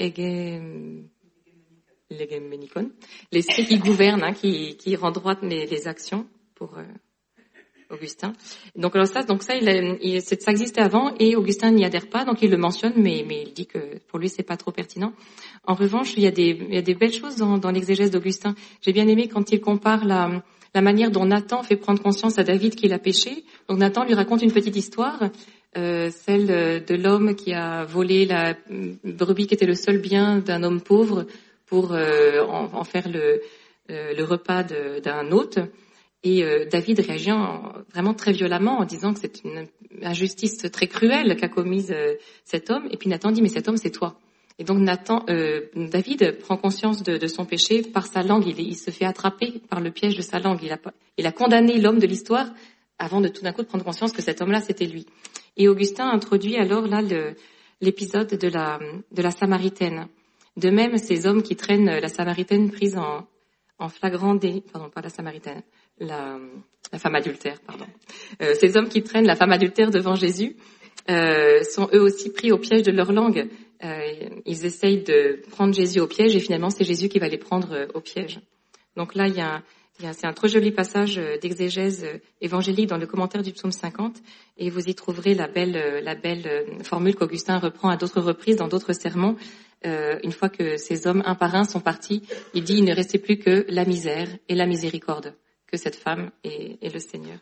hégémonikon, l'esprit qui gouverne, hein, qui, qui rend droite les, les actions pour... Euh, Augustin. Donc alors ça, donc ça, il, il, ça existait avant et Augustin n'y adhère pas, donc il le mentionne, mais, mais il dit que pour lui c'est pas trop pertinent. En revanche, il y a des, il y a des belles choses dans, dans l'exégèse d'Augustin. J'ai bien aimé quand il compare la, la manière dont Nathan fait prendre conscience à David qu'il a péché. Donc Nathan lui raconte une petite histoire, euh, celle de, de l'homme qui a volé la brebis qui était le seul bien d'un homme pauvre pour euh, en, en faire le, euh, le repas de, d'un hôte. Et euh, David réagit en, vraiment très violemment en disant que c'est une injustice très cruelle qu'a commise euh, cet homme. Et puis Nathan dit, mais cet homme, c'est toi. Et donc Nathan, euh, David prend conscience de, de son péché par sa langue. Il, il se fait attraper par le piège de sa langue. Il a, il a condamné l'homme de l'histoire avant de tout d'un coup de prendre conscience que cet homme-là, c'était lui. Et Augustin introduit alors là le, l'épisode de la, de la Samaritaine. De même, ces hommes qui traînent la Samaritaine prise en, en flagrant délit, pardon, pas la Samaritaine, la, la femme adultère, pardon. Euh, ces hommes qui traînent la femme adultère devant Jésus euh, sont eux aussi pris au piège de leur langue. Euh, ils essayent de prendre Jésus au piège et finalement c'est Jésus qui va les prendre euh, au piège. Donc là, il y a, un, il y a c'est un très joli passage euh, d'exégèse euh, évangélique dans le commentaire du psaume cinquante et vous y trouverez la belle, euh, la belle euh, formule qu'Augustin reprend à d'autres reprises dans d'autres sermons. Euh, une fois que ces hommes un par un sont partis, il dit il ne restait plus que la misère et la miséricorde, que cette femme et, et le Seigneur.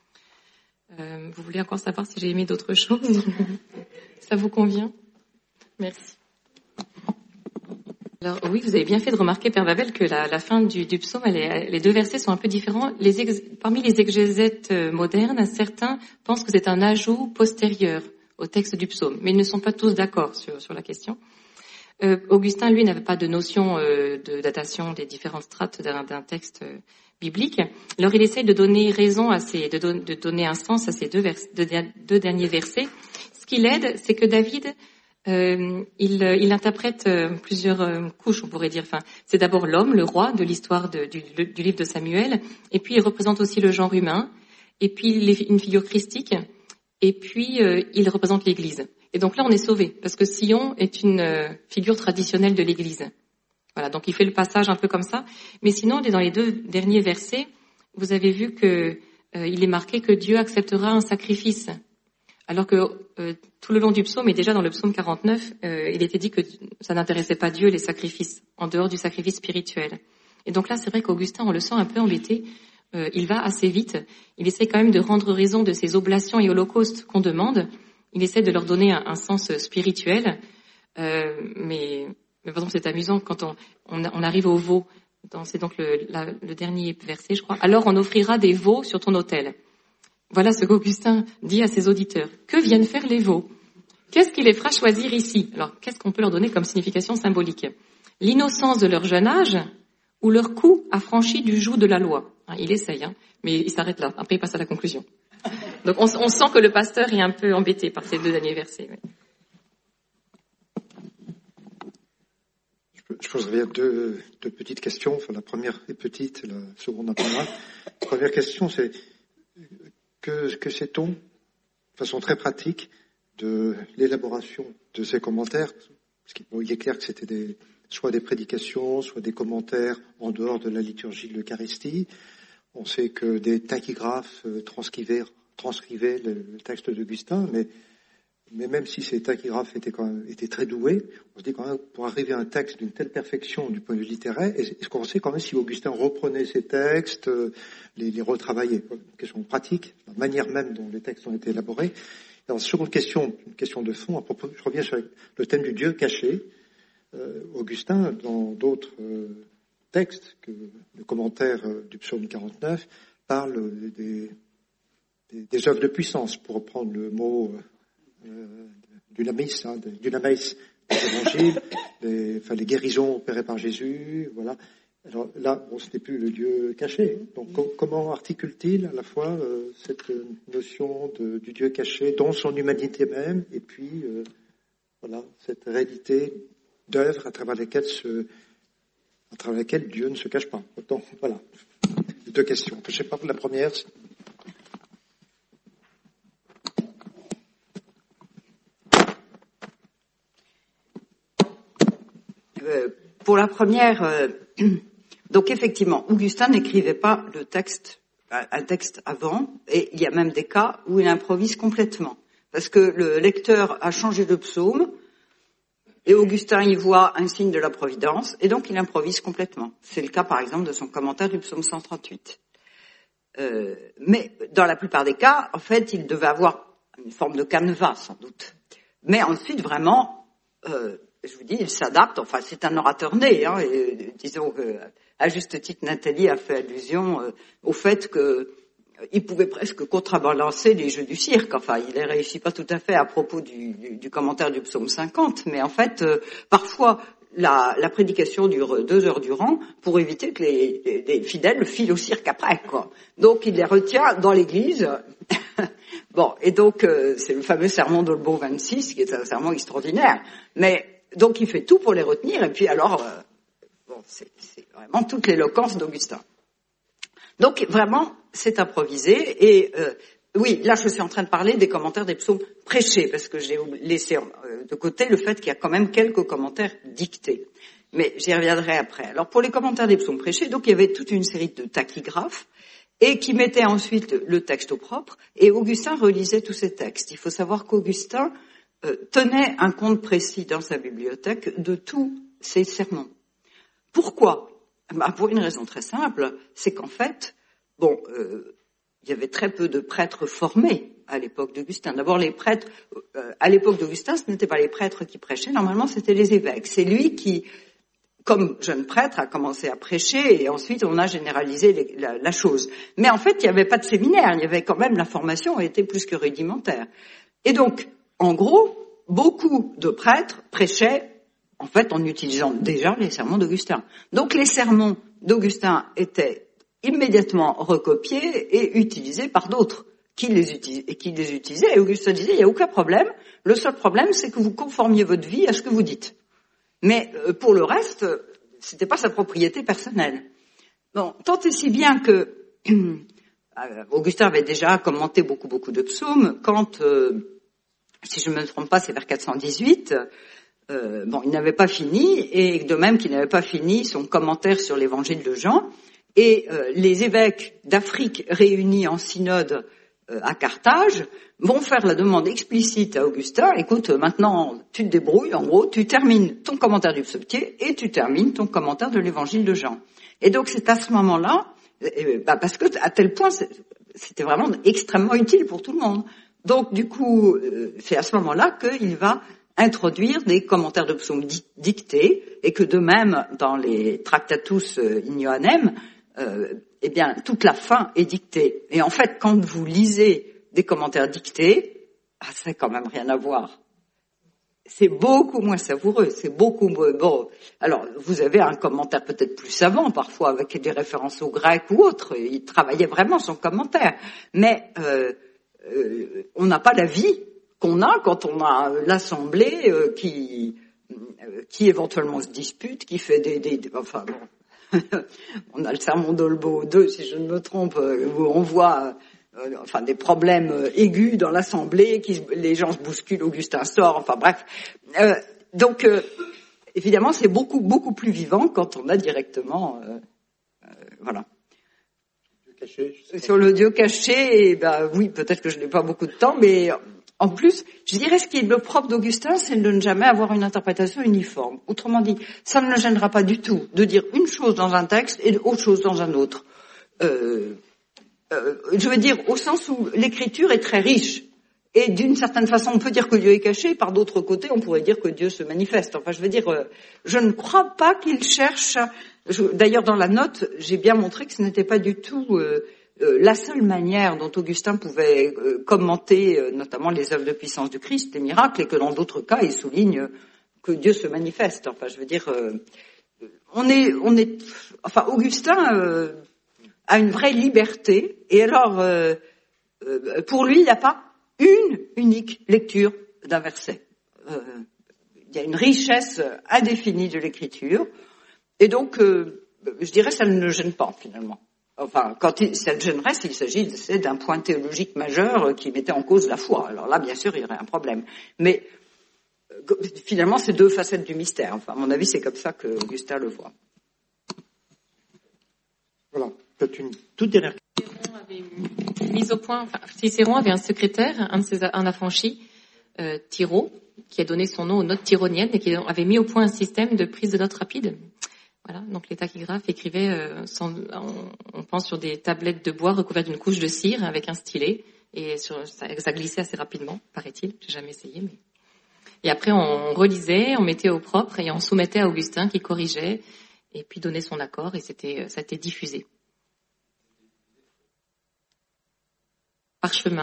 Euh, vous voulez encore savoir si j'ai aimé d'autres choses? Ça vous convient? Merci. Alors oui, vous avez bien fait de remarquer, Père Babel, que la, la fin du, du psaume, elle est, les deux versets sont un peu différents. Les ex, parmi les exégètes modernes, certains pensent que c'est un ajout postérieur au texte du psaume, mais ils ne sont pas tous d'accord sur, sur la question. Euh, Augustin, lui, n'avait pas de notion euh, de datation des différentes strates d'un, d'un texte euh, biblique. Alors il essaye de donner raison à ces, de, don, de donner un sens à ces deux, vers, deux, deux derniers versets. Ce qui l'aide, c'est que David Euh, il, il interprète euh, plusieurs euh, couches, on pourrait dire. Enfin, c'est d'abord l'homme, le roi de l'histoire de, du, du livre de Samuel, et puis il représente aussi le genre humain, et puis il est une figure christique, et puis euh, il représente l'Église. Et donc là, on est sauvé, parce que Sion est une euh, figure traditionnelle de l'Église. Voilà, donc il fait le passage un peu comme ça. Mais sinon, dans les deux derniers versets, vous avez vu que euh, il est marqué que Dieu acceptera un sacrifice. Alors que euh, tout le long du psaume, et déjà dans le psaume quarante-neuf, euh, il était dit que ça n'intéressait pas Dieu, les sacrifices, en dehors du sacrifice spirituel. Et donc là, c'est vrai qu'Augustin, on le sent un peu embêté, euh, il va assez vite, il essaie quand même de rendre raison de ces oblations et holocaustes qu'on demande, il essaie de leur donner un, un sens spirituel, euh, mais, mais par exemple, c'est amusant quand on, on, on arrive au veau, dans, c'est donc le, la, le dernier verset, je crois, alors on offrira des veaux sur ton autel. Voilà ce qu'Augustin dit à ses auditeurs. Que viennent faire les veaux? Qu'est-ce qui les fera choisir ici? Alors, qu'est-ce qu'on peut leur donner comme signification symbolique? L'innocence de leur jeune âge ou leur coup affranchi du joug de la loi? Hein, il essaye, hein, mais il s'arrête là. Après, il passe à la conclusion. Donc, on, on sent que le pasteur est un peu embêté par ces deux derniers versets. Oui. Je poserai deux, deux petites questions. Enfin, la première est petite, la seconde un peu moins. La première question, c'est Que, que sait-on, de façon très pratique, de l'élaboration de ces commentaires? Parce qu'il bon, il est clair que c'était des, soit des prédications, soit des commentaires en dehors de la liturgie de l'Eucharistie. On sait que des tachygraphes transcrivaient, transcrivaient le, le texte d'Augustin, mais, mais même si ces tachygraphes étaient, quand même, étaient très doués, on se dit quand même, pour arriver à un texte d'une telle perfection du point de vue littéraire, est-ce qu'on sait quand même si Augustin reprenait ces textes, les, les retravaillait? Une question pratique, la manière même dont les textes ont été élaborés. Alors, seconde question, une question de fond, à propos, je reviens sur le thème du Dieu caché. Euh, Augustin, dans d'autres euh, textes, que le commentaire euh, du psaume quarante-neuf, parle des, des, des œuvres de puissance, pour reprendre le mot euh, dunamis, hein, dunamis de l'évangile, les, enfin, les guérisons opérées par Jésus, voilà. Alors là, bon, ce n'est plus le Dieu caché. Donc com- comment articule-t-il à la fois euh, cette notion de, du Dieu caché dans son humanité même, et puis euh, voilà cette réalité d'œuvre à travers lesquelles se, à travers lesquelles Dieu ne se cache pas. Donc voilà, deux questions. Je ne sais pas pour la première. Euh, pour la première. Euh... Donc effectivement, Augustin n'écrivait pas le texte, un texte avant, et il y a même des cas où il improvise complètement. Parce que le lecteur a changé de psaume, et Augustin y voit un signe de la providence, et donc il improvise complètement. C'est le cas par exemple de son commentaire du psaume cent trente-huit. Euh, mais dans la plupart des cas, en fait, il devait avoir une forme de canevas, sans doute. Mais ensuite, vraiment, euh, je vous dis, il s'adapte. Enfin, c'est un orateur né. Hein, et, disons que, à juste titre, Nathalie a fait allusion euh, au fait que il pouvait presque contrebalancer les jeux du cirque. Enfin, il ne réussit pas tout à fait à propos du, du, du commentaire du psaume cinquante, mais en fait, euh, parfois, la, la prédication dure deux heures durant pour éviter que les, les, les fidèles filent au cirque après, quoi. Donc, il les retient dans l'église. Bon, et donc, euh, c'est le fameux sermon d'Olbo vingt-six, qui est un sermon extraordinaire. Mais, donc, il fait tout pour les retenir, et puis alors, euh, bon, c'est, c'est vraiment toute l'éloquence d'Augustin. Donc, vraiment, c'est improvisé, et euh, oui, là, je suis en train de parler des commentaires des psaumes prêchés, parce que j'ai laissé euh, de côté le fait qu'il y a quand même quelques commentaires dictés. Mais j'y reviendrai après. Alors, pour les commentaires des psaumes prêchés, donc, il y avait toute une série de tachygraphes, et qui mettaient ensuite le texte au propre, et Augustin relisait tous ces textes. Il faut savoir qu'Augustin euh, tenait un compte précis dans sa bibliothèque de tous ses sermons. Pourquoi ? Ben, pour une raison très simple, c'est qu'en fait, bon, euh, il y avait très peu de prêtres formés à l'époque d'Augustin. D'abord, les prêtres, euh, à l'époque d'Augustin, ce n'étaient pas les prêtres qui prêchaient, normalement c'était les évêques. C'est lui qui, comme jeune prêtre, a commencé à prêcher, et ensuite on a généralisé les, la, la chose. Mais en fait, il n'y avait pas de séminaire, il y avait quand même, la formation était plus que rudimentaire. Et donc, en gros, beaucoup de prêtres prêchaient en fait, en utilisant déjà les sermons d'Augustin. Donc, les sermons d'Augustin étaient immédiatement recopiés et utilisés par d'autres qui les, utis- et qui les utilisaient. Et Augustin disait, il n'y a aucun problème. Le seul problème, c'est que vous conformiez votre vie à ce que vous dites. Mais euh, pour le reste, c'était pas sa propriété personnelle. Bon, tant et si bien que euh, Augustin avait déjà commenté beaucoup, beaucoup de psaumes quand, euh, si je ne me trompe pas, c'est vers quatre cent dix-huit. Euh, bon, il n'avait pas fini, et de même qu'il n'avait pas fini son commentaire sur l'évangile de Jean, et euh, les évêques d'Afrique réunis en synode euh, à Carthage vont faire la demande explicite à Augustin, écoute, maintenant tu te débrouilles, en gros, tu termines ton commentaire du psautier et tu termines ton commentaire de l'évangile de Jean. Et donc c'est à ce moment-là, euh, bah, parce que à tel point c'était vraiment extrêmement utile pour tout le monde. Donc du coup, euh, c'est à ce moment-là qu'il va introduire des commentaires de psaumes dictés, et que de même, dans les Tractatus in Johannem, euh, eh bien, toute la fin est dictée. Et en fait, quand vous lisez des commentaires dictés, ah, ça n'a quand même rien à voir. C'est beaucoup moins savoureux, c'est beaucoup moins bon. Alors, vous avez un commentaire peut-être plus savant, parfois, avec des références au grec ou autre. Il travaillait vraiment son commentaire. Mais euh, euh, on n'a pas la vie qu'on a quand on a l'assemblée euh, qui euh, qui éventuellement se dispute, qui fait des, des, des enfin bon, on a le sermon d'Olbo deux, si je ne me trompe, euh, où on voit euh, enfin des problèmes euh, aigus dans l'assemblée, qui les gens se bousculent, Augustin sort, enfin bref. Euh, donc euh, évidemment, c'est beaucoup beaucoup plus vivant quand on a directement euh, euh, voilà. Caché, sur le Dieu caché, et ben oui, peut-être que je n'ai pas beaucoup de temps, mais en plus, je dirais ce qui est le propre d'Augustin, c'est de ne jamais avoir une interprétation uniforme. Autrement dit, ça ne le gênera pas du tout de dire une chose dans un texte et autre chose dans un autre. Euh, euh, je veux dire, au sens où l'écriture est très riche. Et d'une certaine façon, on peut dire que Dieu est caché, par d'autre côté, on pourrait dire que Dieu se manifeste. Enfin, je veux dire, euh, je ne crois pas qu'il cherche... Je, d'ailleurs, dans la note, j'ai bien montré que ce n'était pas du tout... Euh, Euh, la seule manière dont Augustin pouvait euh, commenter euh, notamment les œuvres de puissance du Christ, les miracles, et que dans d'autres cas, il souligne que Dieu se manifeste. Enfin, je veux dire, euh, on est, on est, enfin, Augustin euh, a une vraie liberté, et alors, euh, euh, pour lui, il n'y a pas une unique lecture d'un verset. Euh, il y a une richesse indéfinie de l'écriture, et donc, euh, je dirais, ça ne le gêne pas, finalement. Enfin, quand il, ça le gênerait, s'il s'agit d'un point théologique majeur qui mettait en cause la foi. Alors là, bien sûr, il y aurait un problème. Mais euh, finalement, c'est deux facettes du mystère. Enfin, à mon avis, c'est comme ça que Augustin le voit. Voilà, peut-être une toute dernière question. Cicéron avait mis au point, enfin, Cicéron avait un secrétaire, un de ses un affranchi, euh, Tiro, qui a donné son nom aux notes tyroniennes et qui avait mis au point un système de prise de notes rapide. Voilà, donc les tachygraphes écrivaient, euh, sans, on, on pense sur des tablettes de bois recouvertes d'une couche de cire avec un stylet, et sur, ça, ça glissait assez rapidement, paraît-il. J'ai jamais essayé, mais. Et après, on relisait, on mettait au propre et on soumettait à Augustin qui corrigeait et puis donnait son accord et c'était, ça a été diffusé. Parchemin.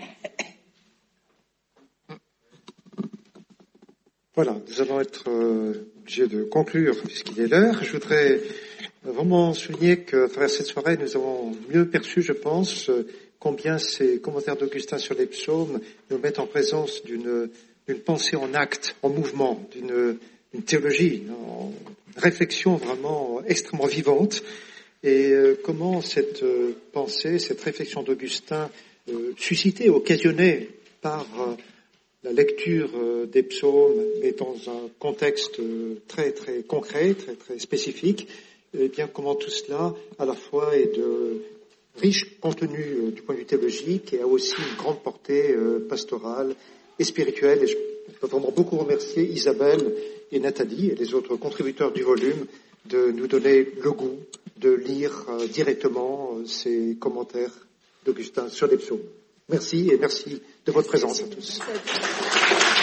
Voilà, nous allons être euh, obligés de conclure puisqu'il est l'heure. Je voudrais vraiment souligner qu'à travers cette soirée, nous avons mieux perçu, je pense, combien ces commentaires d'Augustin sur les psaumes nous mettent en présence d'une, d'une pensée en acte, en mouvement, d'une, d'une théologie, en réflexion vraiment extrêmement vivante. Et euh, comment cette euh, pensée, cette réflexion d'Augustin euh, suscitée, occasionnée par euh, la lecture euh, des psaumes, mais dans un contexte euh, très très concret, très très spécifique, et bien comment tout cela, à la fois, est de riche contenu euh, du point de vue théologique et a aussi une grande portée euh, pastorale et spirituelle. Et je peux vraiment beaucoup remercier Isabelle et Nathalie et les autres contributeurs du volume de nous donner le goût de lire euh, directement euh, ces commentaires d'Augustin sur les psaumes. Merci et merci de votre présence à tous.